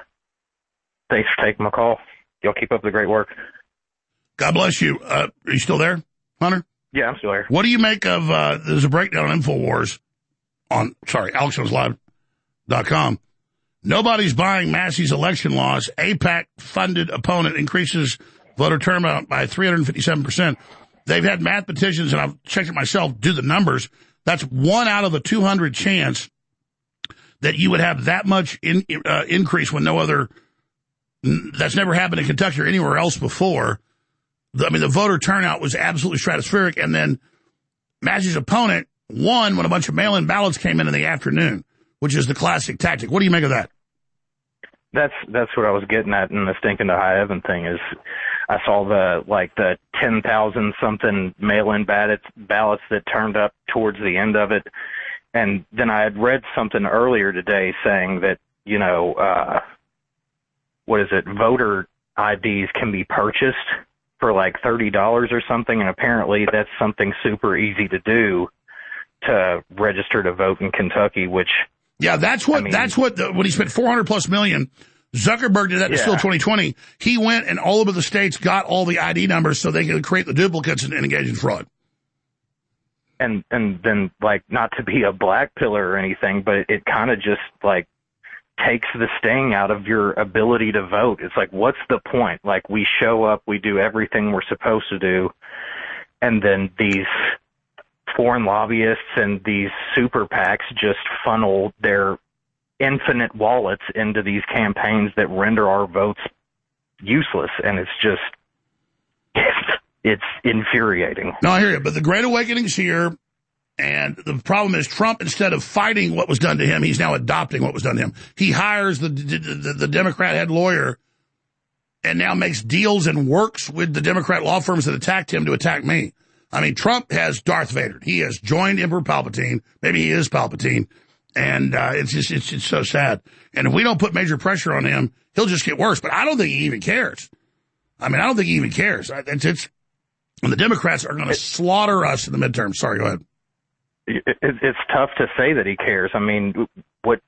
thanks for taking my call. Y'all keep up the great work. God bless you. Uh, are you still there, Hunter? Yeah, I'm still here. What do you make of, uh, there's a breakdown on InfoWars on, sorry, Alex Jones Live dot com. Nobody's buying Massie's election loss. AIPAC-funded opponent increases voter turnout by three hundred fifty-seven percent. They've had mathematicians, and I've checked it myself, do the numbers. That's one out of the two hundred chance that you would have that much in, uh, increase when no other, that's never happened in Kentucky or anywhere else before. The, I mean, the voter turnout was absolutely stratospheric, and then Massie's opponent won when a bunch of mail-in ballots came in in the afternoon, which is the classic tactic. What do you make of that? That's that's what I was getting at in the stinking to high heaven thing is I saw the, like, the ten thousand something mail-in ballots, ballots that turned up towards the end of it. And then I had read something earlier today saying that, you know, uh, what is it, voter I Ds can be purchased for like thirty dollars or something. And apparently that's something super easy to do to register to vote in Kentucky, which. Yeah, that's what, I mean, that's what, the, when he spent four hundred plus million, Zuckerberg did that in yeah. Still twenty twenty. He went and all over the states got all the I D numbers so they could create the duplicates and, and engage in fraud. And, and then, like, not to be a black pillar or anything, but it kind of just, like, takes the sting out of your ability to vote. It's like, what's the point? Like, we show up, we do everything we're supposed to do, and then these foreign lobbyists and these super PACs just funnel their infinite wallets into these campaigns that render our votes useless, and it's just it's, it's infuriating. No, I hear you, but the Great Awakening's here, and the problem is Trump, instead of fighting what was done to him, he's now adopting what was done to him. He hires the the, the Democrat head lawyer and now makes deals and works with the Democrat law firms that attacked him to attack me. I mean, Trump has Darth Vader. He has joined Emperor Palpatine. Maybe he is Palpatine. And uh, it's just it's, it's so sad. And if we don't put major pressure on him, he'll just get worse. But I don't think he even cares. I mean, I don't think he even cares. It's, it's and the Democrats are going to slaughter us in the midterm. Sorry, go ahead. It, it, it's tough to say that he cares. I mean, what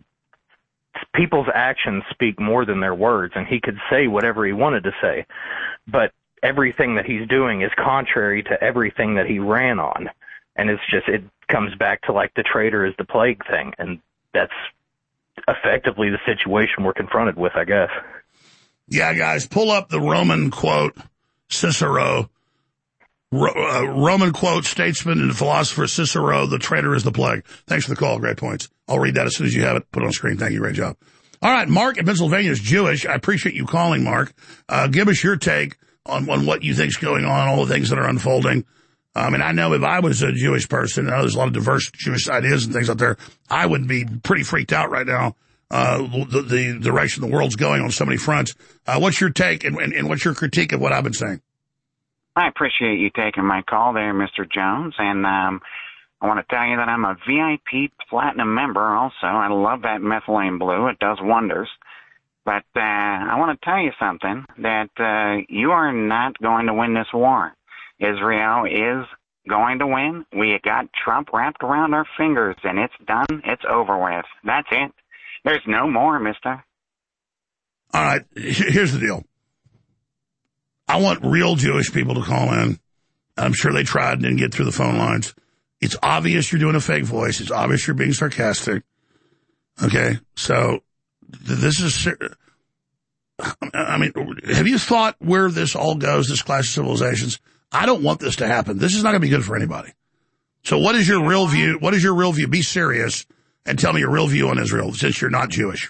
people's actions speak more than their words, and he could say whatever he wanted to say. But everything that he's doing is contrary to everything that he ran on. And it's just, it comes back to like the traitor is the plague thing. And that's effectively the situation we're confronted with, I guess. Yeah, guys, pull up the Roman quote, Cicero, Ro, uh, Roman quote, statesman and philosopher Cicero, the traitor is the plague. Thanks for the call. Great points. I'll read that as soon as you have it. Put it on screen. Thank you. Great job. All right, Mark in Pennsylvania is Jewish. I appreciate you calling, Mark. Uh, give us your take on, on what you think's going on, all the things that are unfolding. I mean, I know if I was a Jewish person, I know there's a lot of diverse Jewish ideas and things out there, I would be pretty freaked out right now, uh, the, the direction the world's going on so many fronts. Uh, what's your take and, and, and what's your critique of what I've been saying? I appreciate you taking my call there, Mister Jones, and um, I want to tell you that I'm a V I P Platinum member also. I love that methylene blue. It does wonders. But uh, I want to tell you something, that uh, you are not going to win this war. Israel is going to win. We got Trump wrapped around our fingers, and it's done. It's over with. That's it. There's no more, mister. All right, here's the deal. I want real Jewish people to call in. I'm sure they tried and didn't get through the phone lines. It's obvious you're doing a fake voice. It's obvious you're being sarcastic. Okay, so this is... I mean, have you thought where this all goes, this clash of civilizations? I don't want this to happen. This is not going to be good for anybody. So what is your real view? What is your real view? Be serious and tell me your real view on Israel, since you're not Jewish.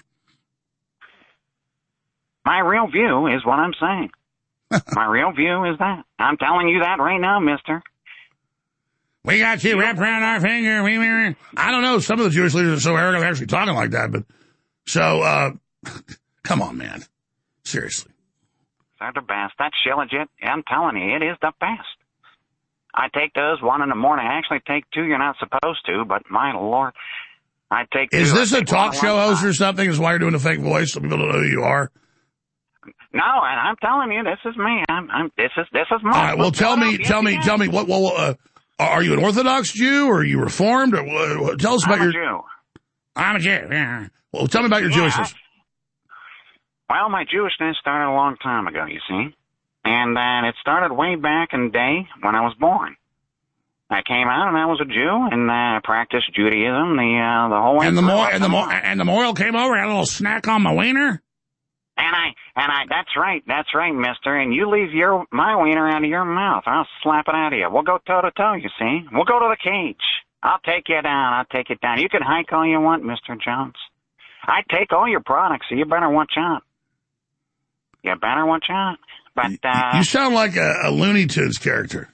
My real view is what I'm saying. My real view is that. I'm telling you that right now, mister. We got you wrapped around our finger. We, we, I don't know. Some of the Jewish leaders are so arrogant they're actually talking like that. But so, uh, come on, man. Seriously. They're the best. That's Shilajit. I'm telling you, it is the best. I take those one in the morning. I actually take two you're not supposed to, but my Lord, I take two. Is this I a talk show host or something? Is why you're doing a fake voice so people don't know who you are? No, and I'm telling you, this is me. I'm, I'm this is this is my. All right. Well, tell me, tell me, tell me. What? Well, uh, are you an Orthodox Jew or are you Reformed? Or uh, tell us about I'm your. A Jew. I'm a Jew. Yeah. Well, tell me about your yeah, Jewishness. I, well, my Jewishness started a long time ago, you see, and uh, it started way back in the day when I was born. I came out and I was a Jew and I uh, practiced Judaism the uh, the whole way. And the through. more and the more and the Moyle came over, had a little snack on my wiener. And I, and I, that's right, that's right, mister. And you leave your, my wiener out of your mouth. I'll slap it out of you. We'll go toe to toe, you see. We'll go to the cage. I'll take you down. I'll take you down. You can hike all you want, Mister Jones. I take all your products, so you better watch out. You better watch out. But, uh. You sound like a, a Looney Tunes character.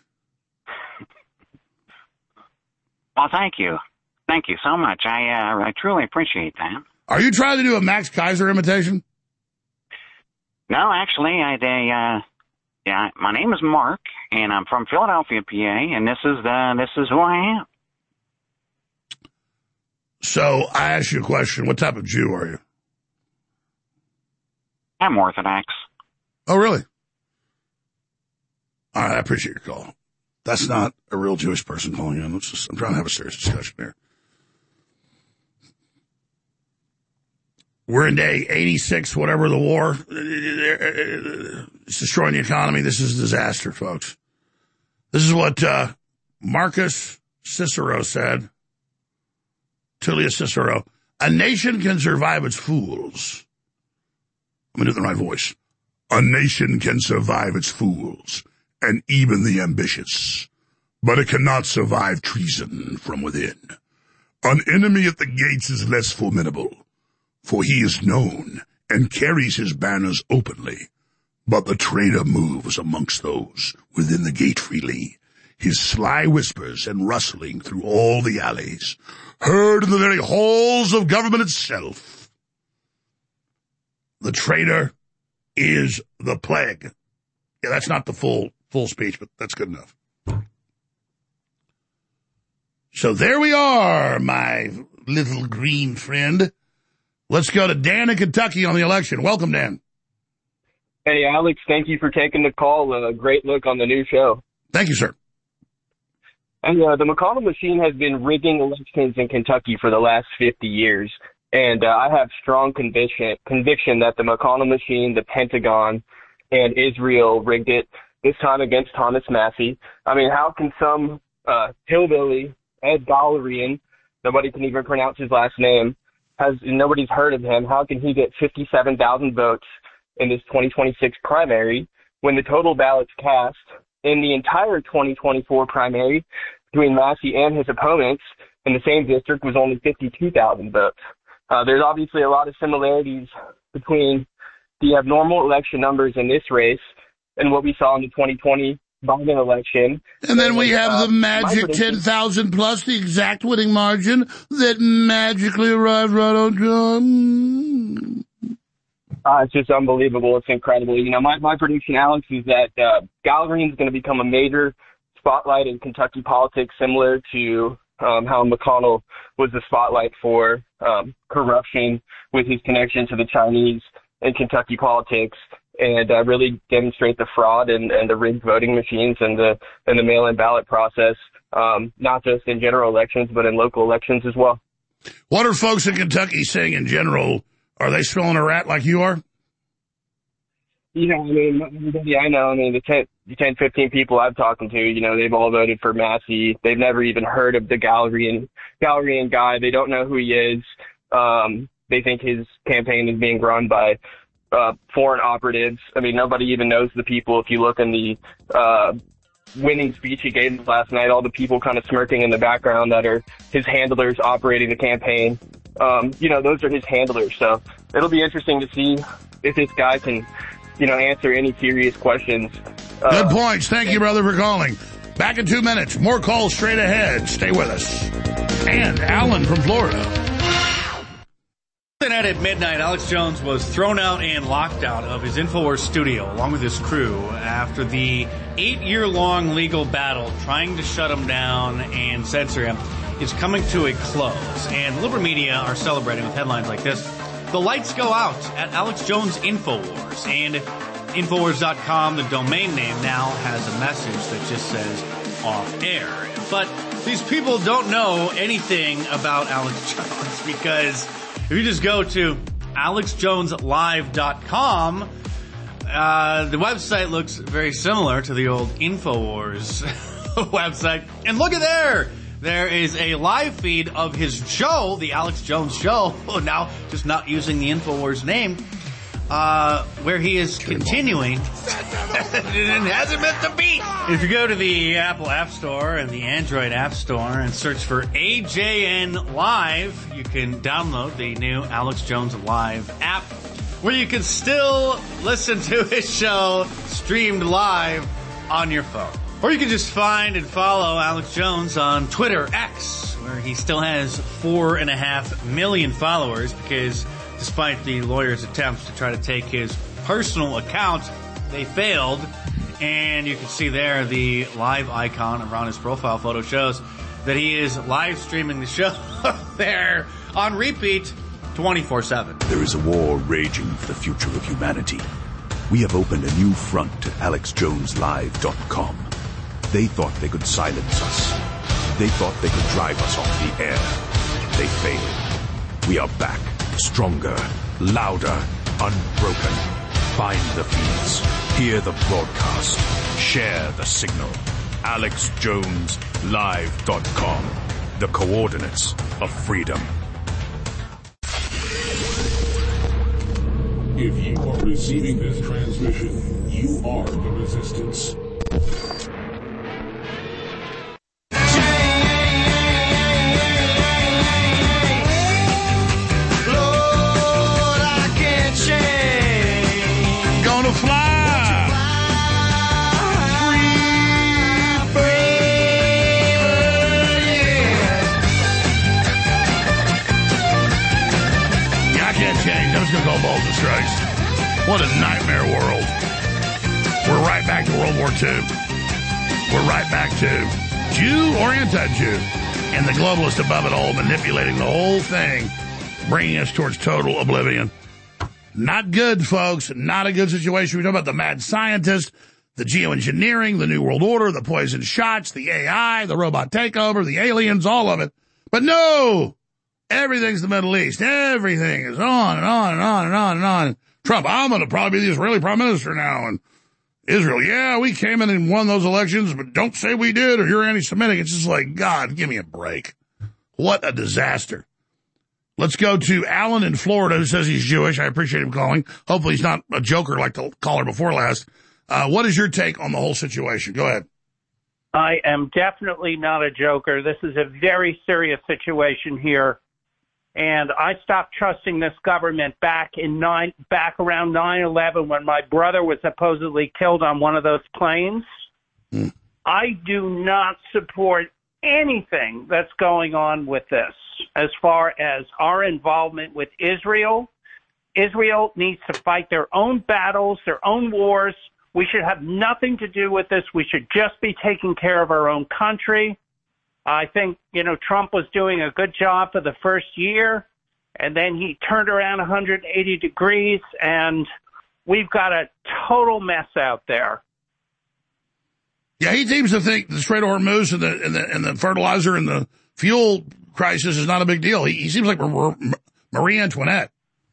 Well, thank you. Thank you so much. I, uh, I truly appreciate that. Are you trying to do a Max Kaiser imitation? No, actually, I, uh, yeah, my name is Mark, and I'm from Philadelphia, P A, and this is the, this is who I am. So I ask you a question. What type of Jew are you? I'm Orthodox. Oh, really? All right, I appreciate your call. That's not a real Jewish person calling in. Let's just, I'm trying to have a serious discussion here. We're in day eighty-six, whatever the war. It's destroying the economy. This is a disaster, folks. This is what uh, Marcus Cicero said. Tullius Cicero. A nation can survive its fools. I'm going to do the right voice. A nation can survive its fools and even the ambitious. But it cannot survive treason from within. An enemy at the gates is less formidable, for he is known and carries his banners openly. But the traitor moves amongst those within the gate freely, his sly whispers and rustling through all the alleys, heard in the very halls of government itself. The traitor is the plague. Yeah, that's not the full full speech, but that's good enough. So there we are, my little green friend. Let's go to Dan in Kentucky on the election. Welcome, Dan. Hey, Alex, thank you for taking the call. A uh, great look on the new show. Thank you, sir. And uh, the McConnell machine has been rigging elections in Kentucky for the last fifty years. And uh, I have strong conviction conviction that the McConnell machine, the Pentagon, and Israel rigged it, this time against Thomas Massie. I mean, how can some uh, hillbilly, Ed Galerian, nobody can even pronounce his last name, has nobody's heard of him, how can he get fifty-seven thousand votes in this twenty twenty-six primary when the total ballots cast in the entire twenty twenty-four primary between Massie and his opponents in the same district was only fifty-two thousand votes? Uh, there's obviously a lot of similarities between the abnormal election numbers in this race and what we saw in the twenty twenty Biden election. And then we have uh, the magic ten thousand plus, the exact winning margin that magically arrived right on time. Uh, it's just unbelievable. It's incredible. You know, my, my prediction, Alex, is that uh, Galerian is going to become a major spotlight in Kentucky politics, similar to um, how McConnell was the spotlight for um, corruption with his connection to the Chinese in Kentucky politics, and uh, really demonstrate the fraud and, and the rigged voting machines and the and the mail-in ballot process, um, not just in general elections, but in local elections as well. What are folks in Kentucky saying in general? Are they smelling a rat like you are? Yeah, I mean, everybody I know, I mean, the ten, the ten, fifteen people I've talked to, you know, they've all voted for Massie. They've never even heard of the Galerian, Galerian guy. They don't know who he is. Um, they think his campaign is being run by uh, foreign operatives. I mean, nobody even knows the people. If you look in the uh, winning speech he gave last night, all the people kind of smirking in the background that are his handlers operating the campaign. Um, you know, those are his handlers. So it'll be interesting to see if this guy can, you know, answer any serious questions. Uh, Good points. Thank you, brother, for calling. Back in two minutes. More calls straight ahead. Stay with us. And Alan from Florida. Night at midnight, Alex Jones was thrown out and locked out of his InfoWars studio along with his crew after the eight-year-long legal battle trying to shut him down and censor him is coming to a close. And liberal media are celebrating with headlines like this. The lights go out at Alex Jones InfoWars. And Infowars dot com, the domain name, now has a message that just says off air. But these people don't know anything about Alex Jones, because if you just go to Alex Jones Live dot com, uh, the website looks very similar to the old InfoWars website. And look at there! There is a live feed of his show, the Alex Jones Show, now just not using the InfoWars name, uh, where he is continuing. It hasn't missed a beat. If you go to the Apple App Store and the Android App Store and search for A J N Live, you can download the new Alex Jones Live app, where you can still listen to his show streamed live on your phone. Or you can just find and follow Alex Jones on Twitter X, where he still has four and a half million followers, because despite the lawyer's attempts to try to take his personal account, they failed. And you can see there the live icon around his profile photo shows that he is live streaming the show there on repeat twenty-four seven. There is a war raging for the future of humanity. We have opened a new front at Alex Jones Live dot com. They thought they could silence us. They thought they could drive us off the air. They failed. We are back, stronger, louder, unbroken. Find the feeds. Hear the broadcast. Share the signal. Alex Jones Live dot com. The coordinates of freedom. If you are receiving this transmission, you are the resistance. What a nightmare world. We're right back to World War Two. We're right back to Jew or anti-Jew. And the globalists above it all manipulating the whole thing, bringing us towards total oblivion. Not good, folks. Not a good situation. We talk about the mad scientist, the geoengineering, the New World Order, the poison shots, the A I, the robot takeover, the aliens, all of it. But no! Everything's the Middle East. Everything is on and on and on and on and on. Trump, I'm going to probably be the Israeli prime minister now. And Israel, yeah, we came in and won those elections, but don't say we did or you're anti-Semitic. It's just like, God, give me a break. What a disaster. Let's go to Alan in Florida who says he's Jewish. I appreciate him calling. Hopefully he's not a joker like the caller before last. Uh, what is your take on the whole situation? Go ahead. I am definitely not a joker. This is a very serious situation here. And I stopped trusting this government back in nine, back around nine eleven when my brother was supposedly killed on one of those planes. Mm. I do not support anything that's going on with this as far as our involvement with Israel. Israel needs to fight their own battles, their own wars. We should have nothing to do with this. We should just be taking care of our own country. I think, you know, Trump was doing a good job for the first year, and then he turned around one hundred eighty degrees, and we've got a total mess out there. Yeah, he seems to think the Strait of Hormuz and the, and the, and the fertilizer and the fuel crisis is not a big deal. He, he seems like Marie Antoinette.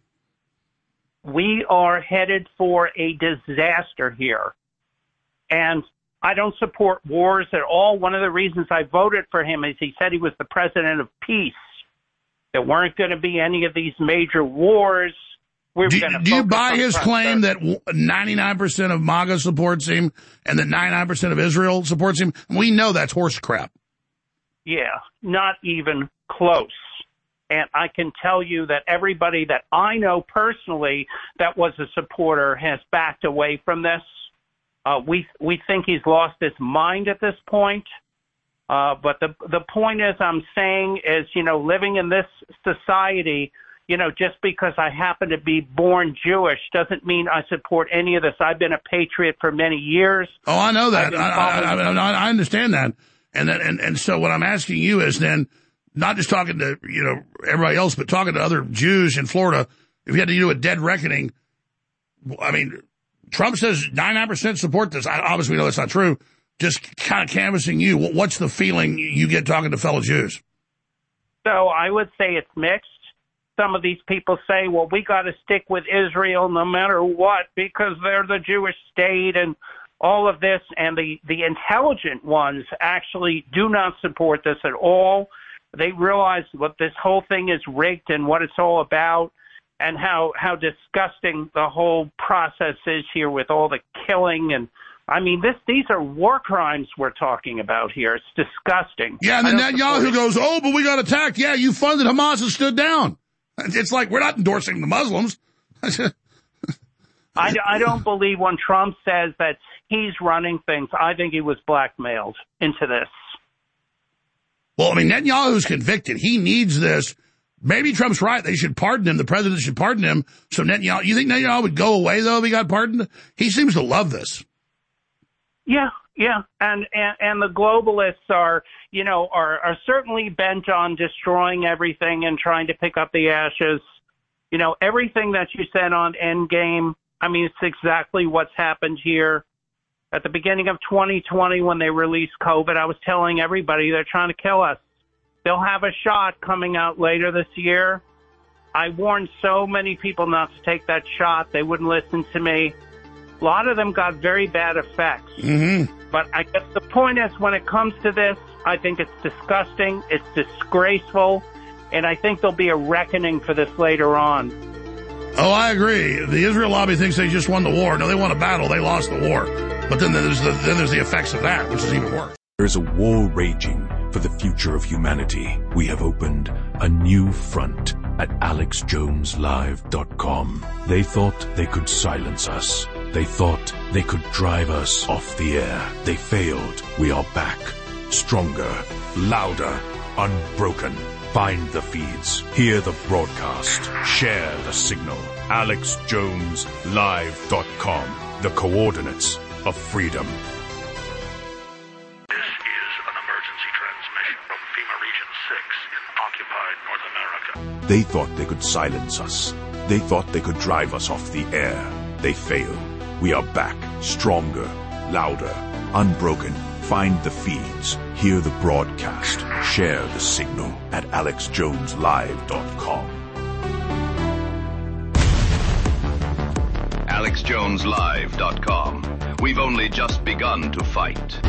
We are headed for a disaster here, and I don't support wars at all. One of the reasons I voted for him is he said he was the president of peace. There weren't going to be any of these major wars. We were do going to do you buy his prosperity. claim that ninety-nine percent of MAGA supports him and that ninety-nine percent of Israel supports him? We know that's horse crap. Yeah, not even close. And I can tell you that everybody that I know personally that was a supporter has backed away from this. Uh, we we think he's lost his mind at this point. Uh, but the the point is, I'm saying is, you know, living in this society, you know, just because I happen to be born Jewish doesn't mean I support any of this. I've been a patriot for many years. Oh, I know that. I, I, I, I understand that. And, then, and and so what I'm asking you is then, not just talking to, you know, everybody else, but talking to other Jews in Florida, if you had to do a dead reckoning, I mean, Trump says ninety-nine percent support this. I, obviously, we know that's not true. Just kind of canvassing you, what's the feeling you get talking to fellow Jews? So I would say it's mixed. Some of these people say, well, we got to stick with Israel no matter what because they're the Jewish state and all of this. And the, the intelligent ones actually do not support this at all. They realize what this whole thing is rigged and what it's all about and how, how disgusting the whole process is here with all the killing. And I mean, this these are war crimes we're talking about here. It's disgusting. Yeah, and then Netanyahu goes, oh, but we got attacked. Yeah, you funded Hamas and stood down. It's like we're not endorsing the Muslims. I, I don't believe when Trump says that he's running things. I think he was blackmailed into this. Well, I mean, Netanyahu's convicted. He needs this. Maybe Trump's right. They should pardon him. The president should pardon him. So Netanyahu, you think Netanyahu would go away, though, if he got pardoned? He seems to love this. Yeah, yeah. And, and, and the globalists are, you know, are, are certainly bent on destroying everything and trying to pick up the ashes. You know, everything that you said on Endgame, I mean, it's exactly what's happened here. At the beginning of twenty twenty, when they released COVID, I was telling everybody they're trying to kill us. They'll have a shot coming out later this year. I warned so many people not to take that shot. They wouldn't listen to me. A lot of them got very bad effects. Mm-hmm. But I guess the point is, when it comes to this, I think it's disgusting, it's disgraceful, and I think there'll be a reckoning for this later on. Oh, I agree. The Israel lobby thinks they just won the war. No, they won a battle. They lost the war. But then there's the, then there's the effects of that, which is even worse. There's a war raging for the future of humanity. We have opened a new front at alex jones live dot com. They thought they could silence us. They thought they could drive us off the air. They failed. We are back. Stronger, louder, unbroken. Find the feeds. Hear the broadcast. Share the signal. Alex Jones Live dot com. The coordinates of freedom. This is an emergency transmission from FEMA Region six in occupied North America. They thought they could silence us. They thought they could drive us off the air. They failed. We are back, stronger, louder, unbroken. Find the feeds. Hear the broadcast. Share the signal at Alex Jones Live dot com. Alex Jones Live dot com. We've only just begun to fight.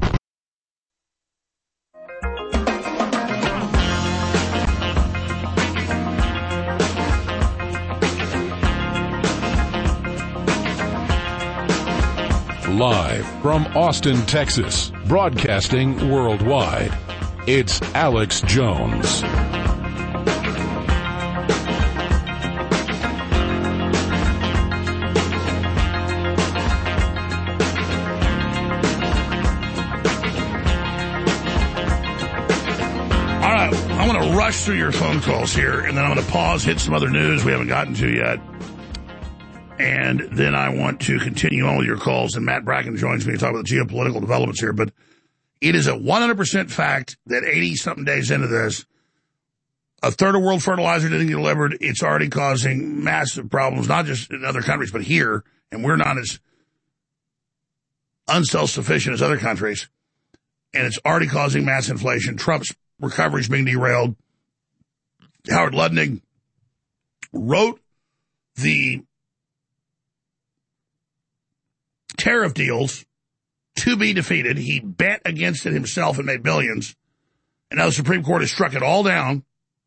Live from Austin, Texas, broadcasting worldwide, it's Alex Jones. All right, I want to rush through your phone calls here, and then I'm going to pause, hit some other news we haven't gotten to yet. And then I want to continue on with your calls, and Matt Bracken joins me to talk about the geopolitical developments here. But it is a one hundred percent fact that eighty-something days into this, a third of world fertilizer didn't get delivered. It's already causing massive problems, not just in other countries, but here. And we're not as unself-sufficient as other countries. And it's already causing mass inflation. Trump's recovery is being derailed. Howard Lutnick wrote the tariff deals to be defeated. He bet against it himself and made billions. And now the Supreme Court has struck it all down.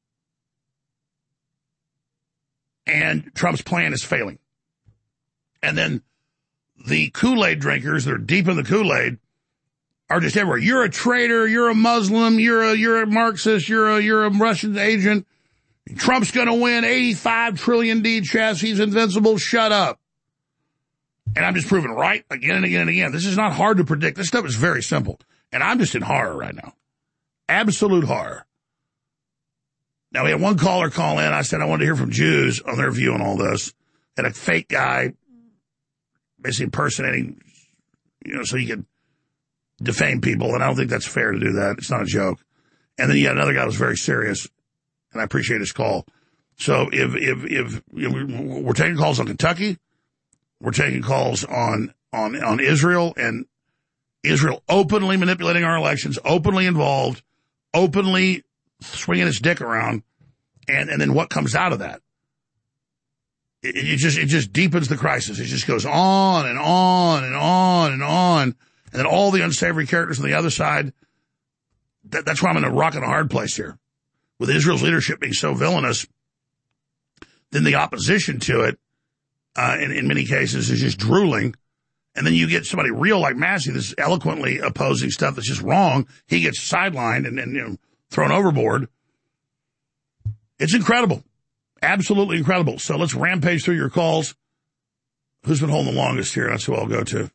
And Trump's plan is failing. And then the Kool-Aid drinkers that are deep in the Kool-Aid are just everywhere. You're a traitor. You're a Muslim. You're a, you're a Marxist. You're a, you're a Russian agent. Trump's going to win eighty-five trillion D chess. He's invincible. Shut up. And I'm just proving right again and again and again. This is not hard to predict. This stuff is very simple. And I'm just in horror right now. Absolute horror. Now, we had one caller call in. I said I wanted to hear from Jews on their view on all this. And a fake guy basically impersonating, you know, so he could defame people. And I don't think that's fair to do that. It's not a joke. And then you had another guy that was very serious. And I appreciate his call. So if, if, if you know, we're taking calls on Kentucky, we're taking calls on, on, on Israel, and Israel openly manipulating our elections, openly involved, openly swinging its dick around. And, and then what comes out of that? It, it just, it just deepens the crisis. It just goes on and on and on and on. And then all the unsavory characters on the other side. That, that's why I'm in a rock and a hard place here. With Israel's leadership being so villainous, then the opposition to it, Uh, in, in many cases, is just drooling. And then you get somebody real like Massey that's eloquently opposing stuff that's just wrong. He gets sidelined and, and you know, thrown overboard. It's incredible. Absolutely incredible. So let's rampage through your calls. Who's been holding the longest here? That's who I'll go to.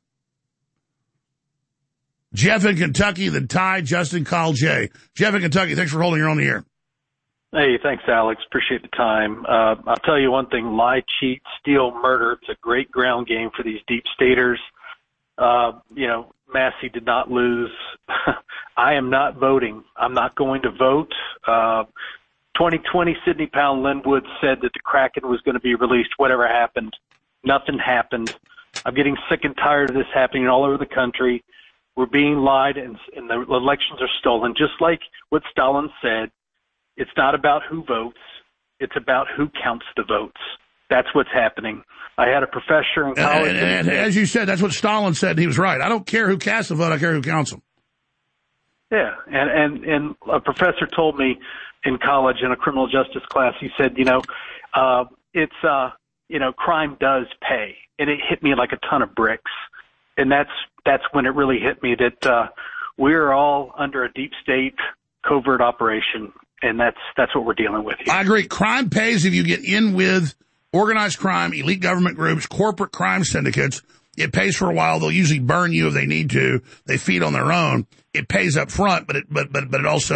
Jeff in Kentucky, then Ty, Justin, Kyle, Jay. Jeff in Kentucky, thanks for holding your own the air. Hey, thanks, Alex. Appreciate the time. Uh, I'll tell you one thing, lie, cheat, steal, murder. It's a great ground game for these deep staters. Uh, you know, Massey did not lose. I am not voting. I'm not going to vote. Uh, twenty twenty, Sidney Powell Linwood said that the Kraken was going to be released, whatever happened. Nothing happened. I'm getting sick and tired of this happening all over the country. We're being lied, and, and the elections are stolen, just like what Stalin said. It's not about who votes. It's about who counts the votes. That's what's happening. I had a professor in college. And, and, and as you said, that's what Stalin said. He was right. I don't care who casts the vote. I care who counts them. Yeah, and, and, and a professor told me in college in a criminal justice class, he said, you know, uh, it's, uh, you know, crime does pay. And it hit me like a ton of bricks. And that's, that's when it really hit me that uh, we're all under a deep state covert operation. And that's that's what we're dealing with here. I agree. Crime pays if you get in with organized crime, elite government groups, corporate crime syndicates. It pays for a while. They'll usually burn you if they need to. They feed on their own. It pays up front, but it but but but it also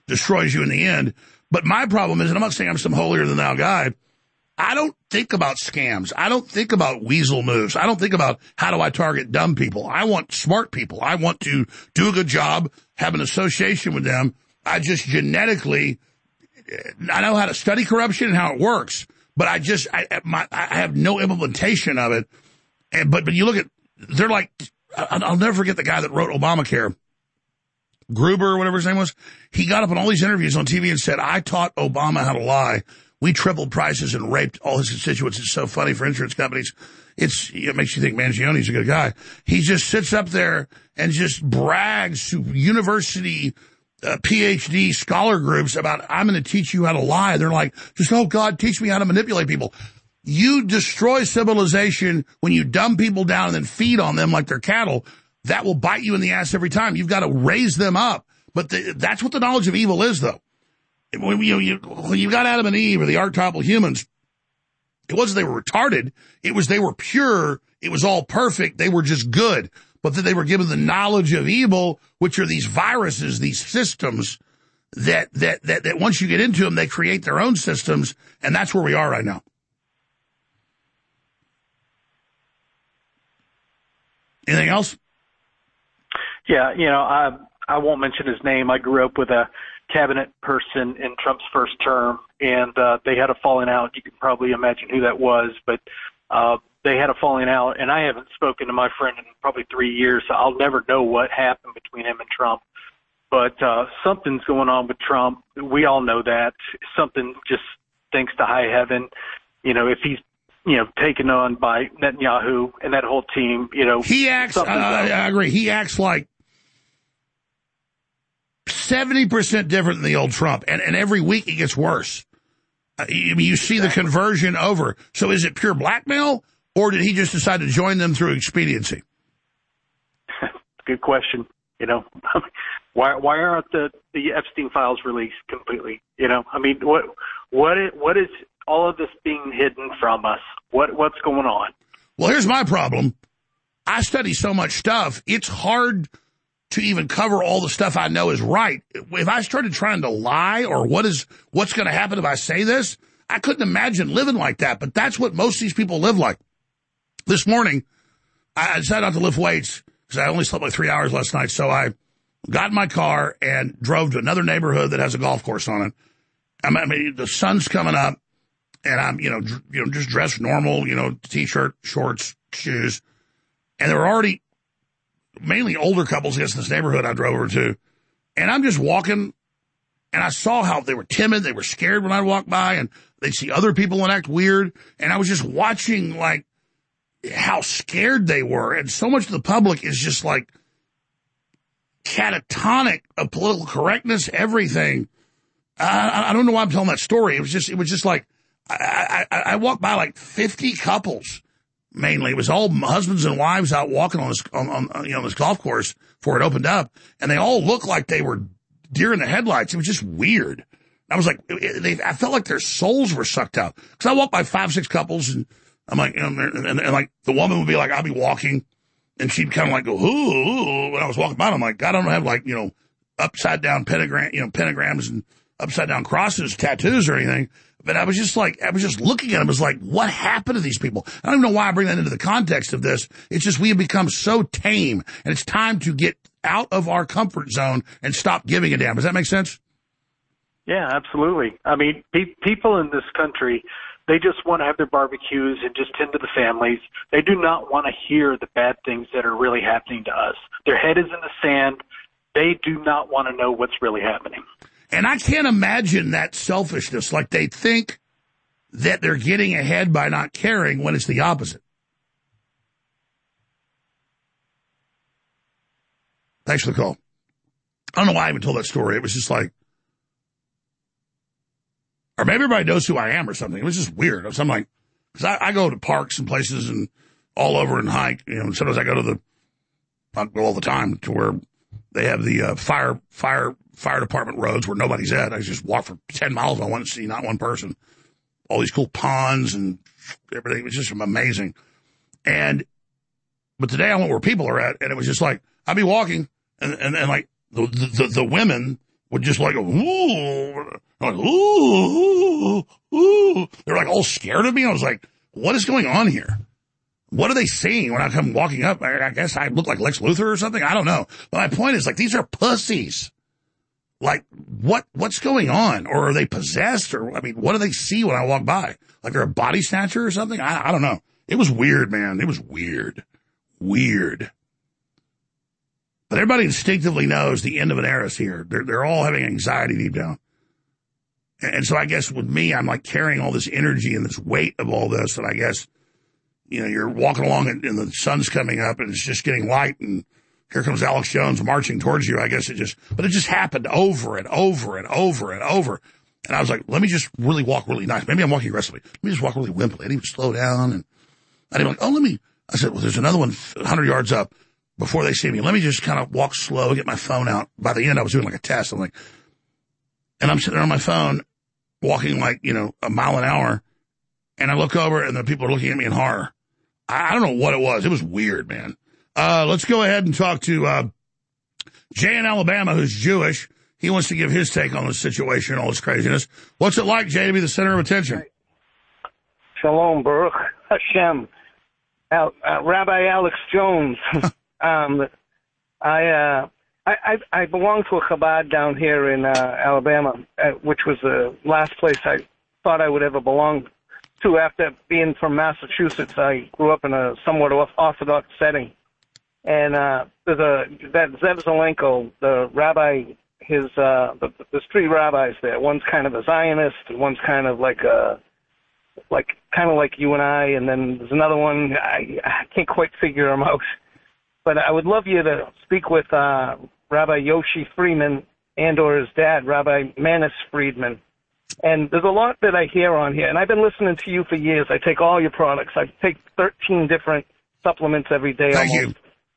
destroys you in the end. But my problem is, and I'm not saying I'm some holier-than-thou guy, I don't think about scams. I don't think about weasel moves. I don't think about how do I target dumb people. I want smart people. I want to do a good job, have an association with them. I just genetically, I know how to study corruption and how it works, but I just, I, my, I have no implementation of it. And, but, but you look at, they're like, I'll never forget the guy that wrote Obamacare, Gruber or whatever his name was. He got up in all these interviews on T V and said, I taught Obama how to lie. We tripled prices and raped all his constituents. It's so funny for insurance companies. It's, it makes you think Mangione's a good guy. He just sits up there and just brags to university uh, P H D scholar groups about, I'm going to teach you how to lie. They're like, just, oh, God, teach me how to manipulate people. You destroy civilization when you dumb people down and then feed on them like they're cattle. That will bite you in the ass every time. You've got to raise them up. But the, that's what the knowledge of evil is, though. When you, you, when you got Adam and Eve or the archetypal humans, it wasn't they were retarded. It was they were pure. It was all perfect. They were just good. But that they were given the knowledge of evil, which are these viruses, these systems that, that, that, that once you get into them, they create their own systems. And that's where we are right now. Anything else? Yeah, you know, I I won't mention his name. I grew up with a cabinet person in Trump's first term, and uh, they had a falling out. You can probably imagine who that was, but uh, they had a falling out, and I haven't spoken to my friend in probably three years, so I'll never know what happened between him and Trump. But uh, something's going on with Trump. We all know that. Something just thanks to high heaven. You know, if he's, you know, taken on by Netanyahu and that whole team, you know. He acts, uh, I agree, he acts like seventy percent different than the old Trump, and, and every week it gets worse. Uh, you, you see the conversion over. So is it pure blackmail, or did he just decide to join them through expediency? Good question. You know, why why aren't the, the Epstein files released completely? You know, I mean, what what is, what is all of this being hidden from us? What what's going on? Well, here's my problem. I study so much stuff, it's hard to even cover all the stuff I know is right. If I started trying to lie or what is what's going to happen if I say this, I couldn't imagine living like that. But that's what most of these people live like. This morning, I decided not to lift weights because I only slept like three hours last night. So I got in my car and drove to another neighborhood that has a golf course on it. I mean, the sun's coming up, and I'm, you know, dr- you know, just dressed normal, you know, t-shirt, shorts, shoes, and there were already mainly older couples against this neighborhood I drove over to. And I'm just walking, and I saw how they were timid. They were scared when I walked by, and they'd see other people and act weird. And I was just watching, like, how scared they were. And so much of the public is just, like, catatonic of political correctness, everything. I, I don't know why I'm telling that story. It was just, it was just like, I, I, I walked by, like, fifty couples. Mainly, it was all husbands and wives out walking on this, on, on you know, this golf course before it opened up, and they all looked like they were deer in the headlights. It was just weird. I was like, it, they, I felt like their souls were sucked out. Because I walked by five, six couples, and I'm like, and, and, and, and like the woman would be like, I'll be walking, and she'd kind of like go, ooh, ooh, when I was walking by, I'm like, God, I don't have like, you know, upside down pentagram, you know, pentagrams and upside down crosses, tattoos or anything. But I was just like, I was just looking at him. I was like, what happened to these people? I don't even know why I bring that into the context of this. It's just we have become so tame, and it's time to get out of our comfort zone and stop giving a damn. Does that make sense? Yeah, absolutely. I mean, pe- people in this country, they just want to have their barbecues and just tend to the families. They do not want to hear the bad things that are really happening to us. Their head is in the sand. They do not want to know what's really happening. And I can't imagine that selfishness, like they think that they're getting ahead by not caring when it's the opposite. Thanks for the call. I don't know why I even told that story. It was just like, or maybe everybody knows who I am or something. It was just weird. So I'm like, because I, I go to parks and places and all over and hike. You know, sometimes I go to the, I go all the time to where they have the uh, fire, fire, fire department roads where nobody's at. I just walk for ten miles. I want to see not one person. All these cool ponds and everything. It was just amazing. And, but today I went where people are at, and it was just like, I'd be walking, and, and, and like the, the, the women would just like, ooh, like, ooh, ooh, ooh. They're like all scared of me. I was like, what is going on here? What are they seeing when I come walking up? I, I guess I look like Lex Luthor or something. I don't know. But my point is, like, these are pussies. Like, what, what's going on? Or are they possessed? Or, I mean, what do they see when I walk by? Like they're a body snatcher or something? I, I don't know. It was weird, man. It was weird. Weird. But everybody instinctively knows the end of an era is here. They're, they're all having anxiety deep down. And, and so I guess with me, I'm like carrying all this energy and this weight of all this. And I guess, you know, you're walking along and, and the sun's coming up and it's just getting light and here comes Alex Jones marching towards you. I guess it just, but it just happened over and over and over and over. And I was like, let me just really walk really nice. Maybe I'm walking aggressively. Let me just walk really wimpily. I didn't even slow down. And I didn't like, oh, let me, I said, well, there's another one one hundred yards up before they see me. Let me just kind of walk slow, get my phone out. By the end, I was doing like a test. I'm like, and I'm sitting there on my phone walking like, you know, a mile an hour. And I look over and the people are looking at me in horror. I, I don't know what it was. It was weird, man. Uh, let's go ahead and talk to, uh, Jay in Alabama, who's Jewish. He wants to give his take on the situation, all this craziness. What's it like, Jay, to be the center of attention? Shalom, Baruch Hashem. Al, uh, Rabbi Alex Jones. um, I, uh, I, I, I belong to a Chabad down here in, uh, Alabama, uh, which was the last place I thought I would ever belong to after being from Massachusetts. I grew up in a somewhat orthodox setting. And, uh, there's a, that Zev Zelenko, the rabbi, his, uh, the, there's three rabbis there. One's kind of a Zionist, and one's kind of like a, like, kind of like you and I, and then there's another one, I, I can't quite figure him out. But I would love you to speak with, uh, Rabbi Yoshi Friedman and or his dad, Rabbi Manis Friedman. And there's a lot that I hear on here, and I've been listening to you for years. I take all your products. I take thirteen different supplements every day. Thank almost. you.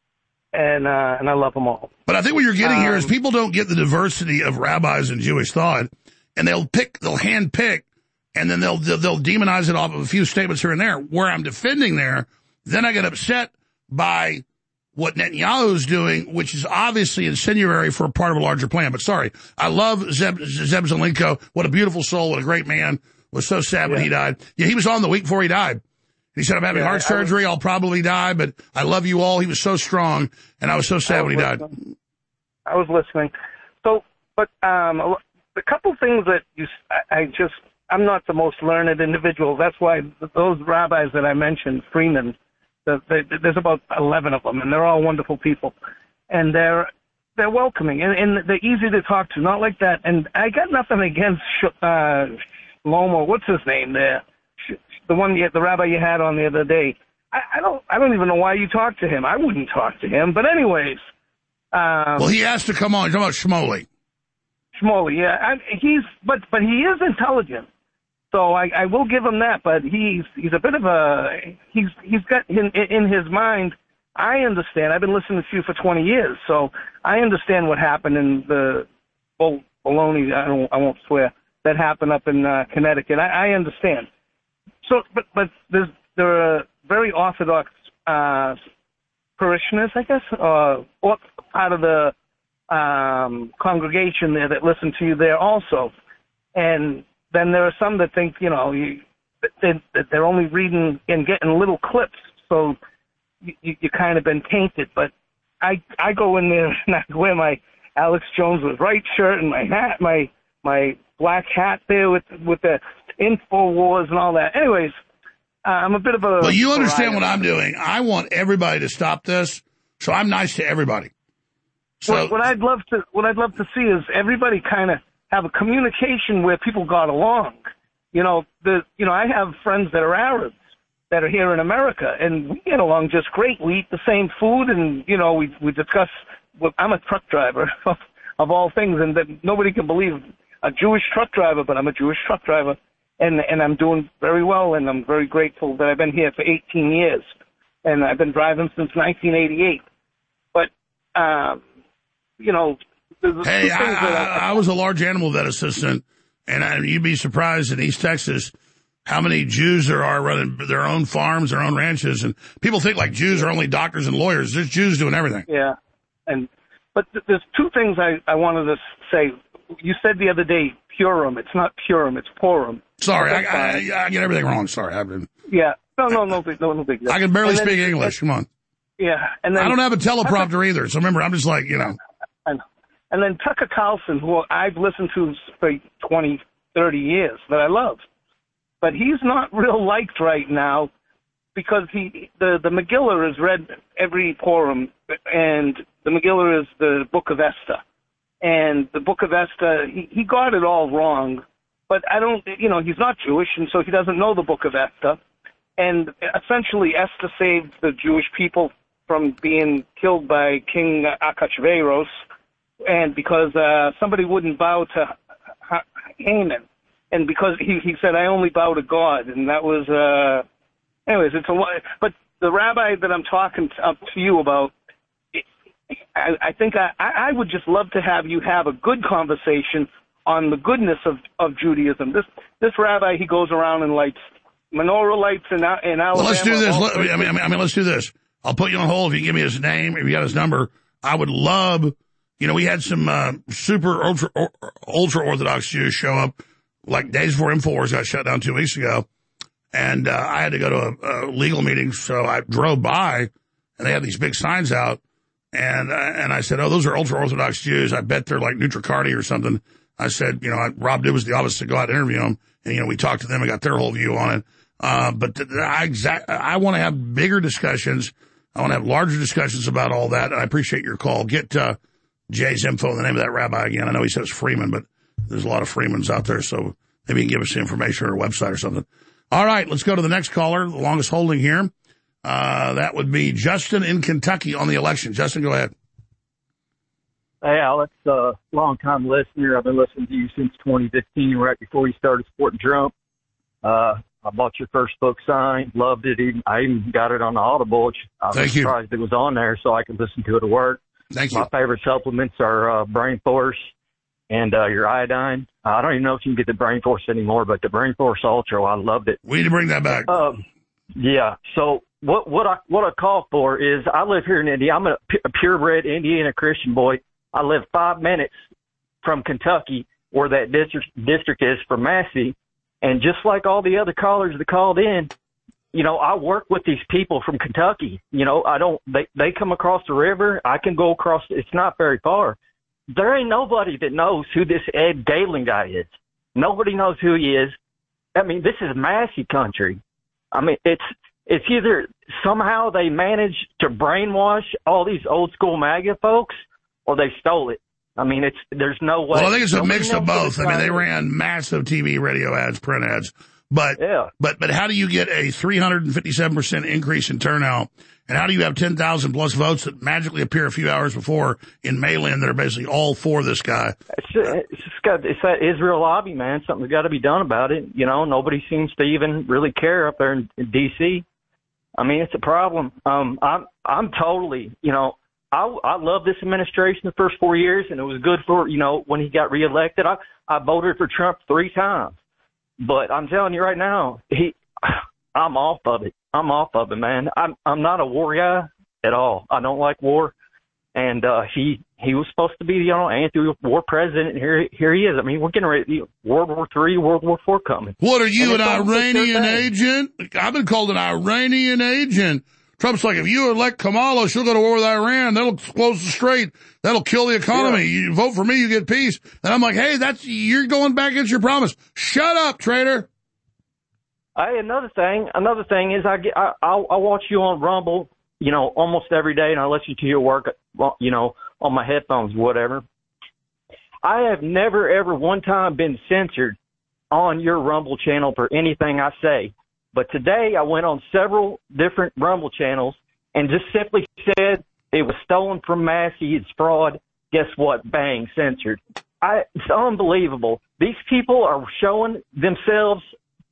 And, uh, and I love them all. But I think what you're getting um, here is people don't get the diversity of rabbis in Jewish thought, and they'll pick, they'll hand pick, and then they'll, they'll, they'll demonize it off of a few statements here and there. Where I'm defending there, then I get upset by what Netanyahu's doing, which is obviously incendiary for a part of a larger plan. But sorry, I love Zeb, Zeb Zelenko. What a beautiful soul. What a great man. Was so sad when yeah. he died. Yeah, he was on the week before he died. He said, I'm having yeah, heart surgery. Was, I'll probably die, but I love you all. He was so strong, and I was so sad was when he listening. died. I was listening. So, but um, a, a couple things that you, I, I just, I'm not the most learned individual. That's why those rabbis that I mentioned, Freeman, the, the, there's about eleven of them, and they're all wonderful people. And they're they're welcoming, and, and they're easy to talk to, not like that. And I got nothing against uh, Lomo, what's his name there? The one, you, the rabbi you had on the other day. I, I don't, I don't even know why you talked to him. I wouldn't talk to him. But anyways, um, well, he asked to come on. You're talking about Shmuley. Shmuley, yeah, I, he's, but but he is intelligent, so I, I will give him that. But he's he's a bit of a he's he's got in in his mind. I understand. I've been listening to you for twenty years, so I understand what happened in the bull, baloney. I don't, I won't swear that happened up in uh, Connecticut. I, I understand. So, but but there's there are very orthodox uh, parishioners, I guess, uh, or part of the um, congregation there that listen to you there also, and then there are some that think you know you, they, they're only reading and getting little clips, so you, you, you kind of been tainted. But I I go in there and I wear my Alex Jones with right shirt and my hat, my my black hat there with with the InfoWars and all that. Anyways, uh, I'm a bit of a... Well, you understand what I'm doing. I want everybody to stop this, so I'm nice to everybody. So what, what I'd love to what I'd love to see is everybody kind of have a communication where people got along. You know, the you know I have friends that are Arabs that are here in America, and we get along just great. We eat the same food, and you know we we discuss. Well, I'm a truck driver of, of all things, and that nobody can believe a Jewish truck driver, but I'm a Jewish truck driver. And and I'm doing very well, and I'm very grateful that I've been here for eighteen years, and I've been driving since nineteen eighty-eight. But, um, you know, there's hey, two things I, that I, I was a large animal vet assistant, and I, you'd be surprised in East Texas how many Jews there are running their own farms, their own ranches, and people think like Jews are only doctors and lawyers. There's Jews doing everything. Yeah, and but th- there's two things I, I wanted to say. you said the other day Purim. It's not Purim. It's Purim. Sorry, I, I, I get everything wrong. Sorry, I've been. Yeah. No, no, no, big, no, no big deal. I can barely And then- speak English. Come on. Yeah, and then I don't have a teleprompter either, so remember, I'm just like, you know. I know. And then Tucker Carlson, who I've listened to for twenty, thirty years, that I love, but he's not real liked right now because he the the Megillah is read every Purim, and the Megillah is the Book of Esther, and the Book of Esther he, he got it all wrong, but I don't, you know, he's not Jewish, and so he doesn't know the Book of Esther, and essentially Esther saved the Jewish people from being killed by King Achashverosh, and because uh, somebody wouldn't bow to Haman, and because he, he said, I only bow to God, and that was, uh, anyways, it's a lot. But the rabbi that I'm talking to, up to you about, I, I think I, I would just love to have you have a good conversation on the goodness of, of Judaism. This this rabbi, he goes around and lights menorah lights in, in Alabama. Well, let's do this. all Let, I, mean, I mean, let's do this. I'll put you on hold if you give me his name, if you got his number. I would love, you know, we had some uh, super ultra ultra Orthodox Jews show up like days before InfoWars got shut down two weeks ago. And uh, I had to go to a, a legal meeting, so I drove by, and they had these big signs out. And uh, and I said, oh, those are ultra Orthodox Jews. I bet they're like Nutricardi or something. I said, you know, I, Rob Dib was the office to go out and interview them. And, you know, we talked to them and got their whole view on it. Uh, but th- I exact, I want to have bigger discussions. I want to have larger discussions about all that. And I appreciate your call. Get uh, Jay's info and the name of that rabbi again. I know he says Freeman, but there's a lot of Freemans out there. So maybe you can give us the information or a website or something. All right, let's go to the next caller, the longest holding here. Uh, that would be Justin in Kentucky on the election. Justin, go ahead. Hey, Alex, uh, long-time listener. I've been listening to you since twenty fifteen, right before you started supporting Trump. Uh, I bought your first book signed, loved it. Even, I even got it on the Audible, which I was Thank you. surprised it was on there so I could listen to it at work. Thank My you. favorite supplements are uh, Brain Force and uh, your iodine. I don't even know if you can get the Brain Force anymore, but the Brain Force Ultra, I loved it. We need to bring that back. Um, yeah. So what what I what I call for is I live here in India. I'm a, pu- a purebred Indiana Christian boy. I live five minutes from Kentucky, where that district district is, from Massey. And just like all the other callers that called in, you know, I work with these people from Kentucky. You know, I don't, they, they come across the river. I can go across, it's not very far. There ain't nobody that knows who this Ed Galen guy is. Nobody knows who he is. I mean, this is Massey country. I mean, it's, it's either somehow they managed to brainwash all these old school MAGA folks or they stole it. I mean, it's there's no way. Well, I think it's a Nobody mix knows of what both. it's I mean, they like. ran massive T V, radio ads, print ads. But, yeah. but, but how do you get a three hundred fifty-seven percent increase in turnout? And how do you have ten thousand plus votes that magically appear a few hours before in mail-in that are basically all for this guy? It's just, it's just got, it's that Israel lobby, man. Something's got to be done about it. You know, nobody seems to even really care up there in, in D C. I mean, it's a problem. Um, I'm, I'm totally, you know, I, I love this administration the first four years, and it was good for, you know, when he got reelected. I, I voted for Trump three times. But I'm telling you right now, he, I'm off of it. I'm off of it, man. I'm, I'm not a war guy at all. I don't like war. And, uh, he, he was supposed to be, you know, anti-war president. And here, here he is. I mean, we're getting ready, World War Three, World War Four coming. What are you, And an it's all just Iranian their thing. agent? I've been called an Iranian agent. Trump's like, if you elect Kamala, she'll go to war with Iran. That'll close the strait. That'll kill the economy. Yeah. You vote for me, you get peace. And I'm like, hey, that's, you're going back against your promise. Shut up, traitor. Hey, another thing, another thing is I get, I, I, I watch you on Rumble, you know, almost every day, and I listen to your work, you know, on my headphones, whatever. I have never, ever one time been censored on your Rumble channel for anything I say. But today I went on several different Rumble channels and just simply said it was stolen from Massey, it's fraud. Guess what? Bang, censored. I, it's unbelievable. These people are showing themselves.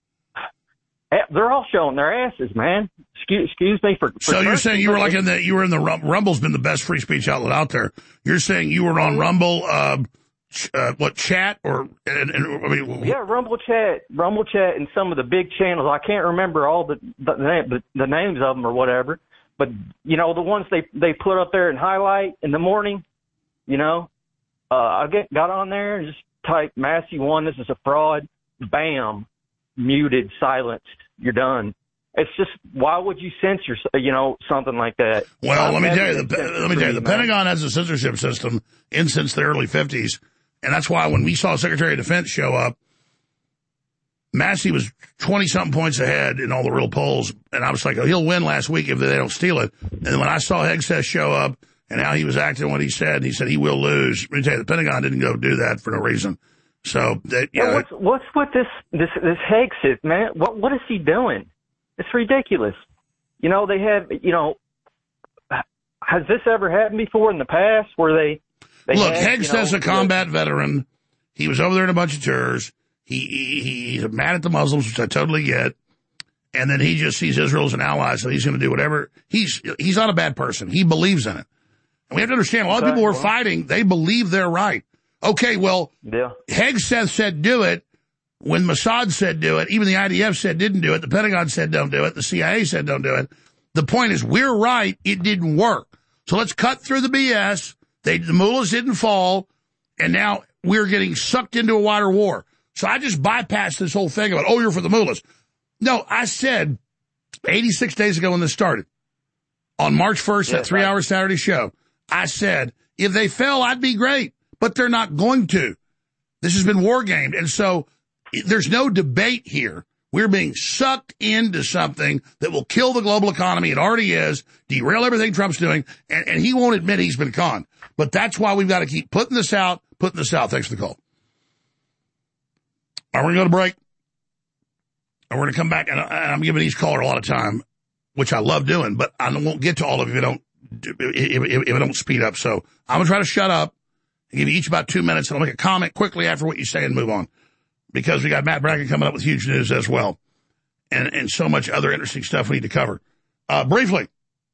They're all showing their asses, man. Excuse, excuse me for. for So you're saying you were like cursing, in the, you were in the, Rumble's been the best free speech outlet out there. You're saying you were on Rumble, uh, uh what, chat or, and, and, I mean. Yeah, Rumble Chat, Rumble Chat, and some of the big channels. I can't remember all the the, the, the names of them or whatever, but you know the ones they they put up there and highlight in the morning. You know, uh, I get got on there and just type Massey won, this is a fraud, bam, muted, silenced, you're done. It's just, why would you censor, you know, something like that? Well, let me tell you, the, Censorship, let me tell you, the man. Pentagon has a censorship system in since the early fifties, and that's why when we saw Secretary of Defense show up, Massey was twenty-something points ahead in all the real polls, and I was like, oh, he'll win last week if they don't steal it. And then when I saw Hegseth show up and how he was acting, what he said, he said he will lose. Let me tell you, the Pentagon didn't go do that for no reason. So, that, you Yeah, know, what's, what's with this, this, this Hegseth, man? What, what is he doing? It's ridiculous. You know, they have, you know, has this ever happened before in the past where they, they look, had, Hegseth's you know, a combat veteran. He was over there in a bunch of tours. He, he he's mad at the Muslims, which I totally get. And then he just sees Israel as an ally, so he's going to do whatever. He's he's not a bad person. He believes in it. And we have to understand, a lot of people who are fighting, they believe they're right. Okay, well, yeah. Hegseth said do it when Mossad said do it. Even the I D F said didn't do it. The Pentagon said don't do it. The C I A said don't do it. The point is, we're right. It didn't work. So let's cut through the B S. They, the mullahs didn't fall, and now we're getting sucked into a wider war. So I just bypassed this whole thing about, oh, you're for the mullahs. No, I said eighty-six days ago when this started, on March first, Yeah, that three-hour Saturday show, I said, if they fell, I'd be great, but they're not going to. This has been war gamed, and so there's no debate here. We're being sucked into something that will kill the global economy. It already is, derail everything Trump's doing, and, and he won't admit he's been conned. But that's why we've got to keep putting this out, putting this out. Thanks for the call. All right, we're going to go to break. And we're going to come back, and I'm giving each caller a lot of time, which I love doing, but I won't get to all of you if I don't, if, if, if I don't speed up. So I'm going to try to shut up and give you each about two minutes, and I'll make a comment quickly after what you say and move on. Because we got Matt Bracken coming up with huge news as well. And, and so much other interesting stuff we need to cover. Uh, briefly,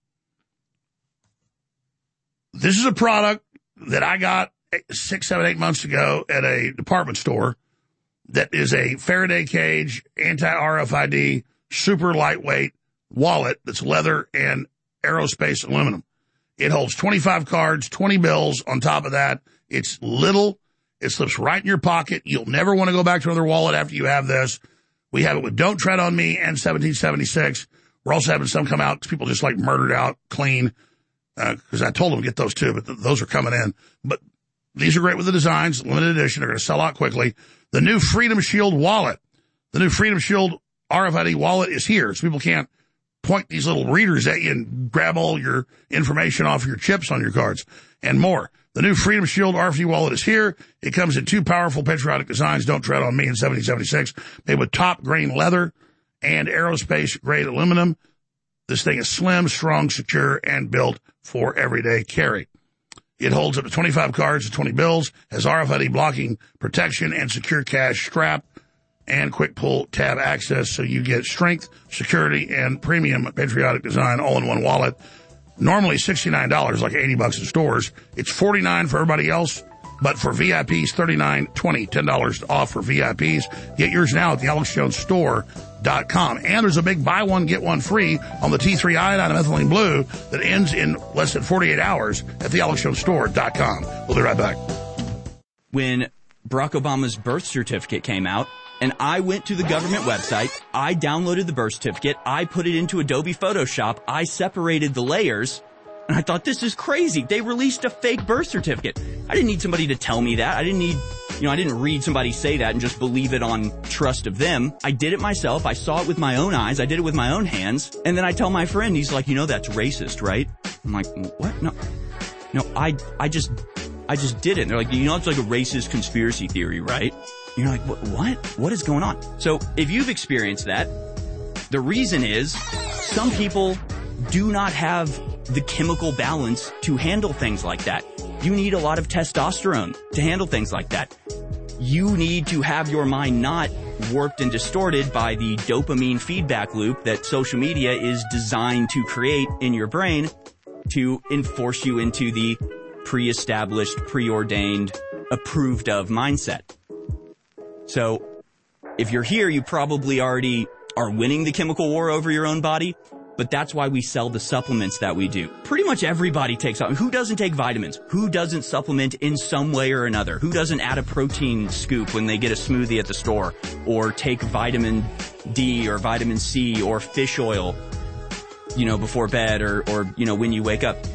this is a product that I got six, seven, eight months ago at a department store that is a Faraday cage, anti-R F I D, super lightweight wallet that's leather and aerospace aluminum. It holds twenty-five cards, twenty bills on top of that. It's little. It slips right in your pocket. You'll never want to go back to another wallet after you have this. We have it with Don't Tread on Me and seventeen seventy-six. We're also having some come out because people just like murdered out clean. Because uh, I told them to get those too, but th- those are coming in. But these are great with the designs, limited edition. They're going to sell out quickly. The new Freedom Shield wallet, the new Freedom Shield R F I D wallet is here, so people can't point these little readers at you and grab all your information off your chips on your cards and more. The new Freedom Shield R F I D wallet is here. It comes in two powerful patriotic designs, Don't Tread on Me and seventeen seventy-six, made with top grain leather and aerospace grade aluminum. This thing is slim, strong, secure, and built for everyday carry. It holds up to twenty-five cards and twenty bills, has R F I D blocking protection and secure cash strap and quick pull tab access, so you get strength, security, and premium patriotic design all in one wallet. Normally sixty-nine dollars, like eighty bucks in stores. It's forty-nine dollars for everybody else, but for V I Ps, thirty-nine dollars, twenty dollars, ten dollars off for V I Ps. Get yours now at the alex jones store dot com. And there's a big buy one, get one free on the T three iodine and methylene blue that ends in less than forty-eight hours at the alex jones store dot com. We'll be right back. When Barack Obama's birth certificate came out, and I went to the government website, I downloaded the birth certificate, I put it into Adobe Photoshop, I separated the layers, and I thought, this is crazy. They released a fake birth certificate. I didn't need somebody to tell me that. I didn't need, you know, I didn't read somebody say that and just believe it on trust of them. I did it myself. I saw it with my own eyes. I did it with my own hands. And then I tell my friend, he's like, you know, that's racist, right? I'm like, what? No, no, I, I just, I just did it. And they're like, you know, it's like a racist conspiracy theory, right? You're like, what? What is going on? So if you've experienced that, the reason is some people do not have the chemical balance to handle things like that. You need a lot of testosterone to handle things like that. You need to have your mind not warped and distorted by the dopamine feedback loop that social media is designed to create in your brain to enforce you into the pre-established, preordained, approved of mindset. So if you're here, you probably already are winning the chemical war over your own body. But that's why we sell the supplements that we do. Pretty much everybody takes supplements. Who doesn't take vitamins? Who doesn't supplement in some way or another? Who doesn't add a protein scoop when they get a smoothie at the store? Or take vitamin D or vitamin C or fish oil, you know, before bed or, or, you know, when you wake up?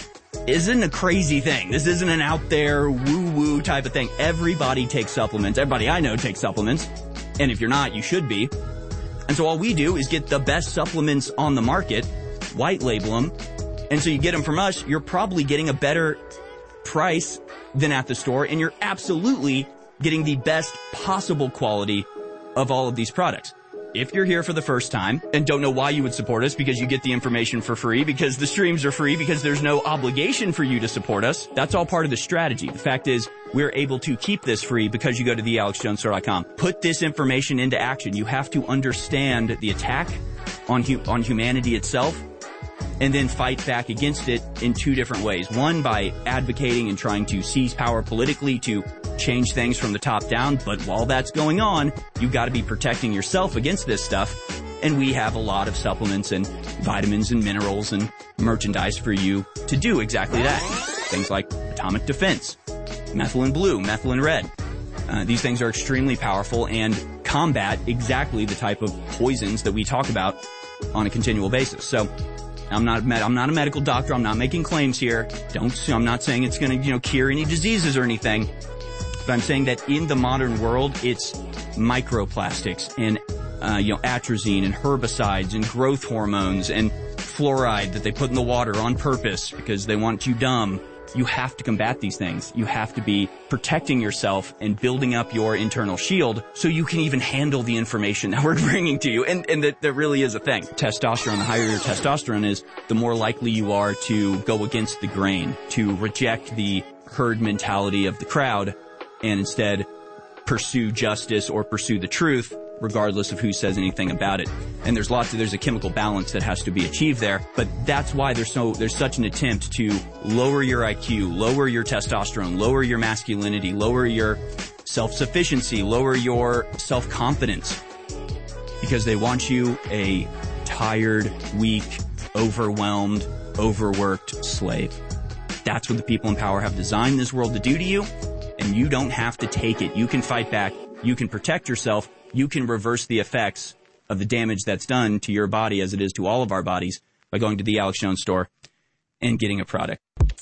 Isn't a crazy thing. This isn't an out there woo-woo type of thing. Everybody takes supplements. Everybody I know takes supplements. And if you're not, you should be. And so all we do is get the best supplements on the market, white label them, and so you get them from us, you're probably getting a better price than at the store, and you're absolutely getting the best possible quality of all of these products. If you're here for the first time and don't know why you would support us, because you get the information for free, because the streams are free, because there's no obligation for you to support us, that's all part of the strategy. The fact is, we're able to keep this free because you go to the alex jones store dot com. Put this information into action. You have to understand the attack on hu- on humanity itself, and then fight back against it in two different ways. One, by advocating and trying to seize power politically to change things from the top down. But while that's going on, you've got to be protecting yourself against this stuff. And we have a lot of supplements and vitamins and minerals and merchandise for you to do exactly that. Things like Atomic Defense, Methylene Blue, Methylene Red. Uh, these things are extremely powerful and combat exactly the type of poisons that we talk about on a continual basis. So I'm not, med- I'm not a medical doctor. I'm not making claims here. Don't, I'm not saying it's going to, you know, cure any diseases or anything. But I'm saying that in the modern world, it's microplastics and, uh, you know, atrazine and herbicides and growth hormones and fluoride that they put in the water on purpose because they want you dumb. You have to combat these things. You have to be protecting yourself and building up your internal shield so you can even handle the information that we're bringing to you. And, and that, that really is a thing. Testosterone, the higher your testosterone is, the more likely you are to go against the grain, to reject the herd mentality of the crowd, and instead pursue justice or pursue the truth, regardless of who says anything about it. And there's lots of, there's a chemical balance that has to be achieved there, but that's why there's so, there's such an attempt to lower your I Q, lower your testosterone, lower your masculinity, lower your self-sufficiency, lower your self-confidence, because they want you a tired, weak, overwhelmed, overworked slave. That's what the people in power have designed this world to do to you, and you don't have to take it. You can fight back. You can protect yourself. You can reverse the effects of the damage that's done to your body, as it is to all of our bodies, by going to the Alex Jones store and getting a product.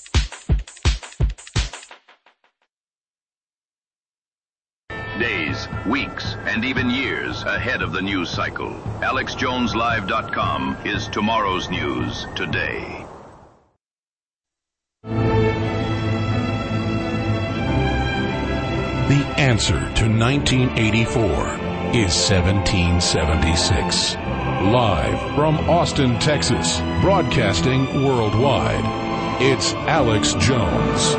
Days, weeks, and even years ahead of the news cycle. alex jones live dot com is tomorrow's news today. The answer to nineteen eighty-four is seventeen seventy-six. Live from Austin, Texas, broadcasting worldwide, it's Alex Jones.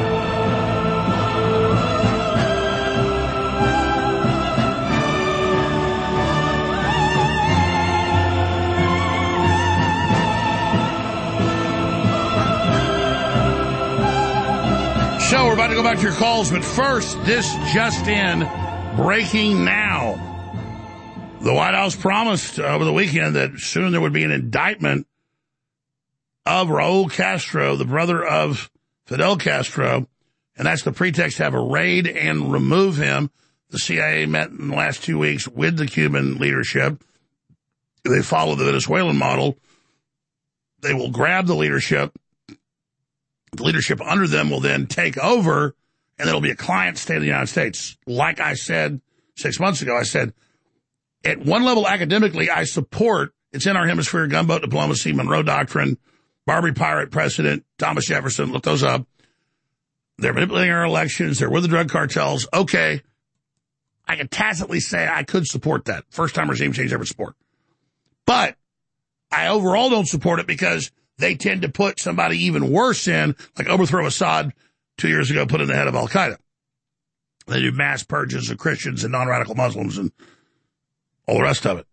So we're about to go back to your calls, but first, this just in, breaking now. The White House promised over the weekend that soon there would be an indictment of Raul Castro, the brother of Fidel Castro, and that's the pretext to have a raid and remove him. The C I A met in the last two weeks with the Cuban leadership. They follow the Venezuelan model. They will grab the leadership. The leadership under them will then take over, and it'll be a client state of the United States. Like I said six months ago, I said, at one level academically, I support, it's in our hemisphere, gunboat diplomacy, Monroe Doctrine, Barbary Pirate precedent, Thomas Jefferson, look those up. They're manipulating our elections. They're with the drug cartels. Okay. I can tacitly say I could support that. First time regime change ever support. But I overall don't support it because they tend to put somebody even worse in, like overthrow Assad two years ago, put in the head of Al-Qaeda. They do mass purges of Christians and non-radical Muslims and all the rest of it.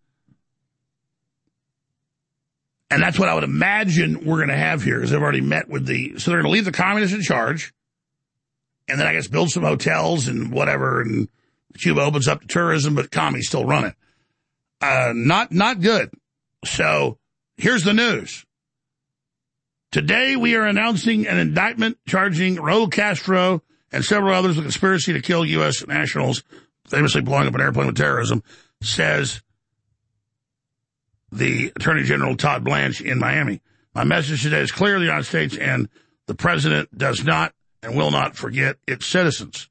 And that's what I would imagine we're going to have here, is they've already met with the, so they're going to leave the communists in charge, and then I guess build some hotels and whatever, and Cuba opens up to tourism, but commies still run it. Uh, not, not good. So here's the news. Today we are announcing an indictment charging Raul Castro and several others with conspiracy to kill U S nationals, famously blowing up an airplane with terrorism, says the Attorney General Todd Blanche in Miami. My message today is clear: the United States and the president does not and will not forget its citizens.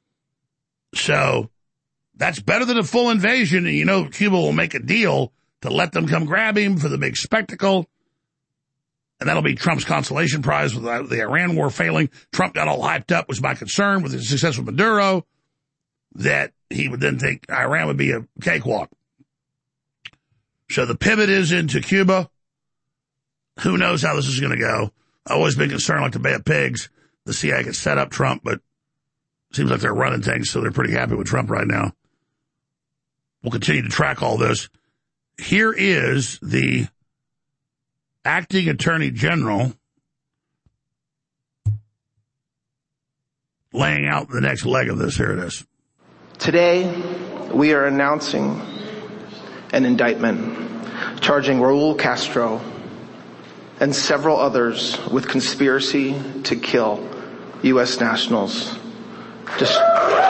So that's better than a full invasion, and you know Cuba will make a deal to let them come grab him for the big spectacle, and that'll be Trump's consolation prize with the Iran war failing. Trump got all hyped up, was my concern with his success with Maduro, that he would then think Iran would be a cakewalk. So the pivot is into Cuba. Who knows how this is going to go? I've always been concerned, like the Bay of Pigs, the C I A could set up Trump, but it seems like they're running things, so they're pretty happy with Trump right now. We'll continue to track all this. Here is the acting Attorney General laying out the next leg of this. Here it is. Today, we are announcing an indictment charging Raul Castro and several others with conspiracy to kill U S nationals. Just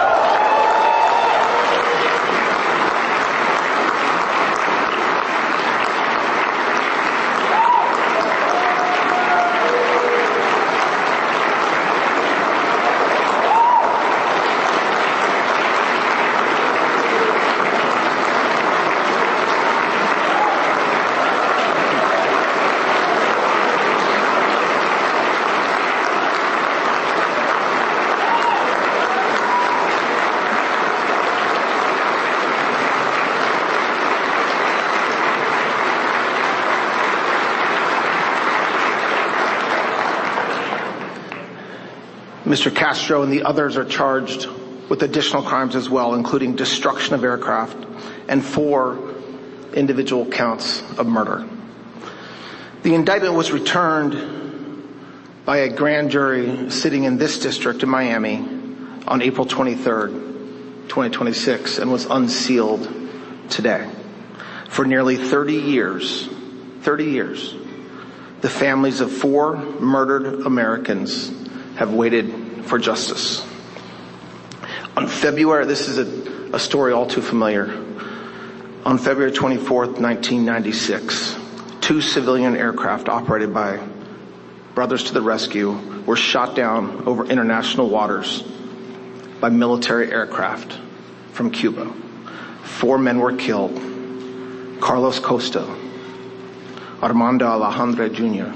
Mister Castro and the others are charged with additional crimes as well, including destruction of aircraft and four individual counts of murder. The indictment was returned by a grand jury sitting in this district in Miami on April twenty-third, twenty twenty-six, and was unsealed today. For nearly thirty years, thirty years, the families of four murdered Americans have waited for justice. On February, this is a, a story all too familiar. On February twenty-fourth, nineteen ninety-six, two civilian aircraft operated by Brothers to the Rescue were shot down over international waters by military aircraft from Cuba. Four men were killed: Carlos Costa, Armando Alejandre Junior,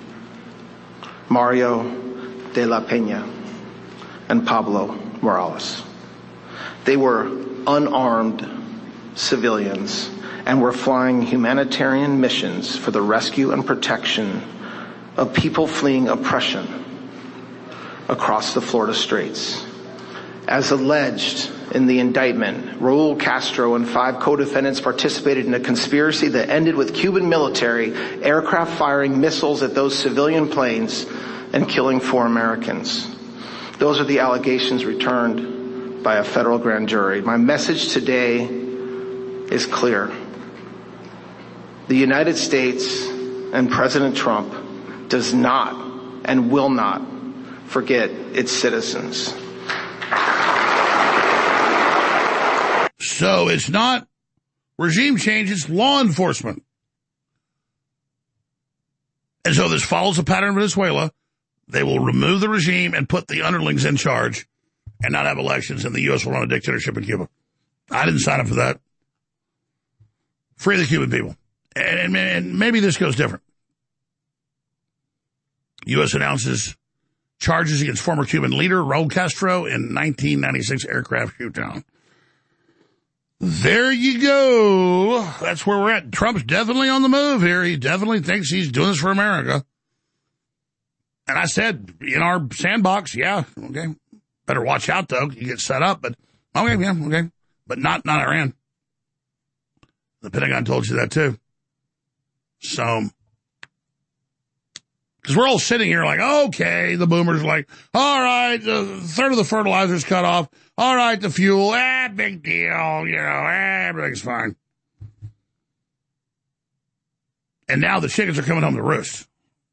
Mario de la Peña, and Pablo Morales. They were unarmed civilians and were flying humanitarian missions for the rescue and protection of people fleeing oppression across the Florida Straits. As alleged in the indictment, Raul Castro and five co-defendants participated in a conspiracy that ended with Cuban military aircraft firing missiles at those civilian planes and killing four Americans. Those are the allegations returned by a federal grand jury. My message today is clear. The United States and President Trump does not and will not forget its citizens. So it's not regime change, it's law enforcement. And so this follows the pattern of Venezuela. They will remove the regime and put the underlings in charge and not have elections, and the U S will run a dictatorship in Cuba. I didn't sign up for that. Free the Cuban people. And, and maybe this goes different. U S announces charges against former Cuban leader Raul Castro in nineteen ninety-six aircraft shoot-down. There you go. That's where we're at. Trump's definitely on the move here. He definitely thinks he's doing this for America. And I said, in our sandbox, yeah, okay. Better watch out, though. You get set up, but okay, yeah, okay. But not, not Iran. The Pentagon told you that, too. So, because we're all sitting here like, okay, the boomers like, all right, a third of the fertilizer's cut off. All right, the fuel, ah, big deal, you know, ah, everything's fine. And now the chickens are coming home to roost.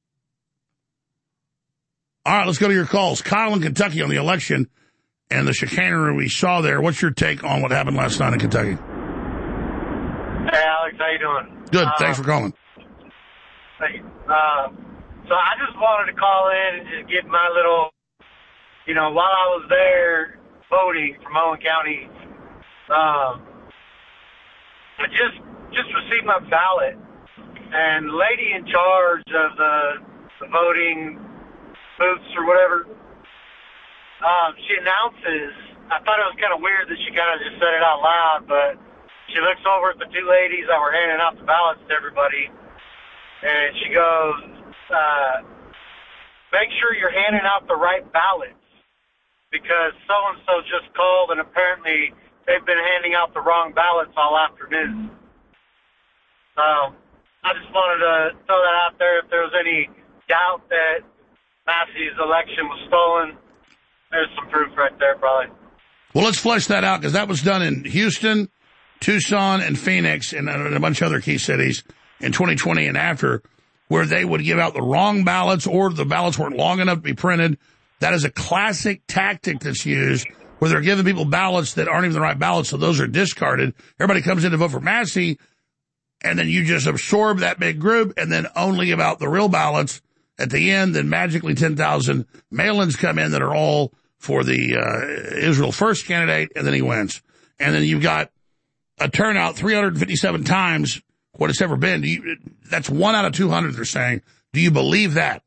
All right, let's go to your calls. Kyle in Kentucky on the election and the chicanery we saw there. What's your take on what happened last night in Kentucky? Hey, Alex, how you doing? Good, uh, thanks for calling. Thank you. Uh, so I just wanted to call in and just give my little, you know, while I was there voting from Owen County, um, I just just received my ballot, and the lady in charge of the, the voting booths or whatever, um, she announces, I thought it was kind of weird that she kind of just said it out loud, but she looks over at the two ladies that were handing out the ballots to everybody, and she goes, uh, make sure you're handing out the right ballots, because so-and-so just called, and apparently they've been handing out the wrong ballots all afternoon. So I just wanted to throw that out there. If there was any doubt that Massey's election was stolen, there's some proof right there, probably. Well, let's flesh that out, because that was done in Houston, Tucson, and Phoenix, and a bunch of other key cities in twenty twenty and after, where they would give out the wrong ballots or the ballots weren't long enough to be printed. That is a classic tactic that's used, where they're giving people ballots that aren't even the right ballots, so those are discarded. Everybody comes in to vote for Massey, and then you just absorb that big group and then only give out the real ballots at the end. Then magically ten thousand mail-ins come in that are all for the uh, Israel First candidate, and then he wins. And then you've got a turnout three hundred fifty-seven times what it's ever been. Do you, that's one out of two hundred, they're saying. Do you believe that?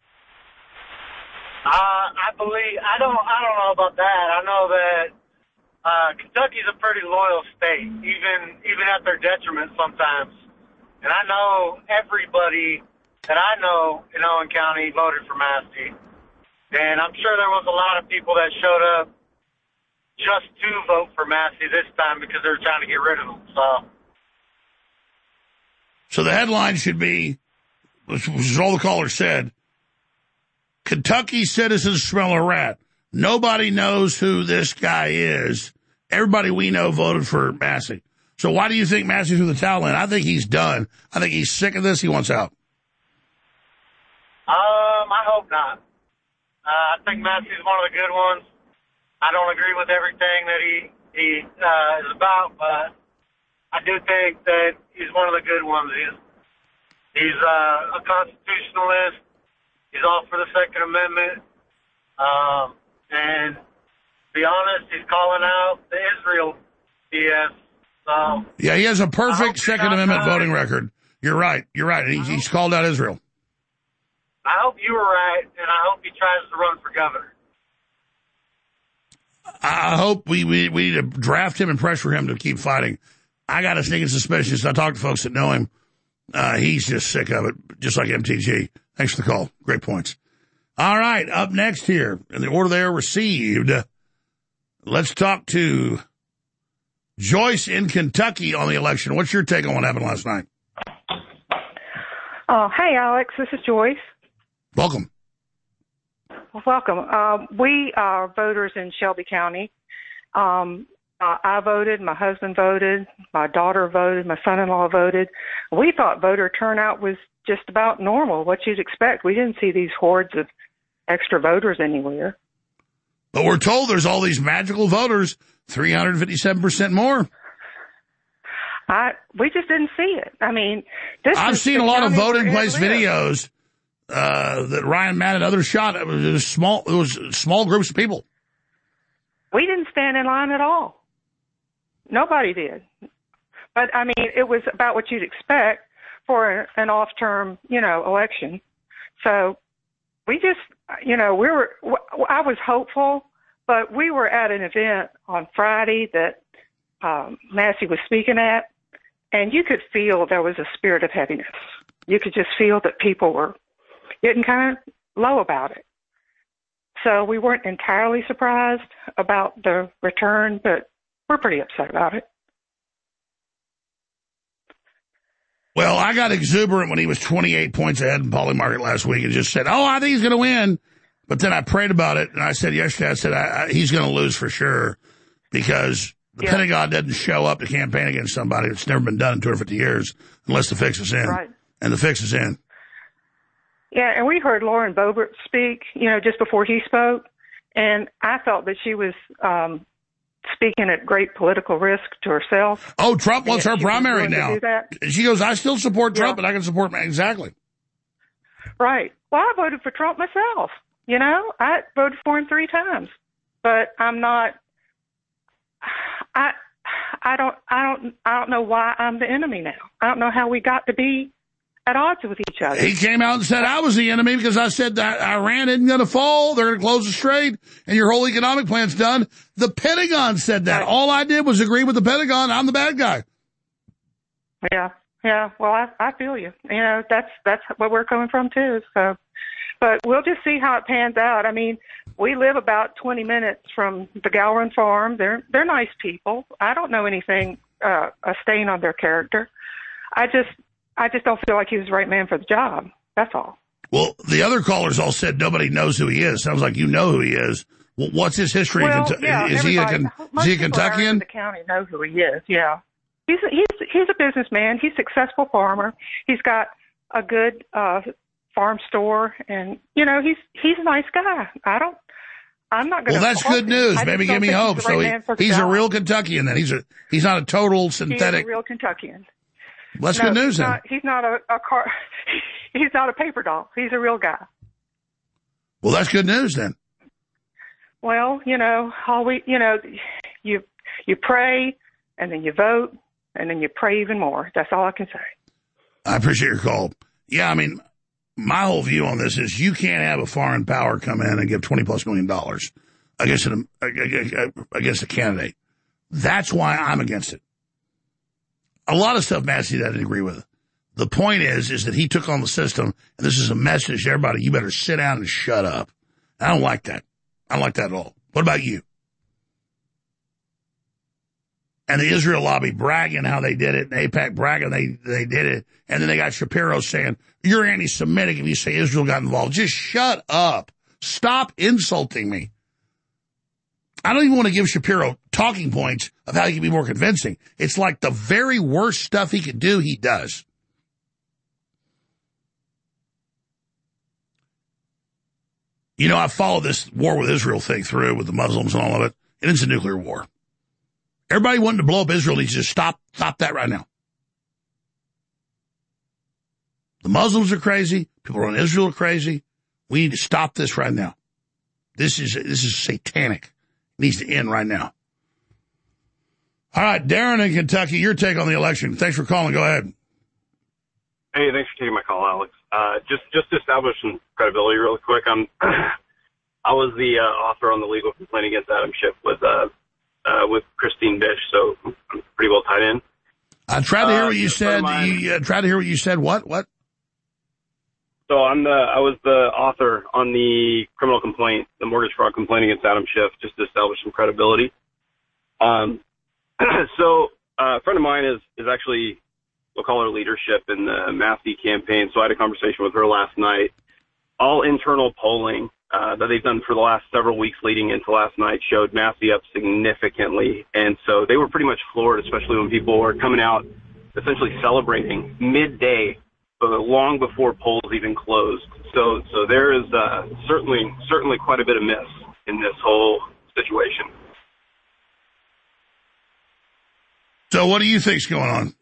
Uh, I believe, I don't, I don't know about that. I know that, uh, Kentucky's a pretty loyal state, even, even at their detriment sometimes. And I know everybody that I know in Owen County voted for Massey. And I'm sure there was a lot of people that showed up just to vote for Massey this time because they were trying to get rid of him, so. So the headline should be, which is all the callers said, Kentucky citizens smell a rat. Nobody knows who this guy is. Everybody we know voted for Massey. So why do you think Massey threw the towel in? I think he's done. I think he's sick of this. He wants out. Um, I hope not. Uh, I think Massey's one of the good ones. I don't agree with everything that he, he uh, is about, but I do think that he's one of the good ones. He's, he's uh, a constitutionalist. He's all for the Second Amendment. Um, and to be honest, he's calling out the Israel B S. So, yeah, he has a perfect Second Amendment voting record. You're right. You're right. He's, he's called out Israel. I hope you were right, and I hope he tries to run for governor. I hope we, we, we need to draft him and pressure him to keep fighting. I got a sneaking suspicion, so I talked to folks that know him. Uh, he's just sick of it, just like M T G. Thanks for the call. Great points. All right, up next here, in the order they are received, let's talk to Joyce in Kentucky on the election. What's your take on what happened last night? Oh, hey, Alex. This is Joyce. Welcome. Welcome. Um, we are voters in Shelby County. Um, uh, I voted. My husband voted. My daughter voted. My son-in-law voted. We thought voter turnout was just about normal, what you'd expect. We didn't see these hordes of extra voters anywhere. But we're told there's all these magical voters, three hundred fifty-seven percent more. I we just didn't see it. I mean, this I've is seen a the lot of county voting where place Ed lives. videos uh, that Ryan Matt and others shot. It was, it was small. It was small groups of people. We didn't stand in line at all. Nobody did. But I mean, it was about what you'd expect for an off-term, you know, election. So we just, you know, we were. I was hopeful, but we were at an event on Friday that um, Massey was speaking at, and you could feel there was a spirit of heaviness. You could just feel that people were getting kind of low about it. So we weren't entirely surprised about the return, but we're pretty upset about it. Well, I got exuberant when he was twenty-eight points ahead in Paulie Market last week and just said, oh, I think he's going to win. But then I prayed about it, and I said yesterday, I said, I, I, he's going to lose for sure because the Yeah. Pentagon doesn't show up to campaign against somebody. It's never been done in two hundred fifty years unless the fix is in. Right. and the fix is in. Yeah, and we heard Lauren Boebert speak, you know, just before he spoke, and I felt that she was um, speaking at great political risk to herself. Oh, Trump wants her She was primary willing to now. do that. She goes, I still support Trump, Yeah. but I can support exactly. Right. Well, I voted for Trump myself. You know, I voted for him three times, but I'm not. I, I don't, I don't, I don't know why I'm the enemy now. I don't know how we got to be at odds with each other. He came out and said I was the enemy because I said that Iran isn't going to fall. They're going to close the strait, and your whole economic plan's done. The Pentagon said that. All I did was agree with the Pentagon. I'm the bad guy. Yeah, yeah. Well, I, I feel you. You know, that's that's where we're coming from too. So, but we'll just see how it pans out. I mean, we live about twenty minutes from the Gowron farm. They're they're nice people. I don't know anything uh, a stain on their character. I just I just don't feel like he was the right man for the job. That's all. Well, the other callers all said nobody knows who he is. Sounds like you know who he is. Well, what's his history? Well, in Kentu- yeah, is he a everybody- Ken- most is he a people around Kentuckian? the county know who he is. Yeah, he's a, he's he's a businessman. He's a successful farmer. He's got a good uh, farm store, and you know he's he's a nice guy. I don't. I'm not going Well, to. that's good news. Maybe give me hope. He's, So he, he's a real Kentuckian then. He's a he's not a total synthetic. He's a real Kentuckian. Well, that's No, good news he's then. not, he's not a, a car. He's not a paper doll. He's a real guy. Well, that's good news then. Well, you know, all we, you know, you you pray and then you vote and then you pray even more. That's all I can say. I appreciate your call. Yeah, I mean, my whole view on this is you can't have a foreign power come in and give twenty plus million dollars against an against a candidate. That's why I'm against it. A lot of stuff Massey doesn't agree with. The point is, is that he took on the system, and this is a message to everybody. You better sit down and shut up. I don't like that. I don't like that at all. What about you? And the Israel lobby bragging how they did it, and AIPAC bragging they, they did it, and then they got Shapiro saying, you're anti-Semitic if you say Israel got involved. Just shut up. Stop insulting me. I don't even want to give Shapiro talking points of how he can be more convincing. It's like the very worst stuff he could do, he does. You know, I followed this war with Israel thing through with the Muslims and all of it, and it's a nuclear war. Everybody wanting to blow up Israel needs to just stop, stop that right now. The Muslims are crazy. People around Israel are crazy. We need to stop this right now. This is, this is satanic. It needs to end right now. All right, Darren in Kentucky, your take on the election. Thanks for calling. Go ahead. Hey, thanks for taking my call, Alex. Uh, just, just to establish some credibility real quick, I'm, I was the uh, author on the legal complaint against Adam Schiff with, uh, uh, with Christine Bish, so I'm pretty well tied in. I tried to hear Uh, what you said. You uh, tried to hear what you said. What? What? So I'm the, I was the author on the criminal complaint, the mortgage fraud complaint against Adam Schiff, just to establish some credibility. Um, so uh, a friend of mine is, is actually, we'll call her leadership in the Massey campaign. So I had a conversation with her last night. All internal polling uh, that they've done for the last several weeks leading into last night showed Massey up significantly. And so they were pretty much floored, especially when people were coming out essentially celebrating midday, uh, long before polls even closed. So so there is uh, certainly certainly quite a bit of miss in this whole situation. So what do you think's going on?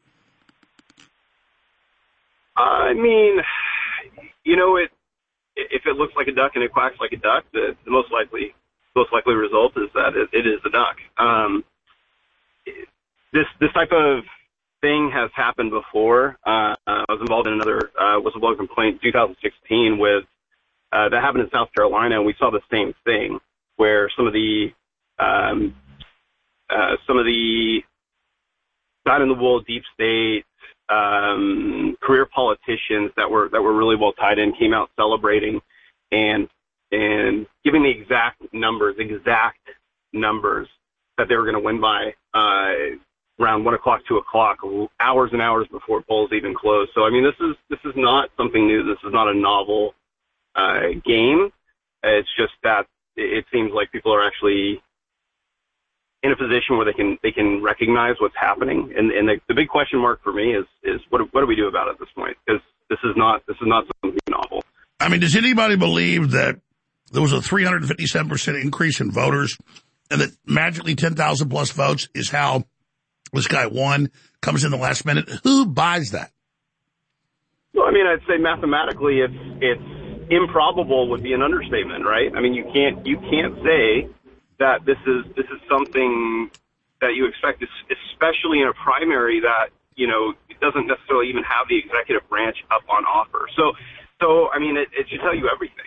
I mean, you know, it if it looks like a duck and it quacks like a duck, the, the most likely most likely result is that it, it is a duck. Um, this this type of thing has happened before. Uh, I was involved in another uh, whistleblower complaint in two thousand sixteen with uh, that happened in South Carolina, and we saw the same thing where some of the um, uh, some of the dyed in the wool deep state um, career politicians that were that were really well tied in came out celebrating and and giving the exact numbers, exact numbers that they were going to win by uh, around one o'clock, two o'clock, hours and hours before polls even closed. So I mean, this is this is not something new. This is not a novel uh, game. It's just that it seems like people are actually in a position where they can they can recognize what's happening. And, and the, the big question mark for me is is what what do we do about it at this point? Because This is not this is not something novel. I mean, does anybody believe that there was a three hundred fifty-seven percent increase in voters and that magically ten thousand plus votes is how this guy won, comes in the last minute? Who buys that? Well, I mean, I'd say mathematically it's it's improbable would be an understatement, right? I mean, you can't you can't say that this is this is something that you expect, especially in a primary that, you know, it doesn't necessarily even have the executive branch up on offer. So, so I mean, it, it should tell you everything.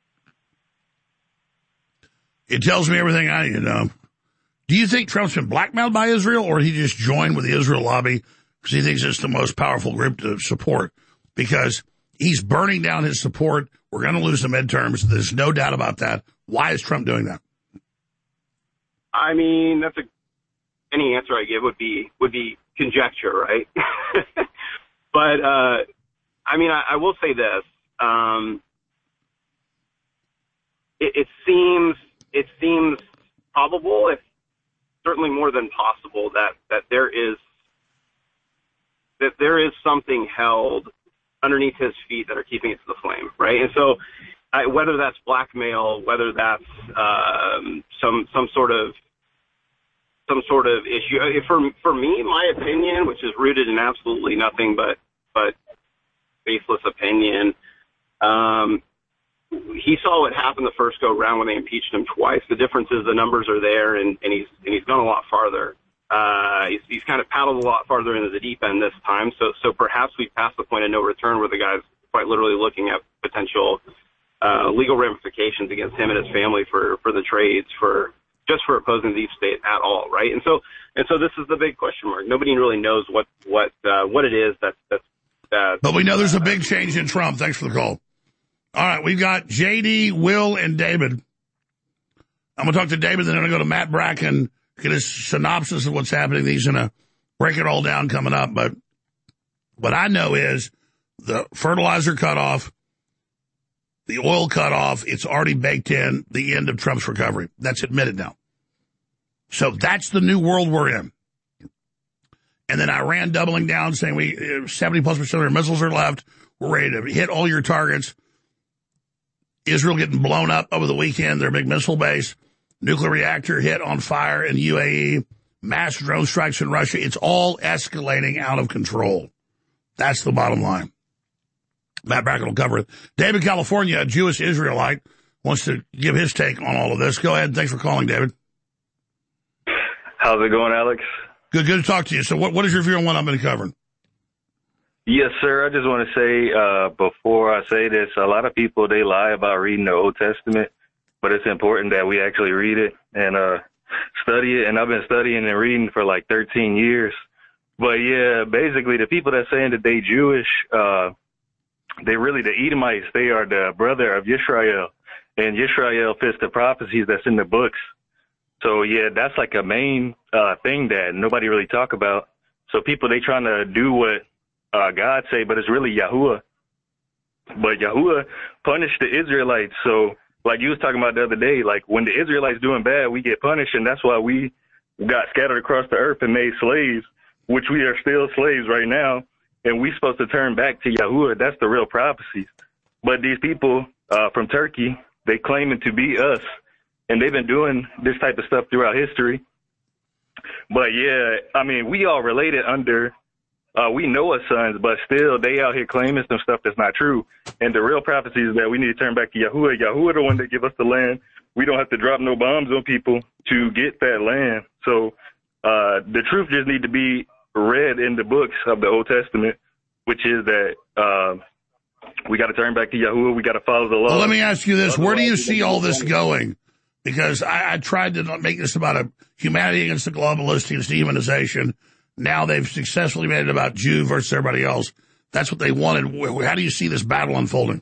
It tells me everything I need to know. Do you think Trump's been blackmailed by Israel, or he just joined with the Israel lobby because he thinks it's the most powerful group to support? Because he's burning down his support. We're going to lose the midterms. There's no doubt about that. Why is Trump doing that? I mean, that's a any answer I give would be would be conjecture, right? But uh, I mean, I, I will say this: um, it, it seems it seems probable, if certainly more than possible, that that there is that there is something held underneath his feet that are keeping it to the flame, right? And so, I, whether that's blackmail, whether that's um, some some sort of some sort of issue, for for me, my opinion, which is rooted in absolutely nothing but but baseless opinion, um, he saw what happened the first go round when they impeached him twice. The difference is the numbers are there, and, and he's and he's gone a lot farther. Uh, he's, he's kind of paddled a lot farther into the deep end this time. So so perhaps we've passed the point of no return where the guy's quite literally looking at potential uh, legal ramifications against him and his family for, for the trades, for just for opposing the deep state at all, right? And so and so this is the big question mark. Nobody really knows what what uh, what it is that's that's. Uh, but we know there's a big change in Trump. Thanks for the call. All right, we've got J D, Will, and David. I'm going to talk to David, then I'm going to go to Matt Bracken, get his synopsis of what's happening. He's going to break it all down coming up. But what I know is the fertilizer cutoff, the oil cutoff, it's already baked in the end of Trump's recovery. That's admitted now. So that's the new world we're in. And then Iran doubling down, saying we seventy plus percent of their missiles are left. We're ready to hit all your targets. Israel getting blown up over the weekend, their big missile base. Nuclear reactor hit on fire in U A E. Mass drone strikes in Russia. It's all escalating out of control. That's the bottom line. Matt Bracken will cover it. David, California, a Jewish Israelite, wants to give his take on all of this. Go ahead. Thanks for calling, David. How's it going, Alex? Good, good to talk to you. So what, what is your view on what I've been covering? Yes, sir. I just want to say, uh, before I say this, a lot of people, they lie about reading the Old Testament, but it's important that we actually read it and uh, study it. And I've been studying and reading for like thirteen years. But, yeah, basically the people that saying that they Jewish, uh, they really, the Edomites, they are the brother of Yisrael. And Yisrael fits the prophecies that's in the books. So, yeah, that's like a main uh, thing that nobody really talk about. So people, they trying to do what uh, God say, but it's really Yahuwah. But Yahuwah punished the Israelites. So, like you was talking about the other day, like when the Israelites doing bad, we get punished, and that's why we got scattered across the earth and made slaves, which we are still slaves right now, and we supposed to turn back to Yahuwah. That's the real prophecies. But these people uh, from Turkey, they claiming to be us, and they've been doing this type of stuff throughout history. But, yeah, I mean, we all related under, uh, we Noah's sons, but still they out here claiming some stuff that's not true. And the real prophecy is that we need to turn back to Yahuwah. Yahuwah the one that give us the land. We don't have to drop no bombs on people to get that land. So uh, the truth just need to be read in the books of the Old Testament, which is that uh, we got to turn back to Yahuwah. We got to follow the law. Well, let me ask you this. Where do you see all this going? Because I, I tried to not make this about a humanity against the globalists, against dehumanization. Now they've successfully made it about Jew versus everybody else. That's what they wanted. How do you see this battle unfolding?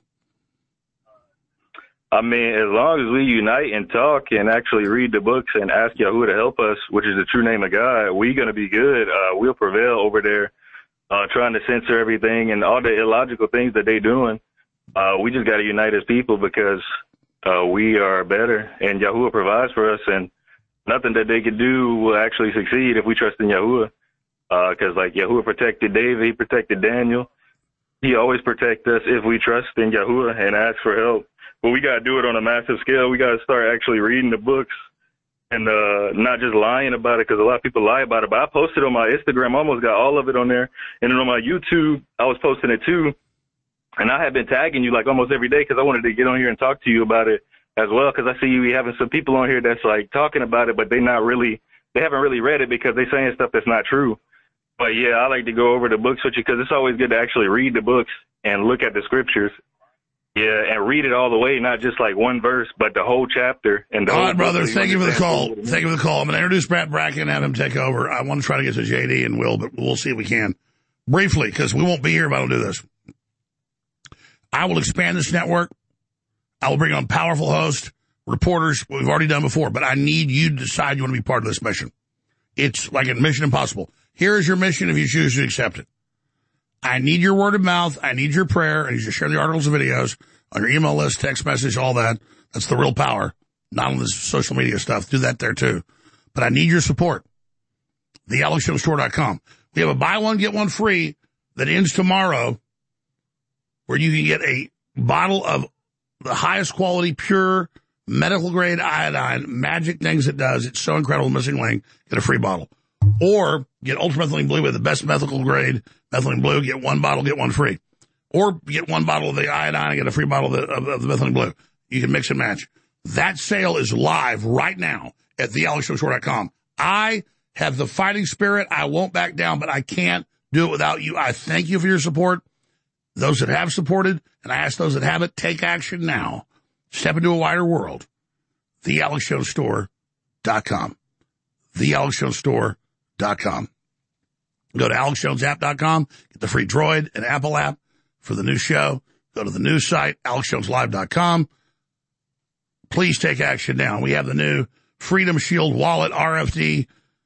I mean, as long as we unite and talk and actually read the books and ask Yahuwah to help us, which is the true name of God, we're going to be good. Uh, we'll prevail over there uh, trying to censor everything and all the illogical things that they're doing. Uh, we just got to unite as people because uh, we are better, and Yahuwah provides for us, and nothing that they can do will actually succeed if we trust in Yahuwah. Because, uh, like, Yahuwah protected David, he protected Daniel, he He always protect us if we trust in Yahuwah and ask for help. But we got to do it on a massive scale. We got to start actually reading the books and uh, not just lying about it, because a lot of people lie about it. But I posted on my Instagram, almost got all of it on there. And then on my YouTube, I was posting it too. And I have been tagging you like almost every day because I wanted to get on here and talk to you about it as well, because I see you having some people on here that's like talking about it, but they not really, they haven't really read it because they're saying stuff that's not true. But yeah, I like to go over the books with you because it's always good to actually read the books and look at the scriptures. Yeah, and read it all the way, not just like one verse, but the whole chapter. And the all whole right, brother, book, so thank you for the call. understand. Thank you for the call. I'm going to introduce Matt Bracken and have him take over. I want to try to get to J D and Will, but we'll see if we can. Briefly, because we won't be here if I don't do this. I will expand this network. I will bring on powerful hosts, reporters, what we've already done before, but I need you to decide you want to be part of this mission. It's like a Mission Impossible. Here is your mission if you choose to accept it. I need your word of mouth. I need your prayer. I need you to share the articles and videos on your email list, text message, all that. That's the real power. Not on this social media stuff. Do that there too. But I need your support. the alex jones store dot com. We have a buy one, get one free that ends tomorrow where you can get a bottle of the highest quality, pure, medical grade iodine, magic things it does. It's so incredible. Missing link. Get a free bottle. Or get ultramethylene blue with the best medical grade methylene blue. Get one bottle, get one free. Or get one bottle of the iodine and get a free bottle of the, of, of the methylene blue. You can mix and match. That sale is live right now at the alex jones store dot com. I have the fighting spirit. I won't back down, but I can't do it without you. I thank you for your support. Those that have supported, and I ask those that haven't, take action now. Step into a wider world. the alex jones store dot com. the alex jones store dot com. Go to alex jones app dot com. Get the free Droid and Apple app for the new show. Go to the news site, alex jones live dot com. Please take action now. We have the new Freedom Shield wallet, R F D,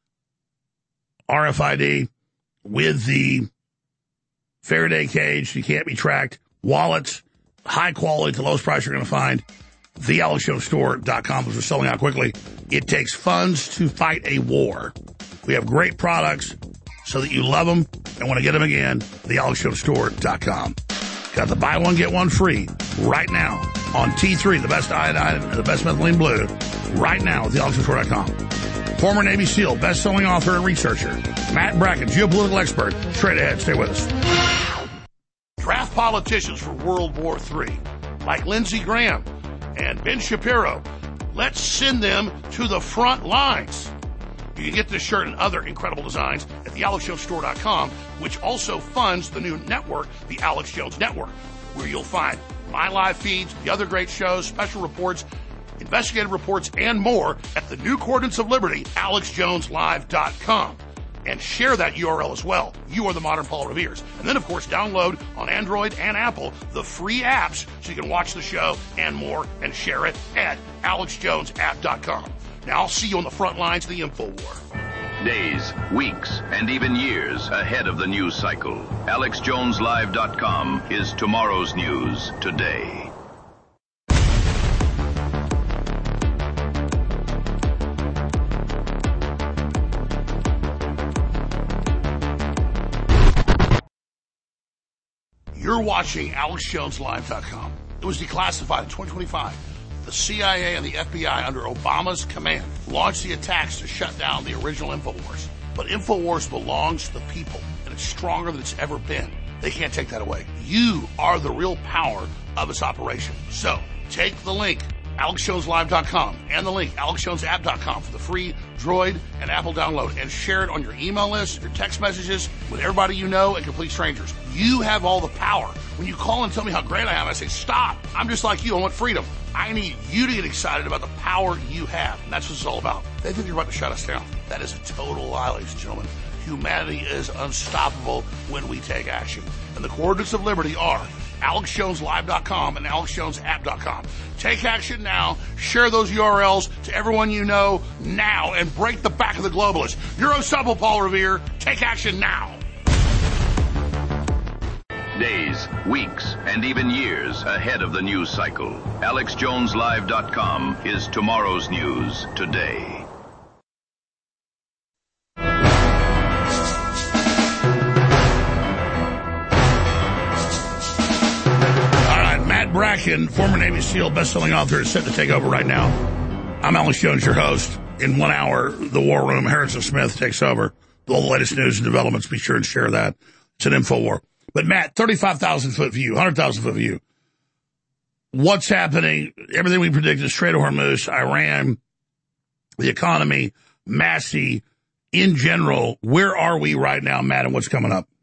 R F I D, with the Faraday cage. You can't be tracked. Wallets, high quality to lowest price you're going to find. the alex jones store dot com, because we're selling out quickly. It takes funds to fight a war. We have great products so that you love them and want to get them again. the alex jones store dot com. Got the buy one, get one free right now on T three, the best iodine and the best methylene blue, right now at the alex jones store dot com. Former Navy SEAL, best-selling author and researcher, Matt Bracken, geopolitical expert. Straight ahead. Stay with us. Draft politicians for World War Three, like Lindsey Graham and Ben Shapiro. Let's send them to the front lines. You can get this shirt and other incredible designs at the alex jones store dot com, which also funds the new network, the Alex Jones Network, where you'll find my live feeds, the other great shows, special reports, investigative reports, and more at the new Coordinates of Liberty, alex jones live dot com. And share that U R L as well. You are the modern Paul Revere's. And then, of course, download on Android and Apple the free apps so you can watch the show and more, and share it at alex jones app dot com. Now, I'll see you on the front lines of the InfoWar. Days, weeks, and even years ahead of the news cycle. alex jones live dot com is tomorrow's news today. You're watching alex jones live dot com. It was declassified in twenty twenty-five. The C I A and the F B I, under Obama's command, launched the attacks to shut down the original InfoWars. But InfoWars belongs to the people, and it's stronger than it's ever been. They can't take that away. You are the real power of its operation. So, take the link, alex jones live dot com, and the link, alex jones app dot com, for the free Droid and Apple download, and share it on your email list, your text messages, with everybody you know and complete strangers. You have all the power. When you call and tell me how great I am, I say, stop. I'm just like you. I want freedom. I need you to get excited about the power you have. And that's what it's all about. They think you're about to shut us down. That is a total lie, ladies and gentlemen. Humanity is unstoppable when we take action. And the Coordinates of Liberty are alex jones live dot com and alex jones app dot com. Take action now. Share those U R Ls to everyone you know now, and break the back of the globalists. You're unstoppable, Paul Revere. Take action now. Days, weeks, and even years ahead of the news cycle. alex jones live dot com is tomorrow's news today. Bracken, former Navy SEAL, best-selling author, is set to take over right now. I'm Alex Jones, your host. In one hour, the War Room, Harrison Smith takes over. All the latest news and developments, be sure and share that. It's an InfoWar. But, Matt, thirty-five thousand foot view, one hundred thousand foot view. What's happening? Everything we predicted, Strait of Hormuz, Iran, the economy, Massey, in general, where are we right now, Matt, and what's coming up?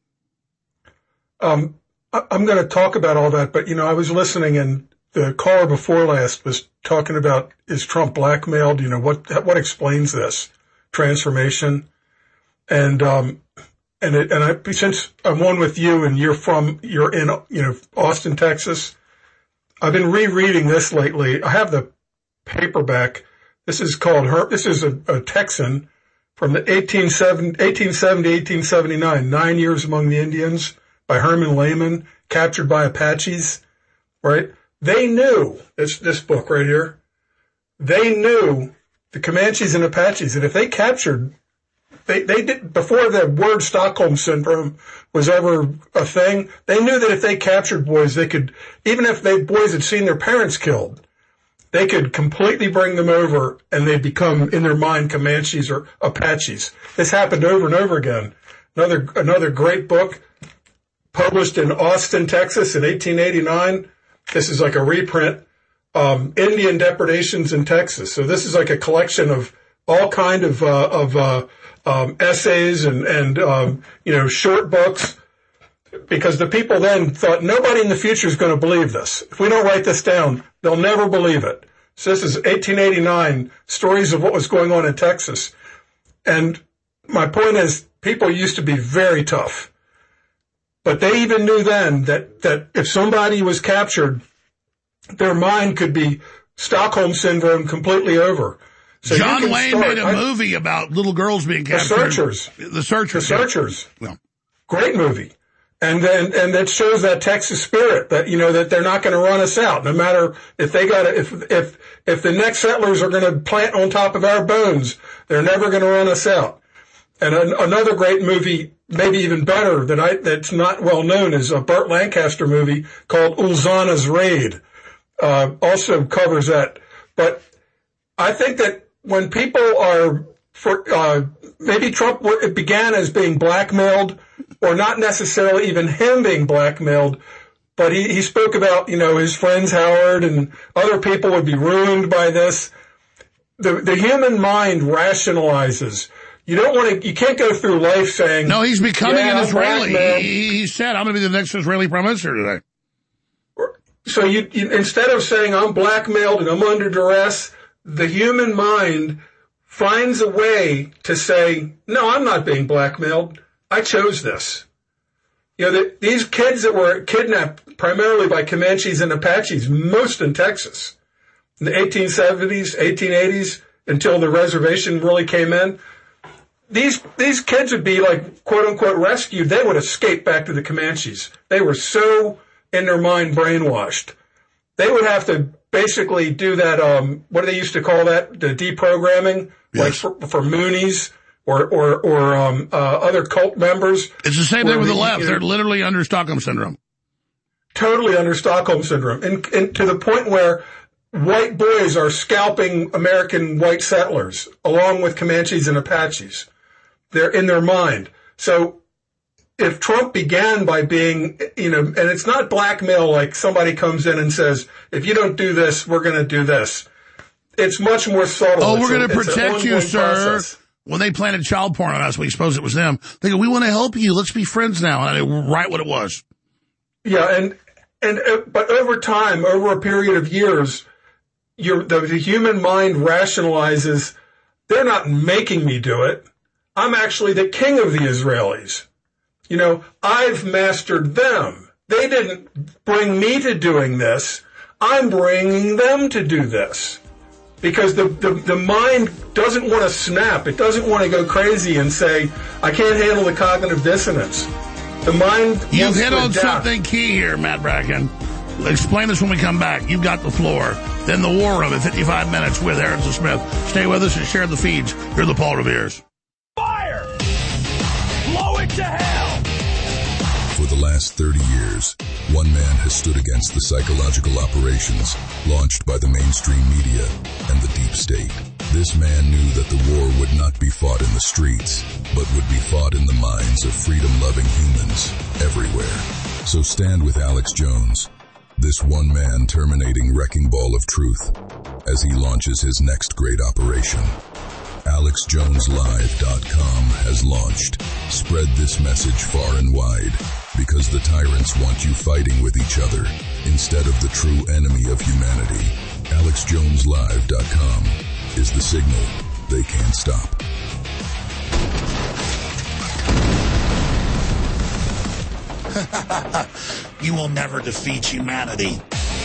Um, I, I'm going to talk about all that, but, you know, I was listening, and the caller before last was talking about, is Trump blackmailed? You know, what what explains this transformation? And um, and it, and I, since I'm one with you, and you're from you're in you know Austin, Texas, I've been rereading this lately. I have the paperback. This is called her. This is a, a Texan from the eighteen seventy, eighteen seventy, eighteen seventy-nine, Nine Years Among the Indians by Herman Lehman, captured by Apaches. Right? They knew this this book right here. They knew the Comanches and Apaches, and if they captured. They, they did, before the word Stockholm Syndrome was ever a thing, they knew that if they captured boys, they could, even if they boys had seen their parents killed, they could completely bring them over and they'd become, in their mind, Comanches or Apaches. This happened over and over again. Another, another great book published in Austin, Texas in eighteen eighty-nine. This is like a reprint, um, Indian Depredations in Texas. So this is like a collection of all kind of, uh, of, uh, Um, essays and, and um, you know, short books, because the people then thought nobody in the future is going to believe this. If we don't write this down, they'll never believe it. So this is eighteen eighty-nine, stories of what was going on in Texas. And my point is, people used to be very tough. But they even knew then that, that if somebody was captured, their mind could be Stockholm Syndrome completely over. So John Wayne start, made a I, movie about little girls being captured. The Searchers. The Searchers. The Searchers. Yeah. Great movie. And then, and that shows that Texas spirit that, you know, that they're not going to run us out. No matter if they got to, if, if, if the next settlers are going to plant on top of our bones, they're never going to run us out. And an, another great movie, maybe even better, that I, that's not well known, is a Burt Lancaster movie called Ulzana's Raid. Uh, also covers that. But I think that, when people are, for, uh, maybe Trump it began as being blackmailed, or not necessarily even him being blackmailed, but he, he spoke about, you know, his friends Howard and other people would be ruined by this. The, the human mind rationalizes. You don't want to, you can't go through life saying, no, he's becoming yeah, an Israeli. He, he said, I'm going to be the next Israeli prime minister today. So you, you, instead of saying I'm blackmailed and I'm under duress, the human mind finds a way to say, no, I'm not being blackmailed. I chose this. You know, the, these kids that were kidnapped primarily by Comanches and Apaches, most in Texas, in the eighteen seventies, eighteen eighties, until the reservation really came in, these, these kids would be like, quote unquote, rescued. They would escape back to the Comanches. They were so in their mind brainwashed. They would have to basically do that, um, what do they used to call that? The deprogramming, yes. Like for, for Moonies or, or, or, um, uh, other cult members. It's the same thing with the left. You know, they're literally under Stockholm Syndrome. Totally under Stockholm Syndrome. And, and to the point where white boys are scalping American white settlers along with Comanches and Apaches. They're in their mind. So, if Trump began by being, you know, and it's not blackmail like somebody comes in and says, if you don't do this, we're going to do this. It's much more subtle. Oh, it's we're going to a, protect you, sir. Process. When they planted child porn on us, we suppose it was them. They go, we want to help you. Let's be friends now. And I write what it was. Yeah. And, and, uh, but over time, over a period of years, you're, the, the human mind rationalizes, they're not making me do it. I'm actually the king of the Israelis. You know, I've mastered them. They didn't bring me to doing this. I'm bringing them to do this. Because the, the, the mind doesn't want to snap. It doesn't want to go crazy and say, I can't handle the cognitive dissonance. The mind... You've hit on something key here, Matt Bracken. Explain this when we come back. You've got the floor. Then the War Room at fifty-five minutes with Harrison Smith. Stay with us and share the feeds. You're the Paul Revere's. Fire! Blow it to hell! For the last thirty years, one man has stood against the psychological operations launched by the mainstream media and the deep state. This man knew that the war would not be fought in the streets, but would be fought in the minds of freedom-loving humans everywhere. So stand with Alex Jones, this one man terminating Wrecking Ball of Truth, as he launches his next great operation. Alex Jones Live dot com has launched. Spread this message far and wide, because the tyrants want you fighting with each other instead of the true enemy of humanity. Alex Jones Live dot com is the signal they can't stop. You will never defeat humanity.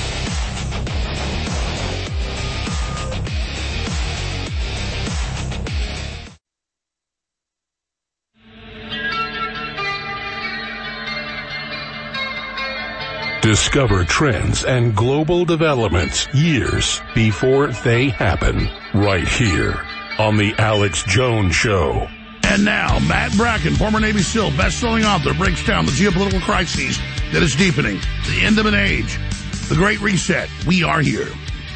Discover trends and global developments years before they happen, right here on The Alex Jones Show. And now, Matt Bracken, former Navy SEAL, best-selling author, breaks down the geopolitical crises that is deepening, the end of an age, the Great Reset. We are here.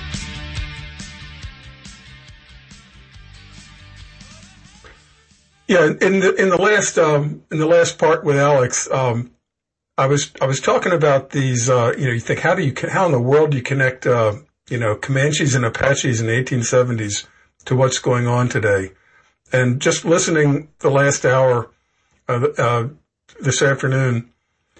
Yeah, in the in the last um, in the last part with Alex, um, I was I was talking about these. Uh, you know, you think how do you how in the world do you connect uh, you know Comanches and Apaches in the eighteen seventies to what's going on today? And just listening the last hour uh, uh, this afternoon,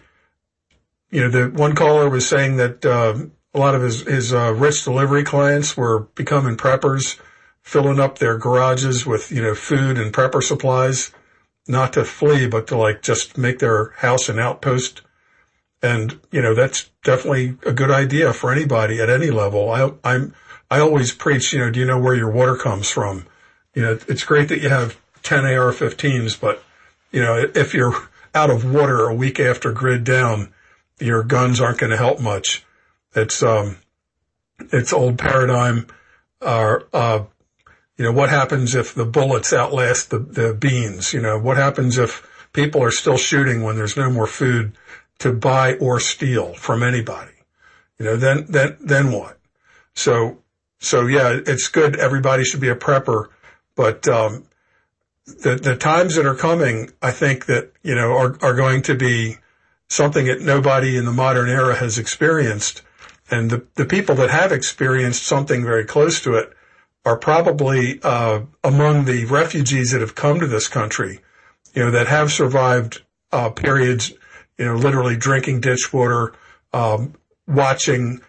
you know, the one caller was saying that uh, a lot of his his uh, rich delivery clients were becoming preppers, filling up their garages with, you know, food and prepper supplies, not to flee, but to like just make their house an outpost. And, you know, that's definitely a good idea for anybody at any level. I, I'm, I always preach, you know, do you know where your water comes from? You know, it's great that you have ten A R fifteens, but, you know, if you're out of water a week after grid down, your guns aren't going to help much. It's, um, it's old paradigm, uh, uh, you know, what happens if the bullets outlast the, the beans? You know, what happens if people are still shooting when there's no more food to buy or steal from anybody? You know, then, then, then what? So, so yeah, it's good. Everybody should be a prepper, but, um, the, the times that are coming, I think that, you know, are, are going to be something that nobody in the modern era has experienced. And the, the people that have experienced something very close to it are probably, uh, among the refugees that have come to this country, you know, that have survived, uh, periods, you know, literally drinking ditch water, um, watching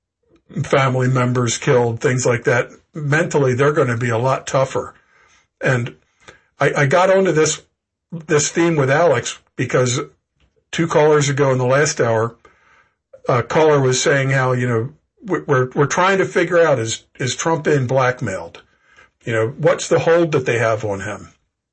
family members killed, things like that. Mentally, they're going to be a lot tougher. And I, I got onto this, this theme with Alex because two callers ago in the last hour, a caller was saying how, you know, we're, we're trying to figure out, is, is Trump being blackmailed? You know, what's the hold that they have on him?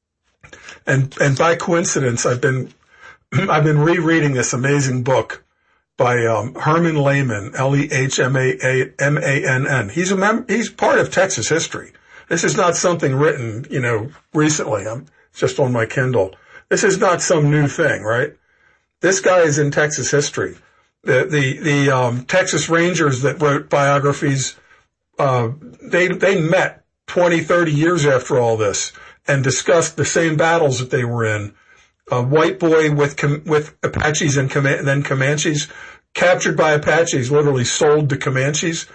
And, and by coincidence, I've been, I've been rereading this amazing book by, um, Herman Lehman, L E H M A M A N N. He's a mem- he's part of Texas history. This is not something written, you know, recently. I'm just on my Kindle. This is not some new thing, right? This guy is in Texas history. The, the, the, um, Texas Rangers that wrote biographies, uh, they, they met twenty, thirty years after all this and discussed the same battles that they were in. A white boy with, with Apaches and Cam- then Comanches, captured by Apaches, literally sold to Comanches.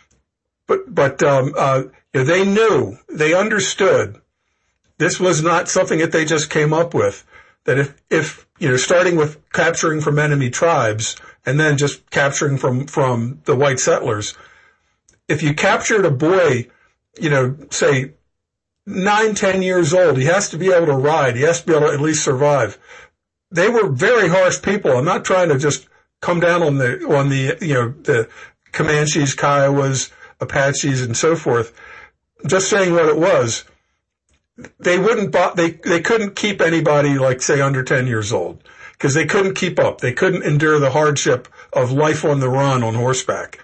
But, but, um, uh, you know, they knew, they understood this was not something that they just came up with. That if, if, you know, starting with capturing from enemy tribes and then just capturing from, from the white settlers, if you captured a boy, you know, say nine, ten years old, he has to be able to ride. He has to be able to at least survive. They were very harsh people. I'm not trying to just come down on the, on the, you know, the Comanches, Kiowas, Apaches and so forth. Just saying what it was. They wouldn't, they, they couldn't keep anybody like, say, under ten years old because they couldn't keep up. They couldn't endure the hardship of life on the run on horseback.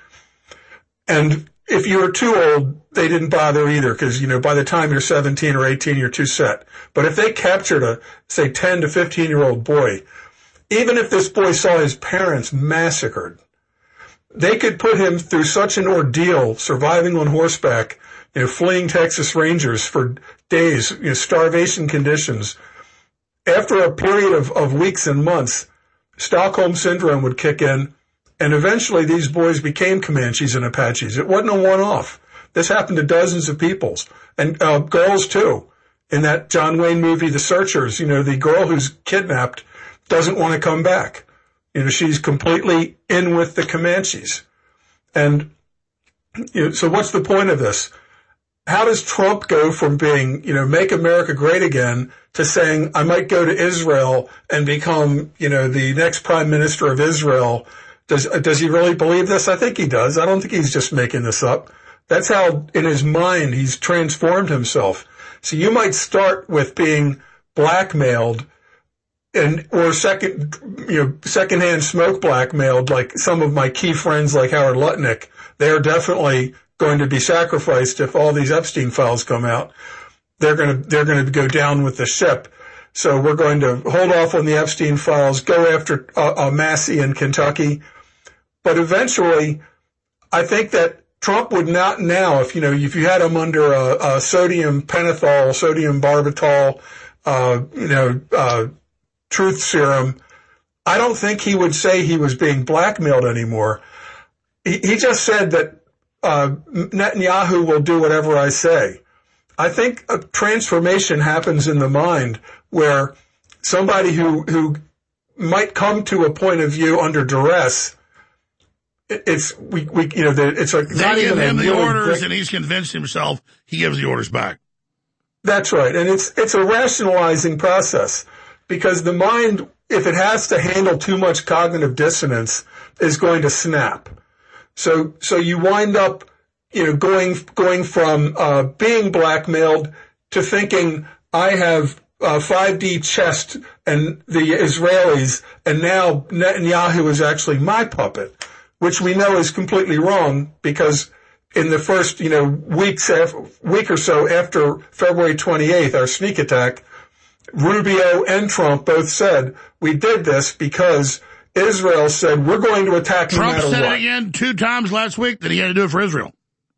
And if you were too old, they didn't bother either because, you know, by the time you're seventeen or eighteen, you're too set. But if they captured a, say, ten to fifteen year old boy, even if this boy saw his parents massacred, they could put him through such an ordeal, surviving on horseback, you know, fleeing Texas Rangers for days, you know, starvation conditions. After a period of, of weeks and months, Stockholm Syndrome would kick in, and eventually these boys became Comanches and Apaches. It wasn't a one-off. This happened to dozens of peoples, and uh, girls too. In that John Wayne movie, The Searchers, you know, the girl who's kidnapped doesn't want to come back. You know, she's completely in with the Comanches. And you know, so what's the point of this? How does Trump go from being, you know, make America great again to saying, I might go to Israel and become, you know, the next prime minister of Israel? Does, does he really believe this? I think he does. I don't think he's just making this up. That's how, in his mind, he's transformed himself. So you might start with being blackmailed and, or second, you know, secondhand smoke blackmailed, like some of my key friends like Howard Lutnick. They're definitely going to be sacrificed if all these Epstein files come out. They're going to, they're going to go down with the ship. So we're going to hold off on the Epstein files, go after uh, uh, Massey in Kentucky. But eventually, I think that Trump would not now, if you know, if you had him under a, a sodium pentothal, sodium barbitol, uh, you know, uh, truth serum, I don't think he would say he was being blackmailed anymore. He, he just said that uh, Netanyahu will do whatever I say. I think a transformation happens in the mind where somebody who who might come to a point of view under duress. It's we we you know it's like they not give even him the really orders, great, and he's convinced himself he gives the orders back. That's right, and it's it's a rationalizing process because the mind, if it has to handle too much cognitive dissonance, is going to snap. So so you wind up you know going going from uh, being blackmailed to thinking I have uh, five D chest and the Israelis, and now Netanyahu is actually my puppet. Which we know is completely wrong because in the first, you know, weeks, after, week or so after February twenty-eighth, our sneak attack, Rubio and Trump both said, we did this because Israel said, we're going to attack Trump no matter said what. it again two times last week that he had to do it for Israel.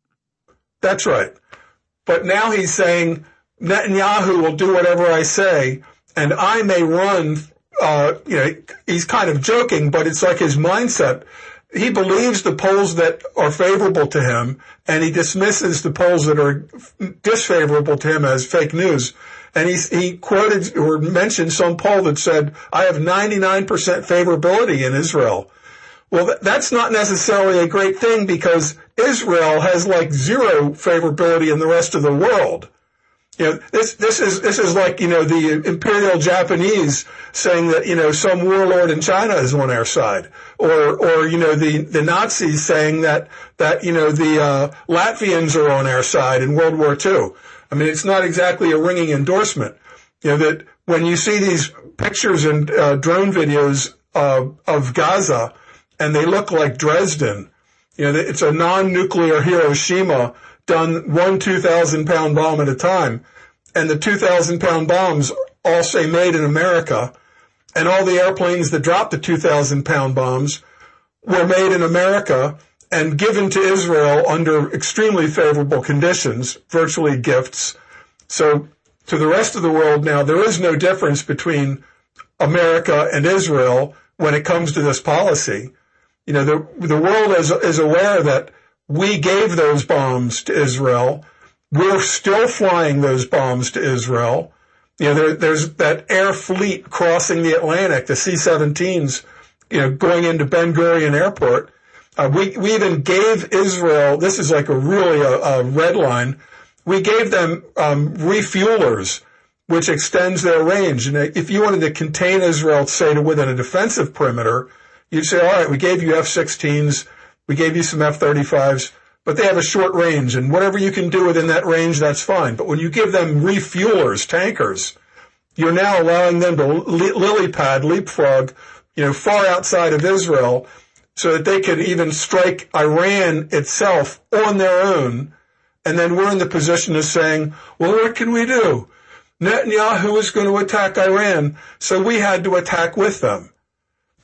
That's right. But now he's saying, Netanyahu will do whatever I say, and I may run, uh, you know, he's kind of joking, but it's like his mindset. He believes the polls that are favorable to him, and he dismisses the polls that are disfavorable to him as fake news. And he, he quoted or mentioned some poll that said, I have ninety-nine percent favorability in Israel. Well, th- that's not necessarily a great thing because Israel has like zero favorability in the rest of the world. You know, this, this is, this is like, you know, the Imperial Japanese saying that, you know, some warlord in China is on our side. Or, or, you know, the, the Nazis saying that, that, you know, the, uh, Latvians are on our side in World War Two. I mean, it's not exactly a ringing endorsement. You know, that when you see these pictures and, uh, drone videos, uh, of Gaza and they look like Dresden, you know, it's a non-nuclear Hiroshima done one two thousand pound bomb at a time. And the two thousand pound bombs all say made in America. And all the airplanes that dropped the two thousand pound bombs were made in America and given to Israel under extremely favorable conditions, virtually gifts. So to the rest of the world now, there is no difference between America and Israel when it comes to this policy. You know, the, the world is, is aware that we gave those bombs to Israel. We're still flying those bombs to Israel. You know, there, there's that air fleet crossing the Atlantic, the C seventeens, you know, going into Ben Gurion Airport. Uh, we, we even gave Israel, this is like a really a, a red line, we gave them um, refuelers, which extends their range. And if you wanted to contain Israel, say, to within a defensive perimeter, you'd say, all right, we gave you F sixteens, we gave you some F thirty-fives, but they have a short range, and whatever you can do within that range, that's fine. But when you give them refuelers, tankers, you're now allowing them to li- lily pad, leapfrog, you know, far outside of Israel, so that they could even strike Iran itself on their own. And then we're in the position of saying, well, what can we do? Netanyahu is going to attack Iran, so we had to attack with them.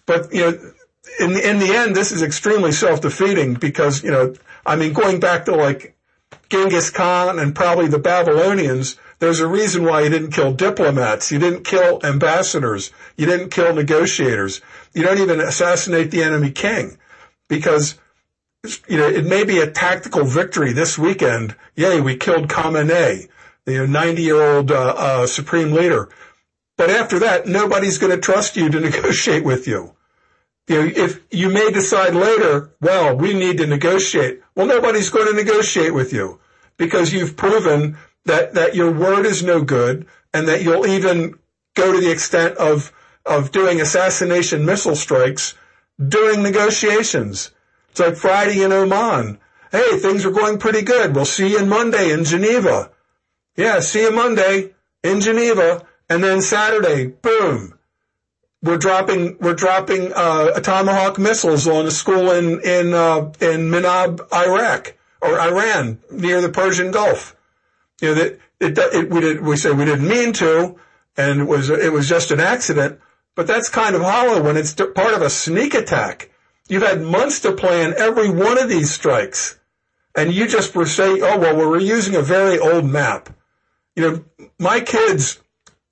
But, you know, in the, in the end, this is extremely self-defeating because, you know, I mean, going back to like Genghis Khan and probably the Babylonians, there's a reason why you didn't kill diplomats. You didn't kill ambassadors. You didn't kill negotiators. You don't even assassinate the enemy king because, you know, it may be a tactical victory this weekend. Yay, we killed Khamenei, the ninety-year-old uh, uh, supreme leader. But after that, nobody's going to trust you to negotiate with you. You know, if you may decide later, well, we need to negotiate. Well, nobody's going to negotiate with you because you've proven that, that your word is no good and that you'll even go to the extent of, of doing assassination missile strikes during negotiations. It's like Friday in Oman. Hey, things are going pretty good. We'll see you Monday in Geneva. Yeah, see you Monday in Geneva. And then Saturday, boom. We're dropping, we're dropping, uh, Tomahawk missiles on a school in, in, uh, in Minab, Iraq, or Iran, near the Persian Gulf. You know, that, it, it, we did, we said we didn't mean to, and it was, it was just an accident, but that's kind of hollow when it's part of a sneak attack. You've had months to plan every one of these strikes, and you just were saying, oh, well, we're using a very old map. You know, my kids,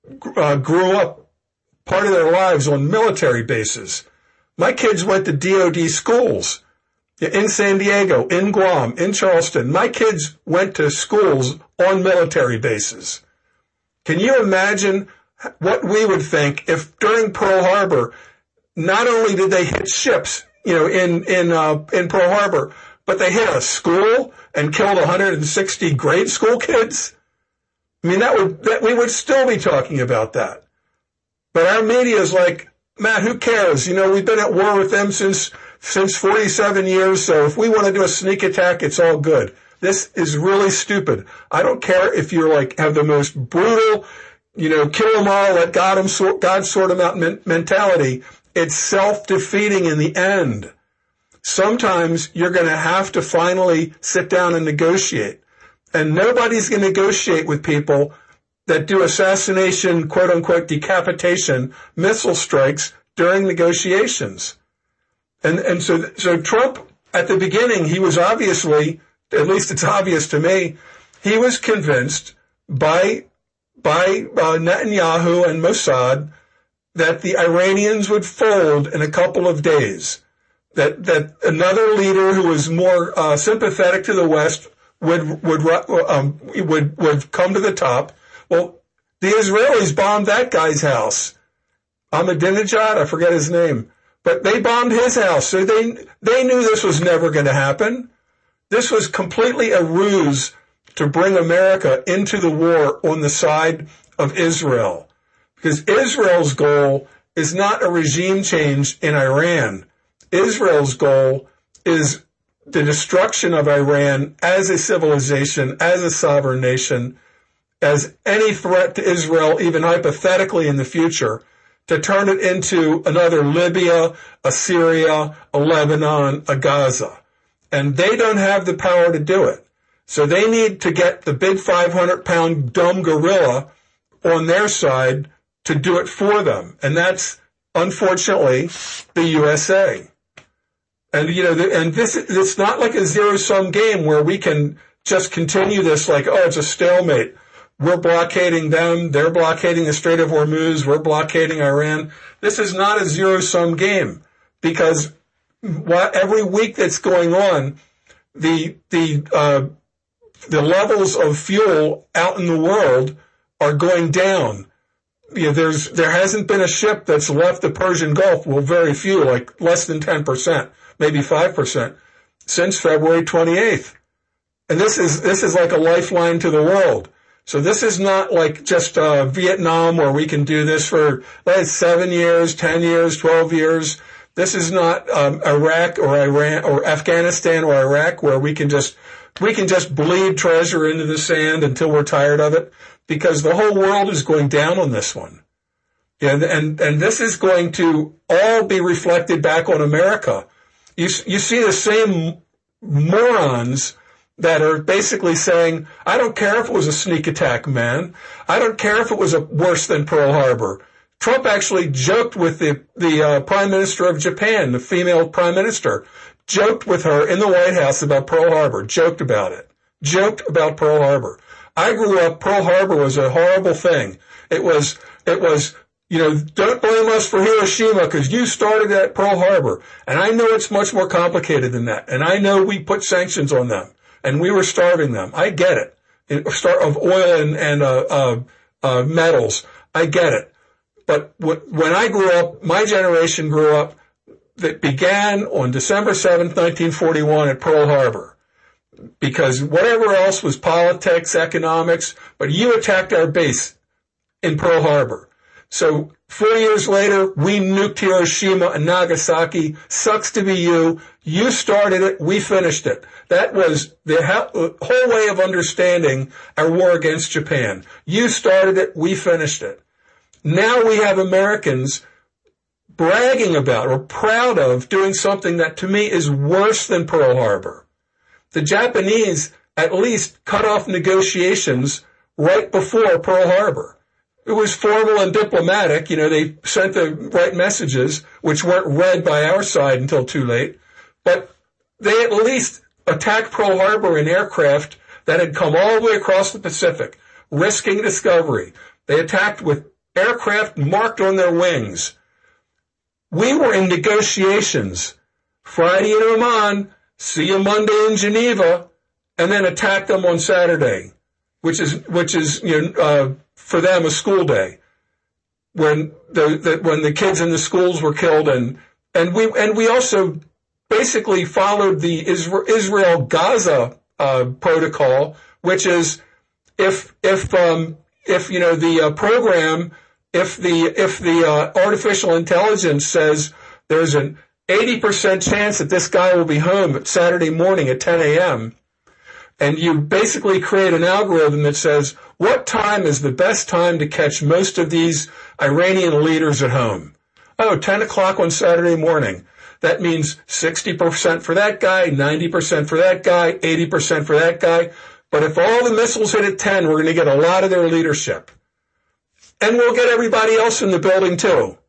uh, grew up part of their lives on military bases. My kids went to D O D schools in San Diego, in Guam, in Charleston. My kids went to schools on military bases. Can you imagine what we would think if during Pearl Harbor, not only did they hit ships, you know, in, in, uh, in Pearl Harbor, but they hit a school and killed one hundred sixty grade school kids? I mean, that would, that we would still be talking about that. But our media is like, Matt, who cares? You know, we've been at war with them since, since forty-seven years. So if we want to do a sneak attack, it's all good. This is really stupid. I don't care if you're like, have the most brutal, you know, kill them all, let God, them sort, God sort them out men- mentality. It's self-defeating in the end. Sometimes you're going to have to finally sit down and negotiate. And nobody's going to negotiate with people that do assassination, quote unquote, decapitation, missile strikes during negotiations. And, and so, so Trump, at the beginning, he was obviously, at least it's obvious to me, he was convinced by, by uh, Netanyahu and Mossad that the Iranians would fold in a couple of days. That, that another leader who was more, uh, sympathetic to the West would, would, um, would, would come to the top. Well, the Israelis bombed that guy's house. Ahmadinejad, I forget his name. But they bombed his house. So they, they knew this was never going to happen. This was completely a ruse to bring America into the war on the side of Israel. Because Israel's goal is not a regime change in Iran. Israel's goal is the destruction of Iran as a civilization, as a sovereign nation, as any threat to Israel, even hypothetically in the future, to turn it into another Libya, a Syria, a Lebanon, a Gaza. And they don't have the power to do it. So they need to get the big five hundred pound dumb gorilla on their side to do it for them. And that's, unfortunately, the U S A. And, you know, and this, it's not like a zero-sum game where we can just continue this like, oh, it's a stalemate. We're blockading them. They're blockading the Strait of Hormuz. We're blockading Iran. This is not a zero-sum game because every week that's going on, the, the, uh, the levels of fuel out in the world are going down. You know, there's, there hasn't been a ship that's left the Persian Gulf, well, very few, like less than ten percent, maybe five percent, since February twenty-eighth. And this is, this is like a lifeline to the world. So this is not like just uh Vietnam where we can do this for like seven years, ten years, twelve years. This is not um Iraq or Iran or Afghanistan or Iraq where we can just we can just bleed treasure into the sand until we're tired of it, because the whole world is going down on this one. And and and this is going to all be reflected back on America. You you see the same morons that are basically saying, I don't care if it was a sneak attack, man. I don't care if it was a worse than Pearl Harbor. Trump actually joked with the, the uh, Prime Minister of Japan, the female Prime Minister, joked with her in the White House about Pearl Harbor, joked about it, joked about Pearl Harbor. I grew up, Pearl Harbor was a horrible thing. It was, it was, you know, don't blame us for Hiroshima because you started at Pearl Harbor. And I know it's much more complicated than that. And I know we put sanctions on them and we were starving them. I get it. it start of oil and, and, uh, uh, uh, metals. I get it. But when I grew up, my generation grew up, that began on December seventh, nineteen forty-one at Pearl Harbor. Because whatever else was politics, economics, but you attacked our base in Pearl Harbor. So four years later, we nuked Hiroshima and Nagasaki. Sucks to be you. You started it. We finished it. That was the whole way of understanding our war against Japan. You started it. We finished it. Now we have Americans bragging about or proud of doing something that to me is worse than Pearl Harbor. The Japanese at least cut off negotiations right before Pearl Harbor. It was formal and diplomatic. You know, they sent the right messages, which weren't read by our side until too late. But they at least attacked Pearl Harbor in aircraft that had come all the way across the Pacific, risking discovery. They attacked with aircraft marked on their wings. We were in negotiations Friday in Oman, see you Monday in Geneva, and then attack them on Saturday, which is, which is, you know, uh, for them a school day when the, the, when the kids in the schools were killed. And, and we, and we also basically followed the Israel-Gaza, uh, protocol, which is if, if, um, if, you know, the uh, program, if the, if the, uh, artificial intelligence says there's an eighty percent chance that this guy will be home at Saturday morning at ten a.m., and you basically create an algorithm that says, what time is the best time to catch most of these Iranian leaders at home? Oh, ten o'clock on Saturday morning. That means sixty percent for that guy, ninety percent for that guy, eighty percent for that guy. But if all the missiles hit at ten, we're going to get a lot of their leadership. And we'll get everybody else in the building too.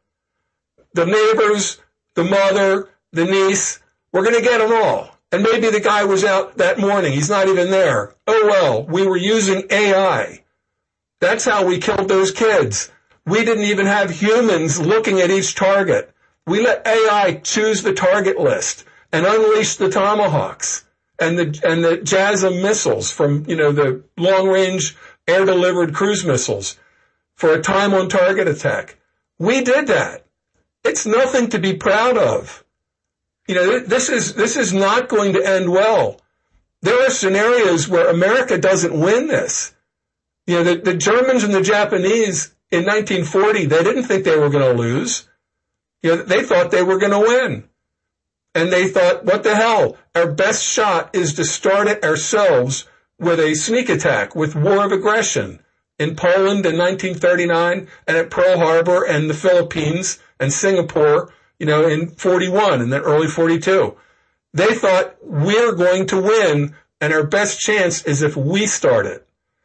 The neighbors, the mother, the niece, we're going to get them all. And maybe the guy was out that morning. He's not even there. Oh, well, we were using A I. That's how we killed those kids. We didn't even have humans looking at each target. We let A I choose the target list and unleash the Tomahawks and the, and the JASSM missiles from, you know, the long-range air-delivered cruise missiles for a time-on-target attack. We did that. It's nothing to be proud of. You know, this is, this is not going to end well. There are scenarios where America doesn't win this. You know, the, the Germans and the Japanese in nineteen forty, they didn't think they were going to lose. You know, they thought they were going to win. And they thought, what the hell? Our best shot is to start it ourselves with a sneak attack, with war of aggression in Poland in nineteen thirty-nine and at Pearl Harbor and the Philippines and Singapore, you know, in forty-one and then early forty-two. They thought we're going to win and our best chance is if we start it.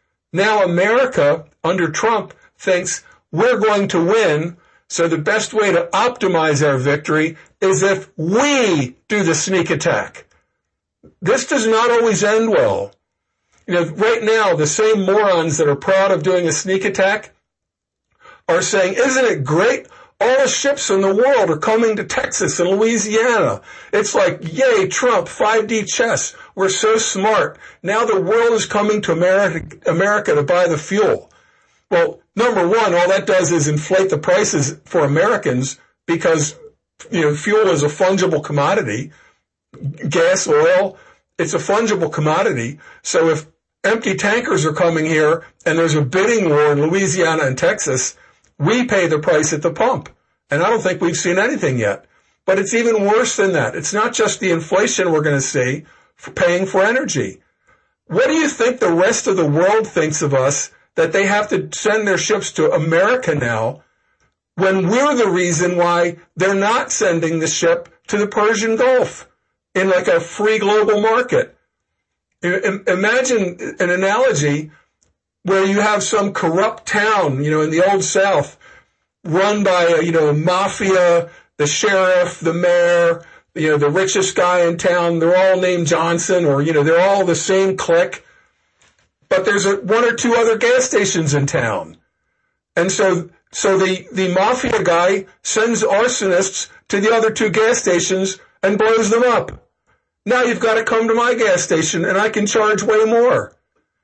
Now America, under Trump, thinks we're going to win, so the best way to optimize our victory is if we do the sneak attack. This does not always end well. You know, right now, the same morons that are proud of doing a sneak attack are saying, isn't it great? All the ships in the world are coming to Texas and Louisiana. It's like, yay, Trump, five D chess. We're so smart. Now the world is coming to America, America to buy the fuel. Well, number one, all that does is inflate the prices for Americans because, you know, fuel is a fungible commodity. Gas, oil, it's a fungible commodity. So if empty tankers are coming here and there's a bidding war in Louisiana and Texas, we pay the price at the pump. And I don't think we've seen anything yet. But it's even worse than that. It's not just the inflation we're going to see for paying for energy. What do you think the rest of the world thinks of us that they have to send their ships to America now when we're the reason why they're not sending the ship to the Persian Gulf in like a free global market? Imagine an analogy where you have some corrupt town, you know, in the Old South, run by, you know, mafia, the sheriff, the mayor, you know, the richest guy in town. They're all named Johnson, or, you know, they're all the same clique. But there's a, one or two other gas stations in town. And so, so the, the mafia guy sends arsonists to the other two gas stations and blows them up. Now you've got to come to my gas station and I can charge way more.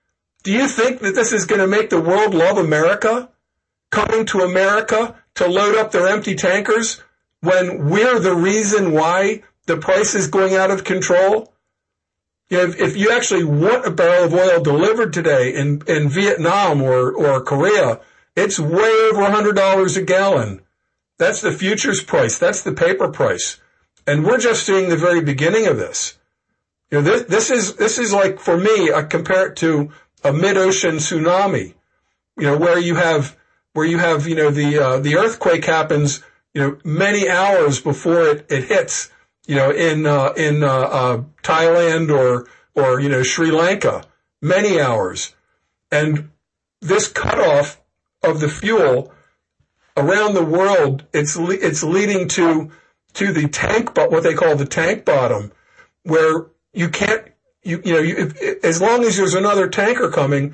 Do you think that this is going to make the world love America? Coming to America to load up their empty tankers when we're the reason why the price is going out of control? You know, if, if you actually want a barrel of oil delivered today in, in Vietnam or, or Korea, it's way over one hundred dollars a gallon. That's the futures price. That's the paper price. And we're just seeing the very beginning of this. You know, this, this is, this is like, for me, I compare it to a mid-ocean tsunami, you know, where you have, where you have, you know, the, uh, the earthquake happens, you know, many hours before it, it hits, you know, in, uh, in, uh, uh, Thailand or, or, you know, Sri Lanka, many hours. And this cutoff of the fuel around the world, it's, le- it's leading to, to the tank, but what they call the tank bottom, where you can't, you, you know, you, if, as long as there's another tanker coming,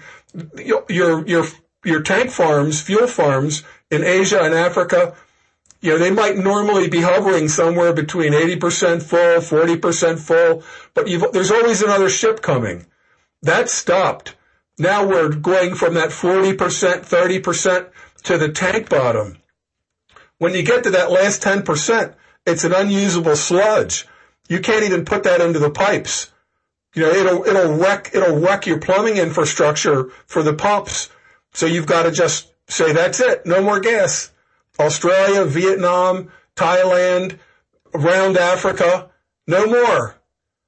your, your, your tank farms, fuel farms in Asia and Africa, you know, they might normally be hovering somewhere between eighty percent full, forty percent full, but you've, there's always another ship coming. That stopped. Now we're going from that forty percent, thirty percent to the tank bottom. When you get to that last ten percent, it's an unusable sludge. You can't even put that into the pipes. You know, it'll, it'll wreck, it'll wreck your plumbing infrastructure for the pumps. So you've got to just say, that's it. No more gas. Australia, Vietnam, Thailand, around Africa, no more.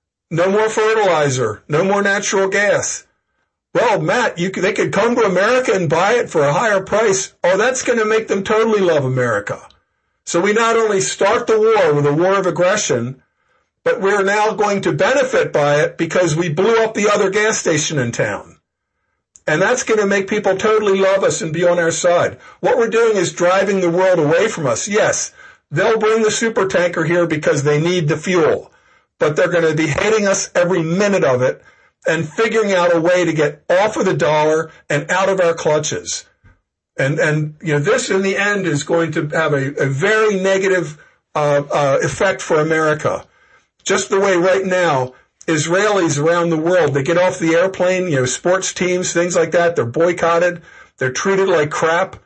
No more fertilizer. No more natural gas. Well, Matt, you could, they could come to America and buy it for a higher price. Oh, that's going to make them totally love America. So we not only start the war with a war of aggression, but we're now going to benefit by it because we blew up the other gas station in town. And that's going to make people totally love us and be on our side. What we're doing is driving the world away from us. Yes, they'll bring the super tanker here because they need the fuel, but they're going to be hating us every minute of it and figuring out a way to get off of the dollar and out of our clutches. And, and, you know, this in the end is going to have a, a very negative, uh, uh, effect for America. Just the way right now, Israelis around the world, they get off the airplane, you know, sports teams, things like that, they're boycotted, they're treated like crap.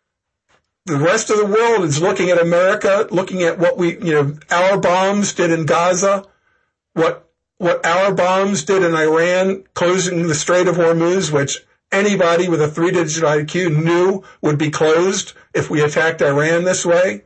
The rest of the world is looking at America, looking at what we, you know, our bombs did in Gaza, what, what our bombs did in Iran, closing the Strait of Hormuz, which anybody with a three-digit I Q knew would be closed if we attacked Iran this way.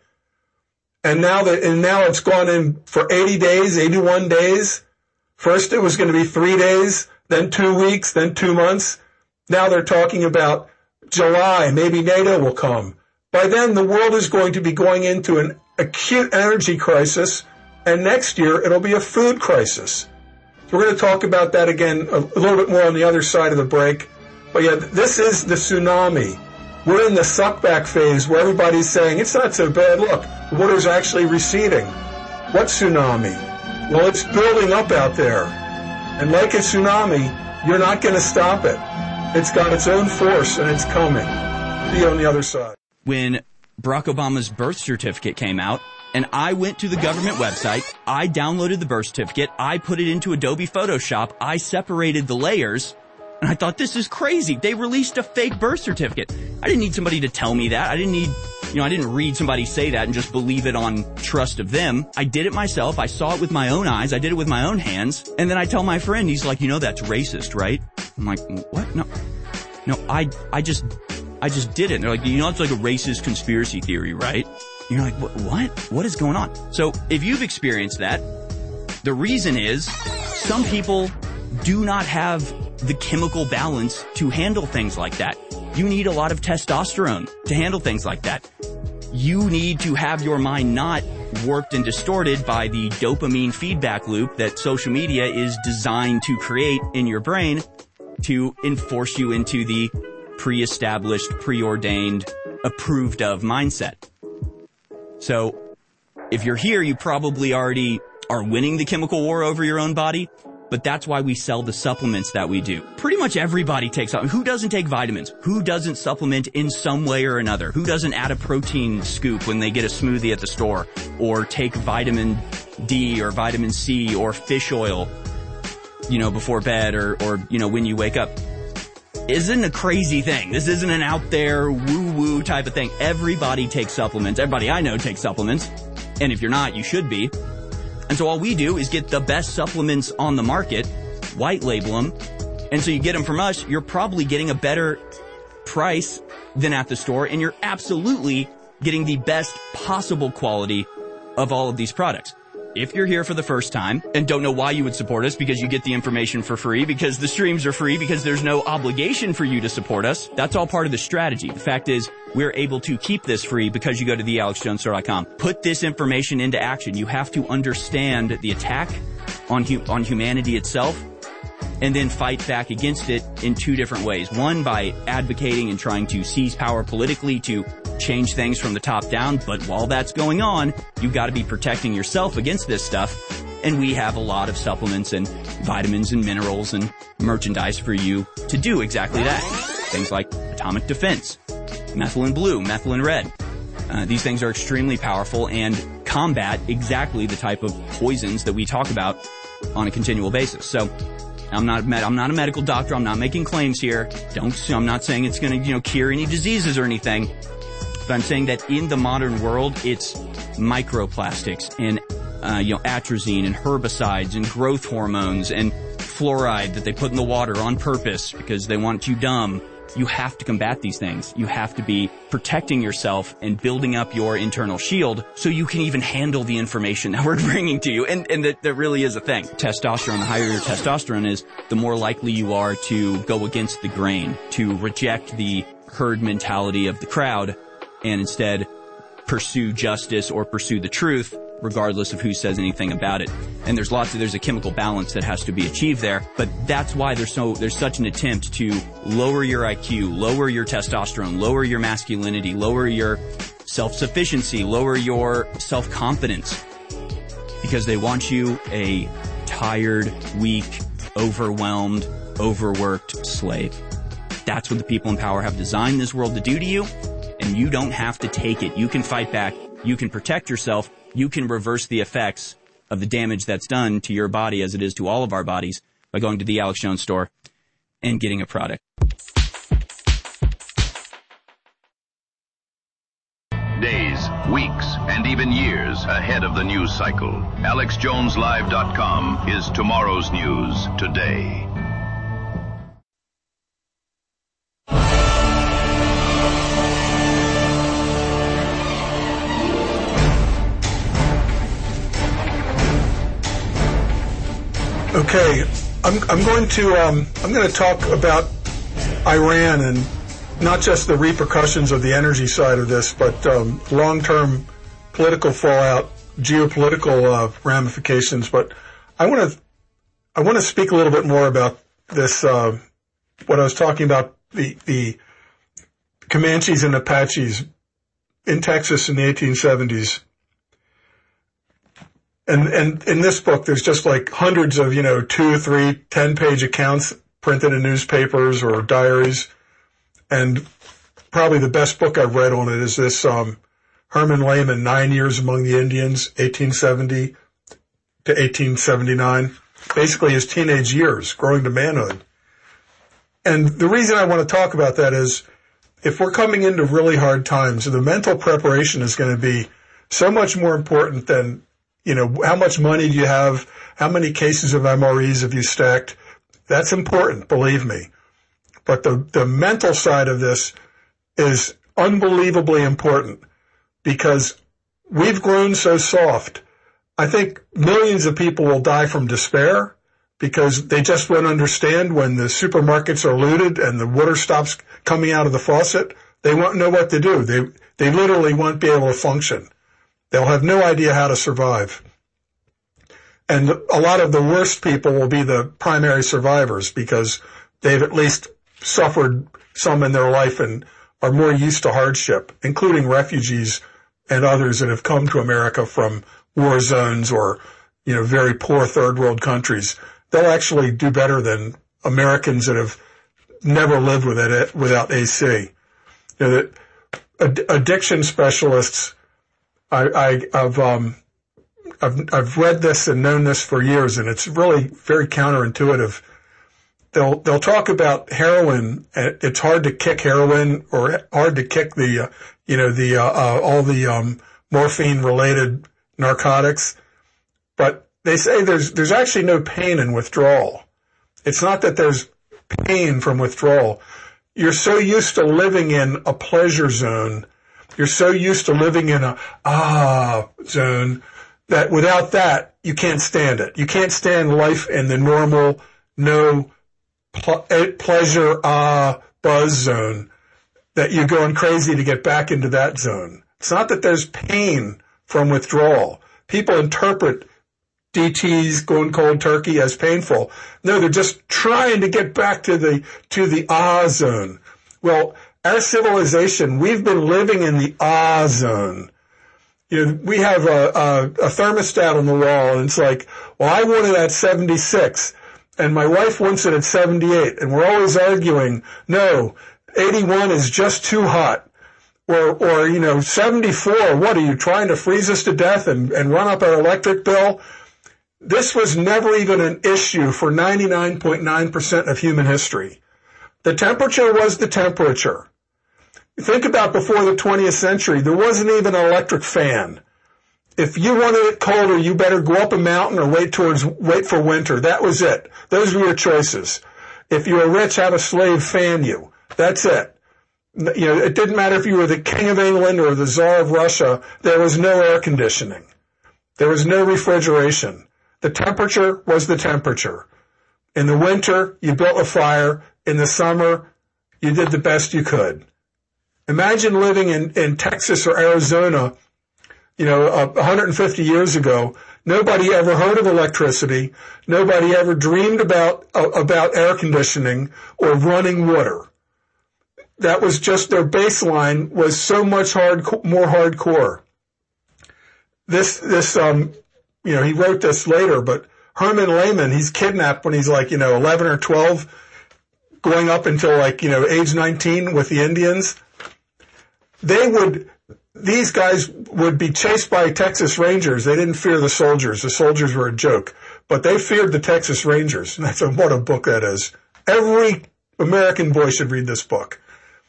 And now that, and now it's gone in for eighty days, eighty-one days. First it was going to be three days, then two weeks, then two months. Now they're talking about July, maybe NATO will come. By then the world is going to be going into an acute energy crisis, and next year it'll be a food crisis. We're going to talk about that again a little bit more on the other side of the break. But yeah, this is the tsunami. We're in the suckback phase where everybody's saying, it's not so bad, look, the water's actually receding. What tsunami? Well, it's building up out there. And like a tsunami, you're not going to stop it. It's got its own force, and it's coming. See you on the other side. When Barack Obama's birth certificate came out, and I went to the government website, I downloaded the birth certificate, I put it into Adobe Photoshop, I separated the layers, and I thought, this is crazy. They released a fake birth certificate. I didn't need somebody to tell me that. I didn't need, you know, I didn't read somebody say that and just believe it on trust of them. I did it myself. I saw it with my own eyes. I did it with my own hands. And then I tell my friend, he's like, you know, that's racist, right? I'm like, what? No, no, I, I just, I just did it. And they're like, you know, it's like a racist conspiracy theory, right? And you're like, what? What is going on? So if you've experienced that, the reason is some people do not have the chemical balance to handle things like that. You need a lot of testosterone to handle things like that. You need to have your mind not warped and distorted by the dopamine feedback loop that social media is designed to create in your brain to enforce you into the pre-established, preordained approved of mindset. So if you're here, you probably already are winning the chemical war over your own body, but that's why we sell the supplements that we do. Pretty much everybody takes, who doesn't take vitamins? Who doesn't supplement in some way or another? Who doesn't add a protein scoop when they get a smoothie at the store, or take vitamin D or vitamin C or fish oil, you know, before bed, or, or, you know, when you wake up? Isn't a crazy thing. This isn't an out there woo-woo type of thing. Everybody takes supplements. Everybody I know takes supplements. And if you're not, you should be. And so all we do is get the best supplements on the market, white label them. And so you get them from us, you're probably getting a better price than at the store, and you're absolutely getting the best possible quality of all of these products. If you're here for the first time and don't know why you would support us, because you get the information for free, because the streams are free, because there's no obligation for you to support us, that's all part of the strategy. The fact is, we're able to keep this free because you go to the alex jones store dot com. Put this information into action. You have to understand the attack on hu- on humanity itself, and then fight back against it in two different ways. One, by advocating and trying to seize power politically to change things from the top down. But while that's going on, you've got to be protecting yourself against this stuff. And we have a lot of supplements and vitamins and minerals and merchandise for you to do exactly that. Things like Atomic Defense, Methylene Blue, Methylene Red. Uh, these things are extremely powerful and combat exactly the type of poisons that we talk about on a continual basis. So I'm not, med- I'm not a medical doctor. I'm not making claims here. Don't, I'm not saying it's going to, you know, cure any diseases or anything. But I'm saying that in the modern world, it's microplastics and, uh, you know, atrazine and herbicides and growth hormones and fluoride that they put in the water on purpose because they want you dumb. You have to combat these things. You have to be protecting yourself and building up your internal shield so you can even handle the information that we're bringing to you. And, and that, that really is a thing. Testosterone, the higher your testosterone is, the more likely you are to go against the grain, to reject the herd mentality of the crowd, and instead pursue justice or pursue the truth, regardless of who says anything about it. And there's lots of, there's a chemical balance that has to be achieved there, but that's why there's so, there's such an attempt to lower your I Q, lower your testosterone, lower your masculinity, lower your self-sufficiency, lower your self-confidence, because they want you a tired, weak, overwhelmed, overworked slave. That's what the people in power have designed this world to do to you, and you don't have to take it. You can fight back. You can protect yourself. You can reverse the effects of the damage that's done to your body, as it is to all of our bodies, by going to the Alex Jones store and getting a product. Days, weeks, and even years ahead of the news cycle. alex jones live dot com is tomorrow's news today. Okay, I'm I'm going to um, I'm going to talk about Iran, and not just the repercussions of the energy side of this, but um, long-term political fallout, geopolitical uh, ramifications. But I want to I want to speak a little bit more about this. Uh, what I was talking about, the the Comanches and Apaches in Texas in the eighteen seventies. And, and in this book, there's just like hundreds of, you know, two, three, ten-page accounts printed in newspapers or diaries. And probably the best book I've read on it is this, um, Herman Lehman, Nine Years Among the Indians, eighteen seventy to eighteen seventy-nine. Basically his teenage years, growing to manhood. And the reason I want to talk about that is, if we're coming into really hard times, the mental preparation is going to be so much more important than, you know, how much money do you have? How many cases of M R Es have you stacked? That's important, believe me. But the, the mental side of this is unbelievably important, because we've grown so soft. I think millions of people will die from despair because they just won't understand when the supermarkets are looted and the water stops coming out of the faucet. They won't know what to do. They, they literally won't be able to function. They'll have no idea how to survive. And a lot of the worst people will be the primary survivors because they've at least suffered some in their life and are more used to hardship, including refugees and others that have come to America from war zones or, you know, very poor third world countries. They'll actually do better than Americans that have never lived with it, without A C. You know, that ad- addiction specialists, I, I, I've, um, I've, I've read this and known this for years, and it's really very counterintuitive. They'll, they'll talk about heroin. It's hard to kick heroin or hard to kick the, uh, you know, the, uh, uh, all the, um, morphine related narcotics. But they say there's, there's actually no pain in withdrawal. It's not that there's pain from withdrawal. You're so used to living in a pleasure zone. You're so used to living in a ah zone that without that, you can't stand it. You can't stand life in the normal, no ple- pleasure, ah, buzz zone, that you're going crazy to get back into that zone. It's not that there's pain from withdrawal. People interpret D Ts, going cold turkey, as painful. No, they're just trying to get back to the, to the ah zone. Well, our civilization, we've been living in the ah zone. You know, we have a, a, a thermostat on the wall, and it's like, well, I want it at seventy-six, and my wife wants it at seventy-eight, and we're always arguing, no, eighty-one is just too hot. Or, or, you know, seventy-four, what, are you trying to freeze us to death and, and run up our electric bill? This was never even an issue for ninety-nine point nine percent of human history. The temperature was the temperature. Think about before the twentieth century, there wasn't even an electric fan. If you wanted it colder, you better go up a mountain or wait towards, wait for winter. That was it. Those were your choices. If you were rich, have a slave fan you. That's it. You know, it didn't matter if you were the King of England or the Tsar of Russia. There was no air conditioning. There was no refrigeration. The temperature was the temperature. In the winter, you built a fire. In the summer, you did the best you could. Imagine living in, in Texas or Arizona, you know, uh, one hundred fifty years ago. Nobody ever heard of electricity. Nobody ever dreamed about, uh, about air conditioning or running water. That was just their baseline was so much hard, more hardcore. This, this, um, you know, he wrote this later, but Herman Lehman, he's kidnapped when he's like, you know, eleven or twelve, going up until like, you know, age nineteen with the Indians. They would, these guys would be chased by Texas Rangers. They didn't fear the soldiers. The soldiers were a joke, but they feared the Texas Rangers. And that's a, what a book that is. Every American boy should read this book.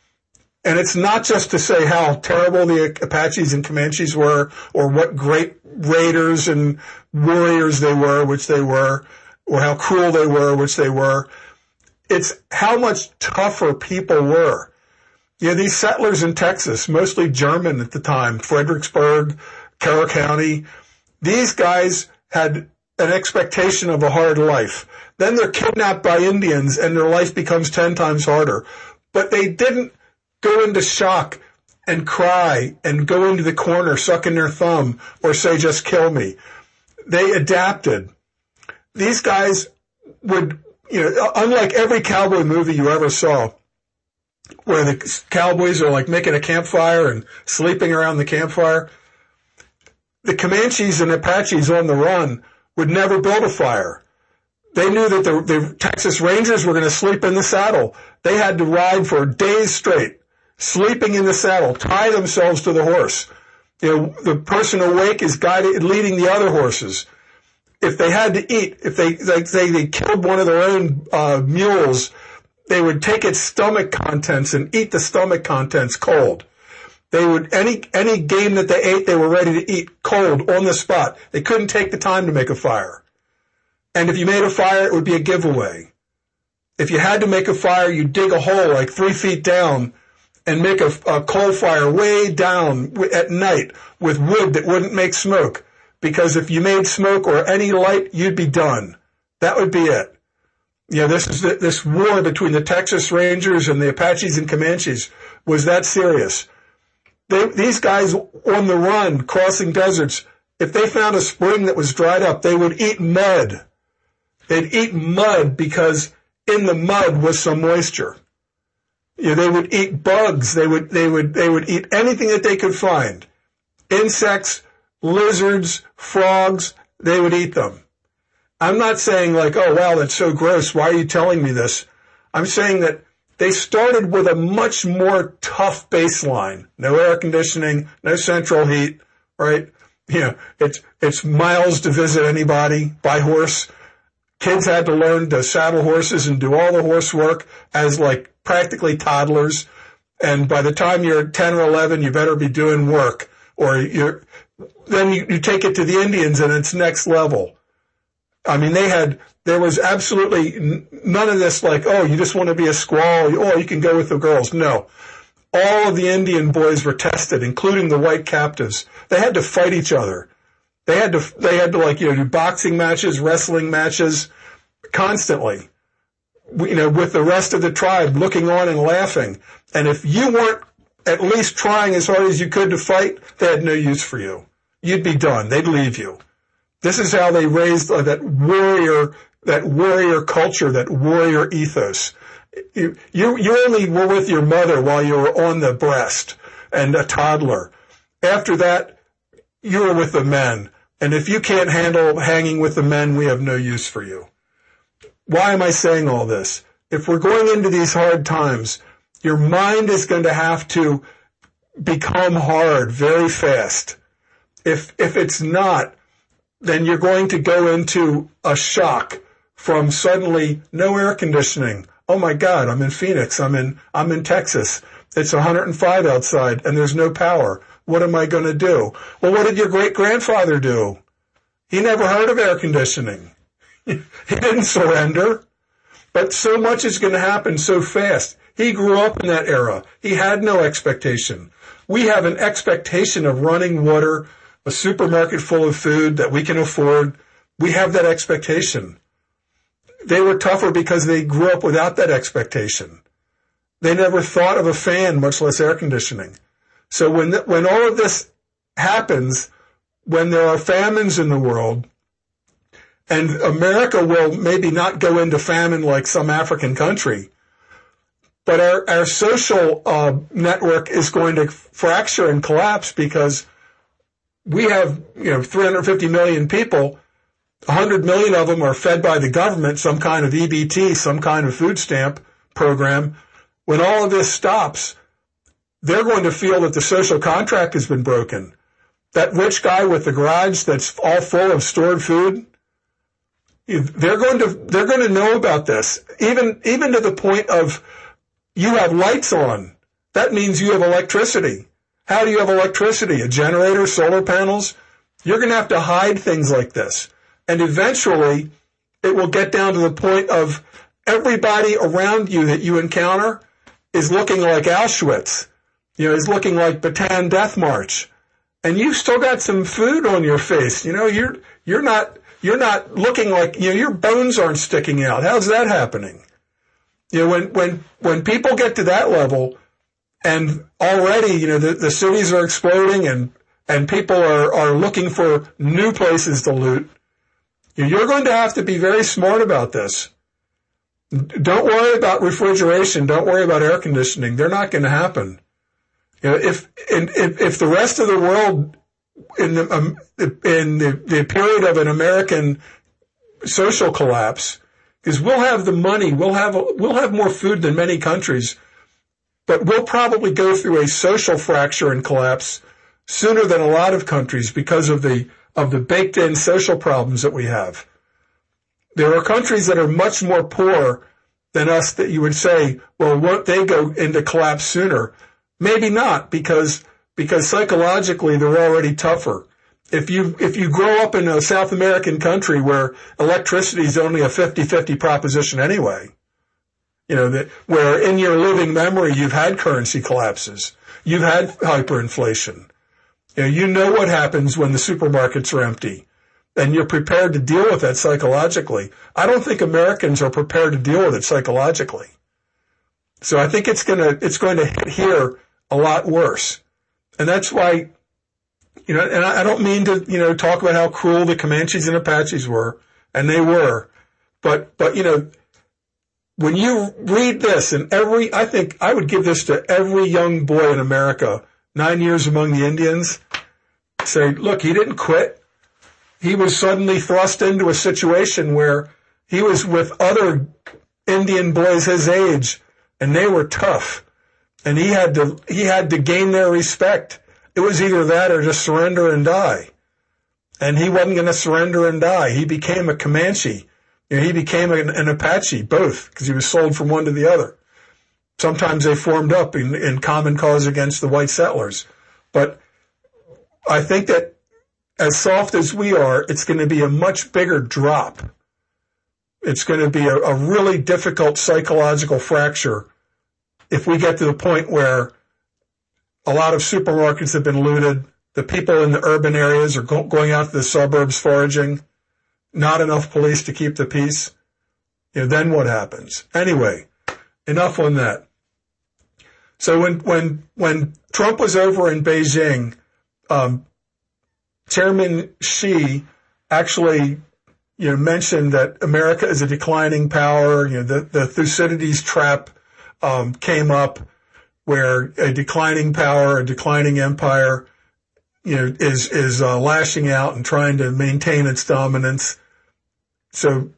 And it's not just to say how terrible the Apaches and Comanches were, or what great raiders and warriors they were, which they were, or how cruel they were, which they were. It's how much tougher people were. You know, these settlers in Texas, mostly German at the time, Fredericksburg, Carroll County, these guys had an expectation of a hard life. Then they're kidnapped by Indians and their life becomes ten times harder. But they didn't go into shock and cry and go into the corner sucking their thumb or say, just kill me. They adapted. These guys would, you know, unlike every cowboy movie you ever saw, where the cowboys are like making a campfire and sleeping around the campfire, the Comanches and Apaches on the run would never build a fire. They knew that the, the Texas Rangers were going to sleep in the saddle. They had to ride for days straight, sleeping in the saddle, tie themselves to the horse. You know, the person awake is guided, leading the other horses. If they had to eat, if they, like, they, they killed one of their own, uh, mules, they would take its stomach contents and eat the stomach contents cold. They would, any, any game that they ate, they were ready to eat cold on the spot. They couldn't take the time to make a fire. And if you made a fire, it would be a giveaway. If you had to make a fire, you'd dig a hole like three feet down and make a, a coal fire way down at night with wood that wouldn't make smoke. Because if you made smoke or any light, you'd be done. That would be it. You know, this is the, this war between the Texas Rangers and the Apaches and Comanches was that serious. They, these guys on the run, crossing deserts, if they found a spring that was dried up, they would eat mud. They'd eat mud because in the mud was some moisture. You know, they would eat bugs. They would, they would, they would eat anything that they could find. Insects, lizards, frogs, they would eat them. I'm not saying like, oh, wow, that's so gross. Why are you telling me this? I'm saying that they started with a much more tough baseline. No air conditioning, no central heat, right? You know, it's, it's miles to visit anybody by horse. Kids had to learn to saddle horses and do all the horse work as like practically toddlers. And by the time you're ten or eleven, you better be doing work, or you're, then you, you take it to the Indians and it's next level. I mean, they had, there was absolutely none of this like, oh, you just want to be a squaw, oh, you can go with the girls. No. All of the Indian boys were tested, including the white captives. They had to fight each other. They had to, they had to like, you know, do boxing matches, wrestling matches constantly, you know, with the rest of the tribe looking on and laughing. And if you weren't at least trying as hard as you could to fight, they had no use for you. You'd be done. They'd leave you. This is how they raised uh, that warrior, that warrior culture, that warrior ethos. You, you, you only were with your mother while you were on the breast and a toddler. After that, you were with the men. And if you can't handle hanging with the men, we have no use for you. Why am I saying all this? If we're going into these hard times, your mind is going to have to become hard very fast. If, if it's not, then you're going to go into a shock from suddenly no air conditioning. Oh my God, I'm in Phoenix. I'm in, I'm in Texas. It's one hundred five outside and there's no power. What am I going to do? Well, what did your great grandfather do? He never heard of air conditioning. He didn't surrender. But so much is going to happen so fast. He grew up in that era. He had no expectation. We have an expectation of running water, a supermarket full of food that we can afford. We have that expectation. They were tougher because they grew up without that expectation. They never thought of a fan, much less air conditioning. So when the, when all of this happens, when there are famines in the world, and America will maybe not go into famine like some African country, but our, our social uh, network is going to fracture and collapse because we have, you know, three hundred fifty million people. one hundred million of them are fed by the government, some kind of E B T, some kind of food stamp program. When all of this stops, they're going to feel that the social contract has been broken. That rich guy with the garage that's all full of stored food, they're going to, they're going to know about this. Even, even to the point of you have lights on. That means you have electricity. How do you have electricity? A generator, solar panels? You're going to have to hide things like this. And eventually it will get down to the point of everybody around you that you encounter is looking like Auschwitz. You know, is looking like Bataan Death March. And you've still got some food on your face. You know, you're, you're not, you're not looking like, you know, your bones aren't sticking out. How's that happening? You know, when, when, when people get to that level and already, you know, the, the cities are exploding and, and people are, are looking for new places to loot, you're going to have to be very smart about this. Don't worry about refrigeration. Don't worry about air conditioning. They're not going to happen. You know, if, if, if the rest of the world in the, um, in the, the period of an American social collapse, because we'll have the money, we'll have, we'll have more food than many countries, but we'll probably go through a social fracture and collapse sooner than a lot of countries because of the, of the baked in social problems that we have. There are countries that are much more poor than us that you would say, well, won't they go into collapse sooner? Maybe not, because, because psychologically they're already tougher. If you, if you grow up in a South American country where electricity is only a fifty-fifty proposition anyway, you know, that, where in your living memory you've had currency collapses, you've had hyperinflation, you know, you know what happens when the supermarkets are empty, and you're prepared to deal with that psychologically. I don't think Americans are prepared to deal with it psychologically. So I think it's gonna, it's going to hit here a lot worse. And that's why, you know, and I don't mean to, you know, talk about how cruel the Comanches and Apaches were, and they were, but, but, you know, when you read this, and every, I think I would give this to every young boy in America, nine years among the Indians, say, look, he didn't quit. He was suddenly thrust into a situation where he was with other Indian boys his age, and they were tough. And he had to, he had to gain their respect. It was either that or just surrender and die. And he wasn't going to surrender and die. He became a Comanche. You know, he became an, an Apache, both, because he was sold from one to the other. Sometimes they formed up in, in common cause against the white settlers. But I think that as soft as we are, it's going to be a much bigger drop. It's going to be a, a really difficult psychological fracture if we get to the point where a lot of supermarkets have been looted, the people in the urban areas are go- going out to the suburbs foraging, not enough police to keep the peace. You know, then what happens? Anyway, enough on that. So when when when Trump was over in Beijing, um, Chairman Xi actually, you know, mentioned that America is a declining power. You know, the the Thucydides trap um, came up, where a declining power, a declining empire, you know, is, is, uh, lashing out and trying to maintain its dominance. So,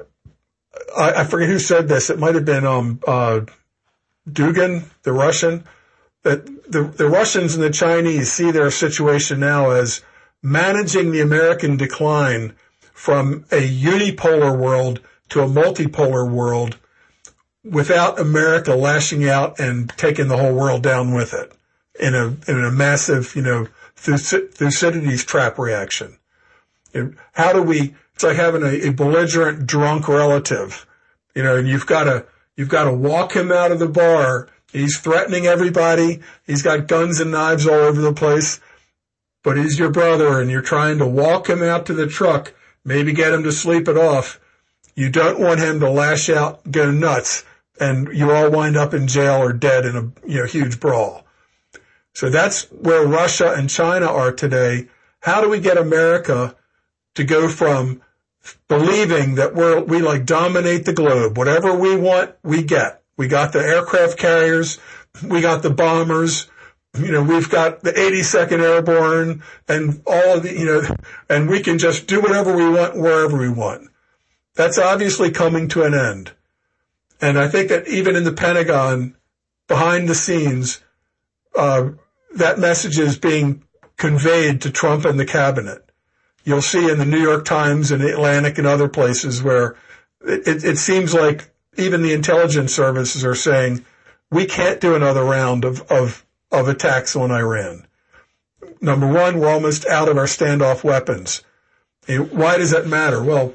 I, I forget who said this. It might have been, um, uh, Dugin, the Russian, that the, the Russians and the Chinese see their situation now as managing the American decline from a unipolar world to a multipolar world without America lashing out and taking the whole world down with it in a, in a massive, you know, Thucydides trap reaction. And how do we, it's like having a, a belligerent drunk relative, you know, and you've got to, you've got to walk him out of the bar. He's threatening everybody. He's got guns and knives all over the place, but he's your brother and you're trying to walk him out to the truck, maybe get him to sleep it off. You don't want him to lash out, go nuts, and you all wind up in jail or dead in a, you know, huge brawl. So that's where Russia and China are today. How do we get America to go from believing that we're, we like dominate the globe? Whatever we want, we get. We got the aircraft carriers. We got the bombers. You know, we've got the eighty-second Airborne and all of the, you know, and we can just do whatever we want, wherever we want. That's obviously coming to an end. And I think that even in the Pentagon, behind the scenes, uh, that message is being conveyed to Trump and the cabinet. You'll see in the New York Times and the Atlantic and other places where it, it, it seems like even the intelligence services are saying, we can't do another round of, of, of attacks on Iran. Number one, we're almost out of our standoff weapons. And why does that matter? Well,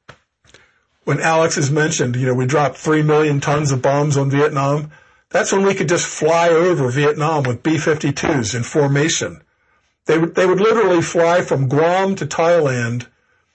when Alex has mentioned, you know, we dropped three million tons of bombs on Vietnam, that's when we could just fly over Vietnam with B fifty-twos in formation. They would, they would literally fly from Guam to Thailand,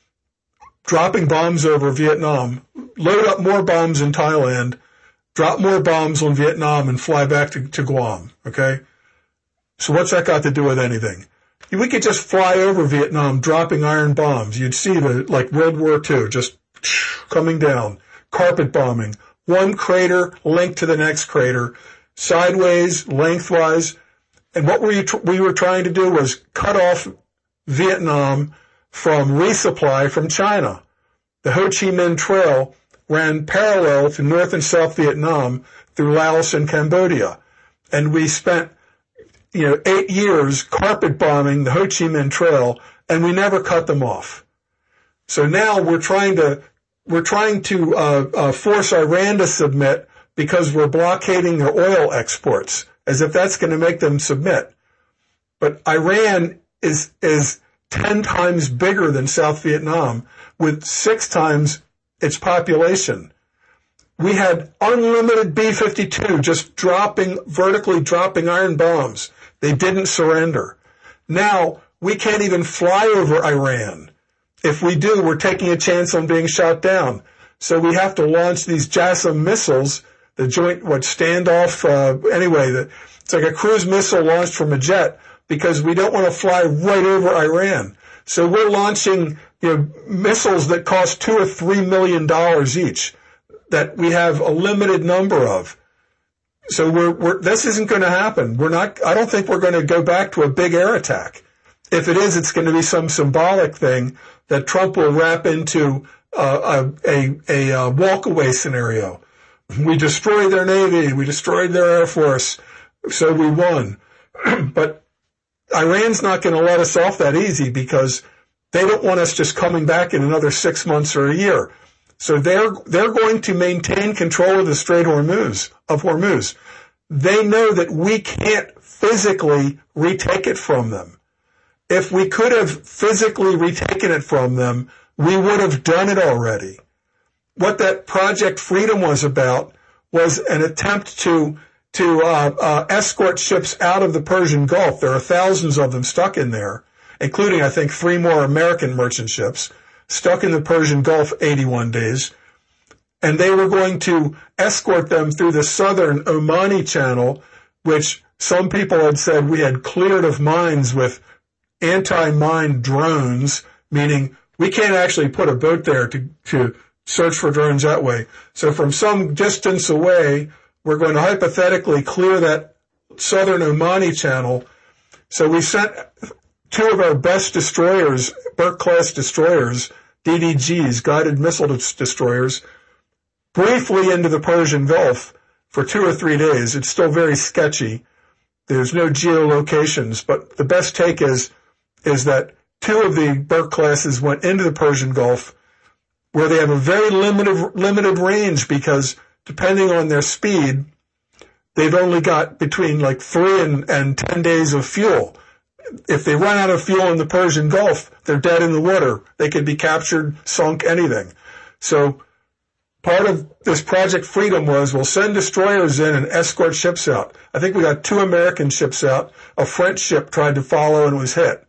dropping bombs over Vietnam, load up more bombs in Thailand, drop more bombs on Vietnam, and fly back to, to Guam, okay? So what's that got to do with anything? We could just fly over Vietnam dropping iron bombs. You'd see the, like World War Two, just coming down, carpet bombing, one crater linked to the next crater, sideways, lengthwise. And what we, we were trying to do was cut off Vietnam from resupply from China. The Ho Chi Minh Trail ran parallel to North and South Vietnam through Laos and Cambodia. And we spent, you know, eight years carpet bombing the Ho Chi Minh Trail, and we never cut them off. So now we're trying to, we're trying to, uh, uh, force Iran to submit because we're blockading their oil exports, as if that's going to make them submit. But Iran is, is ten times bigger than South Vietnam with six times its population. We had unlimited B fifty-two just dropping, vertically dropping iron bombs. They didn't surrender. Now we can't even fly over Iran. If we do, we're taking a chance on being shot down. So we have to launch these JASSM missiles, the joint, what, standoff, uh, anyway, the, it's like a cruise missile launched from a jet because we don't want to fly right over Iran. So we're launching, you know, missiles that cost two or three million dollars each. that we have a limited number of. So we're, we're this isn't going to happen. We're not, I don't think we're going to go back to a big air attack. If it is, it's going to be some symbolic thing that Trump will wrap into uh, a, a, a, a walk-away scenario. We destroyed their Navy. We destroyed their Air Force. So we won. But Iran's not going to let us off that easy because they don't want us just coming back in another six months or a year. So they're, they're going to maintain control of the Strait Hormuz, of Hormuz. They know that we can't physically retake it from them. If we could have physically retaken it from them, we would have done it already. What that Project Freedom was about was an attempt to, to, uh, uh, escort ships out of the Persian Gulf. There are thousands of them stuck in there, including, I think, three more American merchant ships stuck in the Persian Gulf eighty-one days. And they were going to escort them through the southern Omani Channel, which some people had said we had cleared of mines with anti-mine drones, meaning we can't actually put a boat there to, to search for drones that way. So from some distance away, we're going to hypothetically clear that southern Omani Channel. So we sent two of our best destroyers, Burke-class destroyers, D D Gs, guided missile destroyers, briefly into the Persian Gulf for two or three days. It's still very sketchy. There's no geolocations, but the best take is is that two of the Burke classes went into the Persian Gulf where they have a very limited limited range because depending on their speed, they've only got between like three and, and ten days of fuel. If they run out of fuel in the Persian Gulf, they're dead in the water. They could be captured, sunk, anything. So part of this Project Freedom was we'll send destroyers in and escort ships out. I think we got two American ships out. A French ship tried to follow and was hit.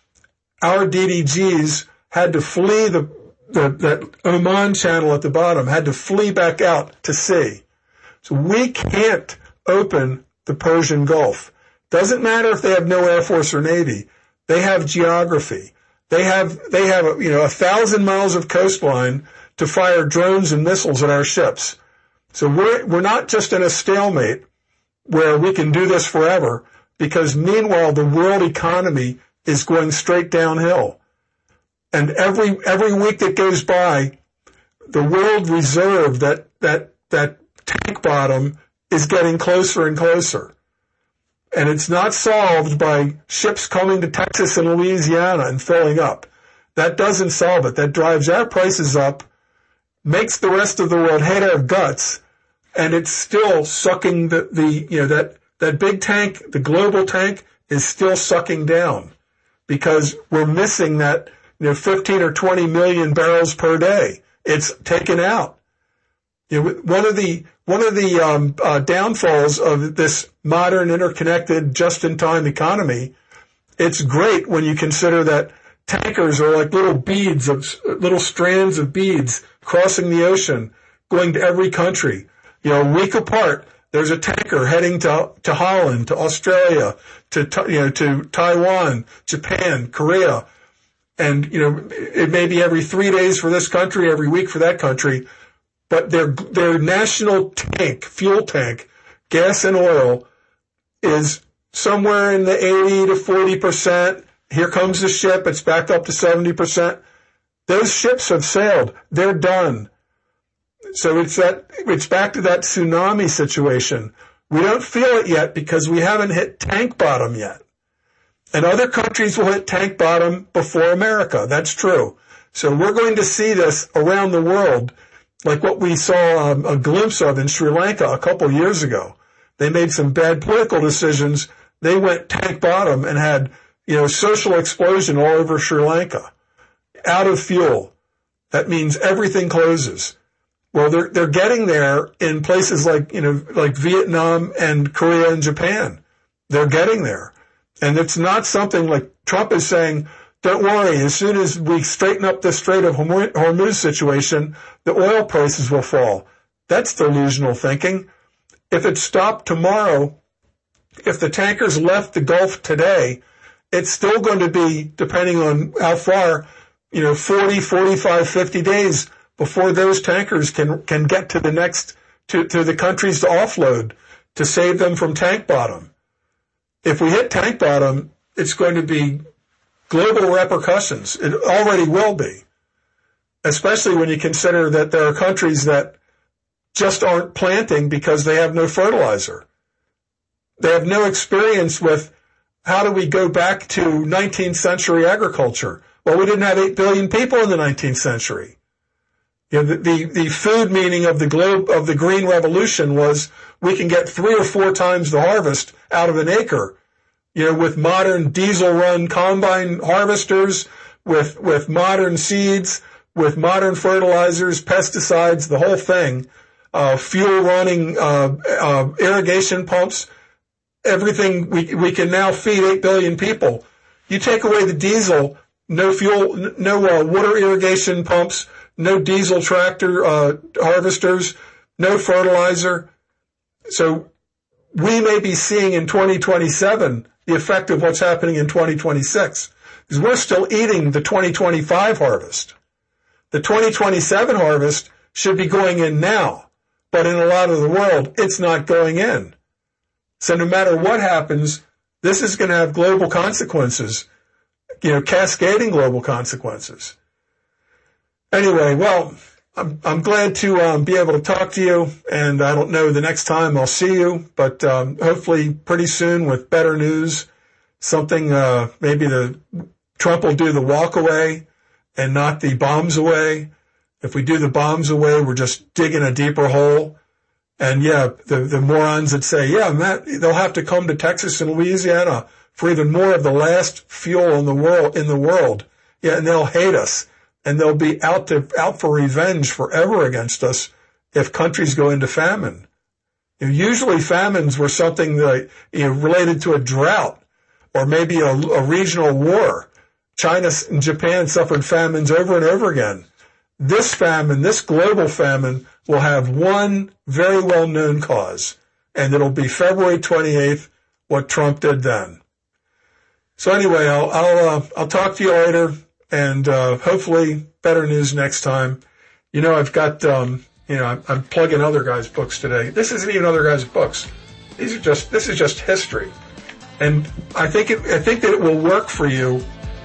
Our D D Gs had to flee the, the, that Oman Channel at the bottom, had to flee back out to sea. So we can't open the Persian Gulf. Doesn't matter if they have no Air Force or Navy. They have geography. They have, they have, a, you know, a thousand miles of coastline to fire drones and missiles at our ships. So we're, we're not just in a stalemate where we can do this forever because meanwhile the world economy is going straight downhill. And every, every week that goes by, the world reserve, that, that, that tank bottom is getting closer and closer. And it's not solved by ships coming to Texas and Louisiana and filling up. That doesn't solve it. That drives our prices up, makes the rest of the world hate our guts, and it's still sucking the, the, you know, that, that big tank, the global tank, is still sucking down because we're missing that, you know, fifteen or twenty million barrels per day. It's taken out. You know, one of the, one of the, um, uh, downfalls of this modern interconnected just-in-time economy, it's great when you consider that tankers are like little beads of, little strands of beads crossing the ocean, going to every country. You know, a week apart, there's a tanker heading to, to Holland, to Australia, to, you know, to Taiwan, Japan, Korea. And, you know, it may be every three days for this country, every week for that country. But their, their national tank, fuel tank, gas and oil is somewhere in the eighty to forty percent. Here comes the ship. It's back up to seventy percent. Those ships have sailed. They're done. So it's that, it's back to that tsunami situation. We don't feel it yet because we haven't hit tank bottom yet. And other countries will hit tank bottom before America. That's true. So we're going to see this around the world, like what we saw um, a glimpse of in Sri Lanka a couple years ago. They made some bad political decisions. They went tank bottom and had, you know, social explosion all over Sri Lanka. Out of fuel. That means everything closes. Well, they're, they're getting there in places like, you know, like Vietnam and Korea and Japan. They're getting there. And it's not something like Trump is saying, don't worry, as soon as we straighten up the Strait of Hormuz situation, the oil prices will fall. That's delusional thinking. If it stopped tomorrow, if the tankers left the Gulf today, it's still going to be, depending on how far, you know, forty, forty-five, fifty days before those tankers can, can get to the next, to, to the countries to offload, to save them from tank bottom. If we hit tank bottom, it's going to be global repercussions. It already will be, especially when you consider that there are countries that just aren't planting because they have no fertilizer. They have no experience with how do we go back to nineteenth century agriculture. Well, we didn't have eight billion people in the nineteenth century. You know, the, the, the food meaning of the globe, of the green revolution was we can get three or four times the harvest out of an acre, you know, with modern diesel run combine harvesters, with, with modern seeds, with modern fertilizers, pesticides, the whole thing, uh, fuel running, uh, uh, irrigation pumps, everything. We, we can now feed eight billion people. You take away the diesel, no fuel, no uh, water irrigation pumps, no diesel tractor uh, harvesters, no fertilizer. So we may be seeing in twenty twenty-seven the effect of what's happening in twenty twenty-six, because we're still eating the twenty twenty-five harvest. The twenty twenty-seven harvest should be going in now, but in a lot of the world, it's not going in. So no matter what happens, this is going to have global consequences, you know, cascading global consequences. Anyway, well, I'm, I'm glad to um, be able to talk to you, and I don't know the next time I'll see you, but um, hopefully pretty soon with better news, something, uh, maybe the Trump will do the walk away and not the bombs away. If we do the bombs away, we're just digging a deeper hole. And yeah, the, the morons that say, yeah, Matt, they'll have to come to Texas and Louisiana for even more of the last fuel in the world, in the world. Yeah, and they'll hate us. And they'll be out to, out for revenge forever against us if countries go into famine. You know, usually famines were something that, you know, related to a drought or maybe a, a regional war. China and Japan suffered famines over and over again. This famine, this global famine, will have one very well-known cause, and it'll be February twenty-eighth, what Trump did then. So anyway, I'll, I'll, uh, I'll talk to you later. And, uh, hopefully better news next time. You know, I've got, um, you know, I'm, I'm plugging other guys' books today. This isn't even other guys' books. These are just, this is just history. And I think it, I think that it will work for you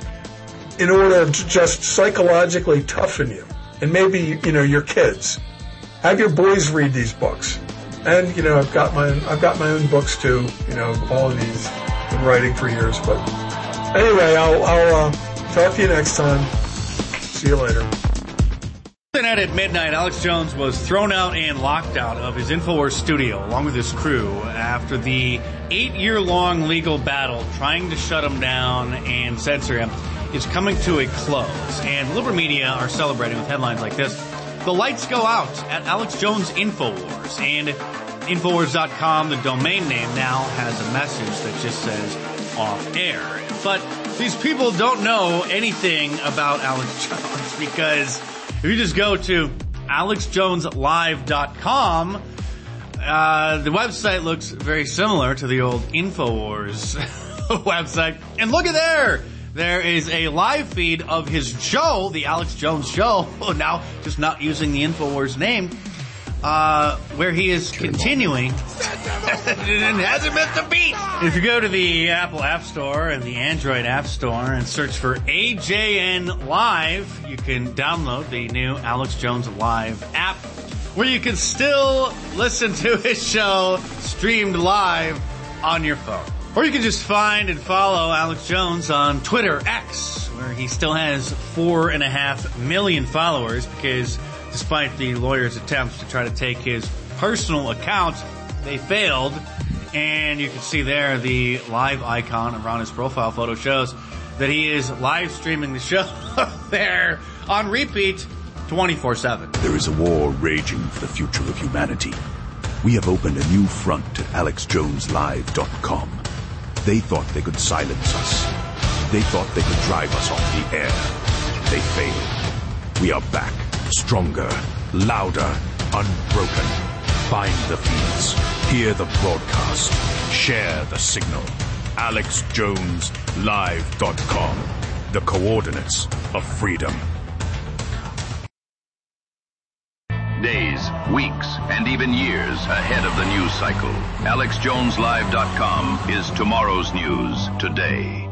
in order to just psychologically toughen you. And maybe, you know, your kids. Have your boys read these books. And, you know, I've got my, I've got my own books too, you know, all of these, been writing for years. But anyway, I'll, I'll, uh, talk to you next time. See you later. Tonight at midnight, Alex Jones was thrown out and locked out of his InfoWars studio along with his crew after the eight-year-long legal battle trying to shut him down and censor him is coming to a close. And liberal media are celebrating with headlines like this. The lights go out at Alex Jones InfoWars. And Infowars dot com, the domain name, now has a message that just says off air. But these people don't know anything about Alex Jones because if you just go to Alex Jones Live dot com, uh, the website looks very similar to the old InfoWars website. And look at there! There is a live feed of his show, the Alex Jones Show, now just not using the InfoWars name, uh, where he is continuing and hasn't missed a beat. If you go to the Apple App Store and the Android App Store and search for A J N Live, you can download the new Alex Jones Live app, where you can still listen to his show streamed live on your phone. Or you can just find and follow Alex Jones on Twitter X, where he still has four and a half million followers because despite the lawyer's attempts to try to take his personal account, they failed. And you can see there the live icon around his profile photo shows that he is live streaming the show there on repeat twenty-four seven. There is a war raging for the future of humanity. We have opened a new front at Alex Jones Live dot com. They thought they could silence us. They thought they could drive us off the air. They failed. We are back, stronger, louder, unbroken. Find the feeds. Hear the broadcast. Share the signal. Alex Jones Live dot com. The coordinates of freedom. Days, weeks, and even years ahead of the news cycle. Alex Jones Live dot com is tomorrow's news today.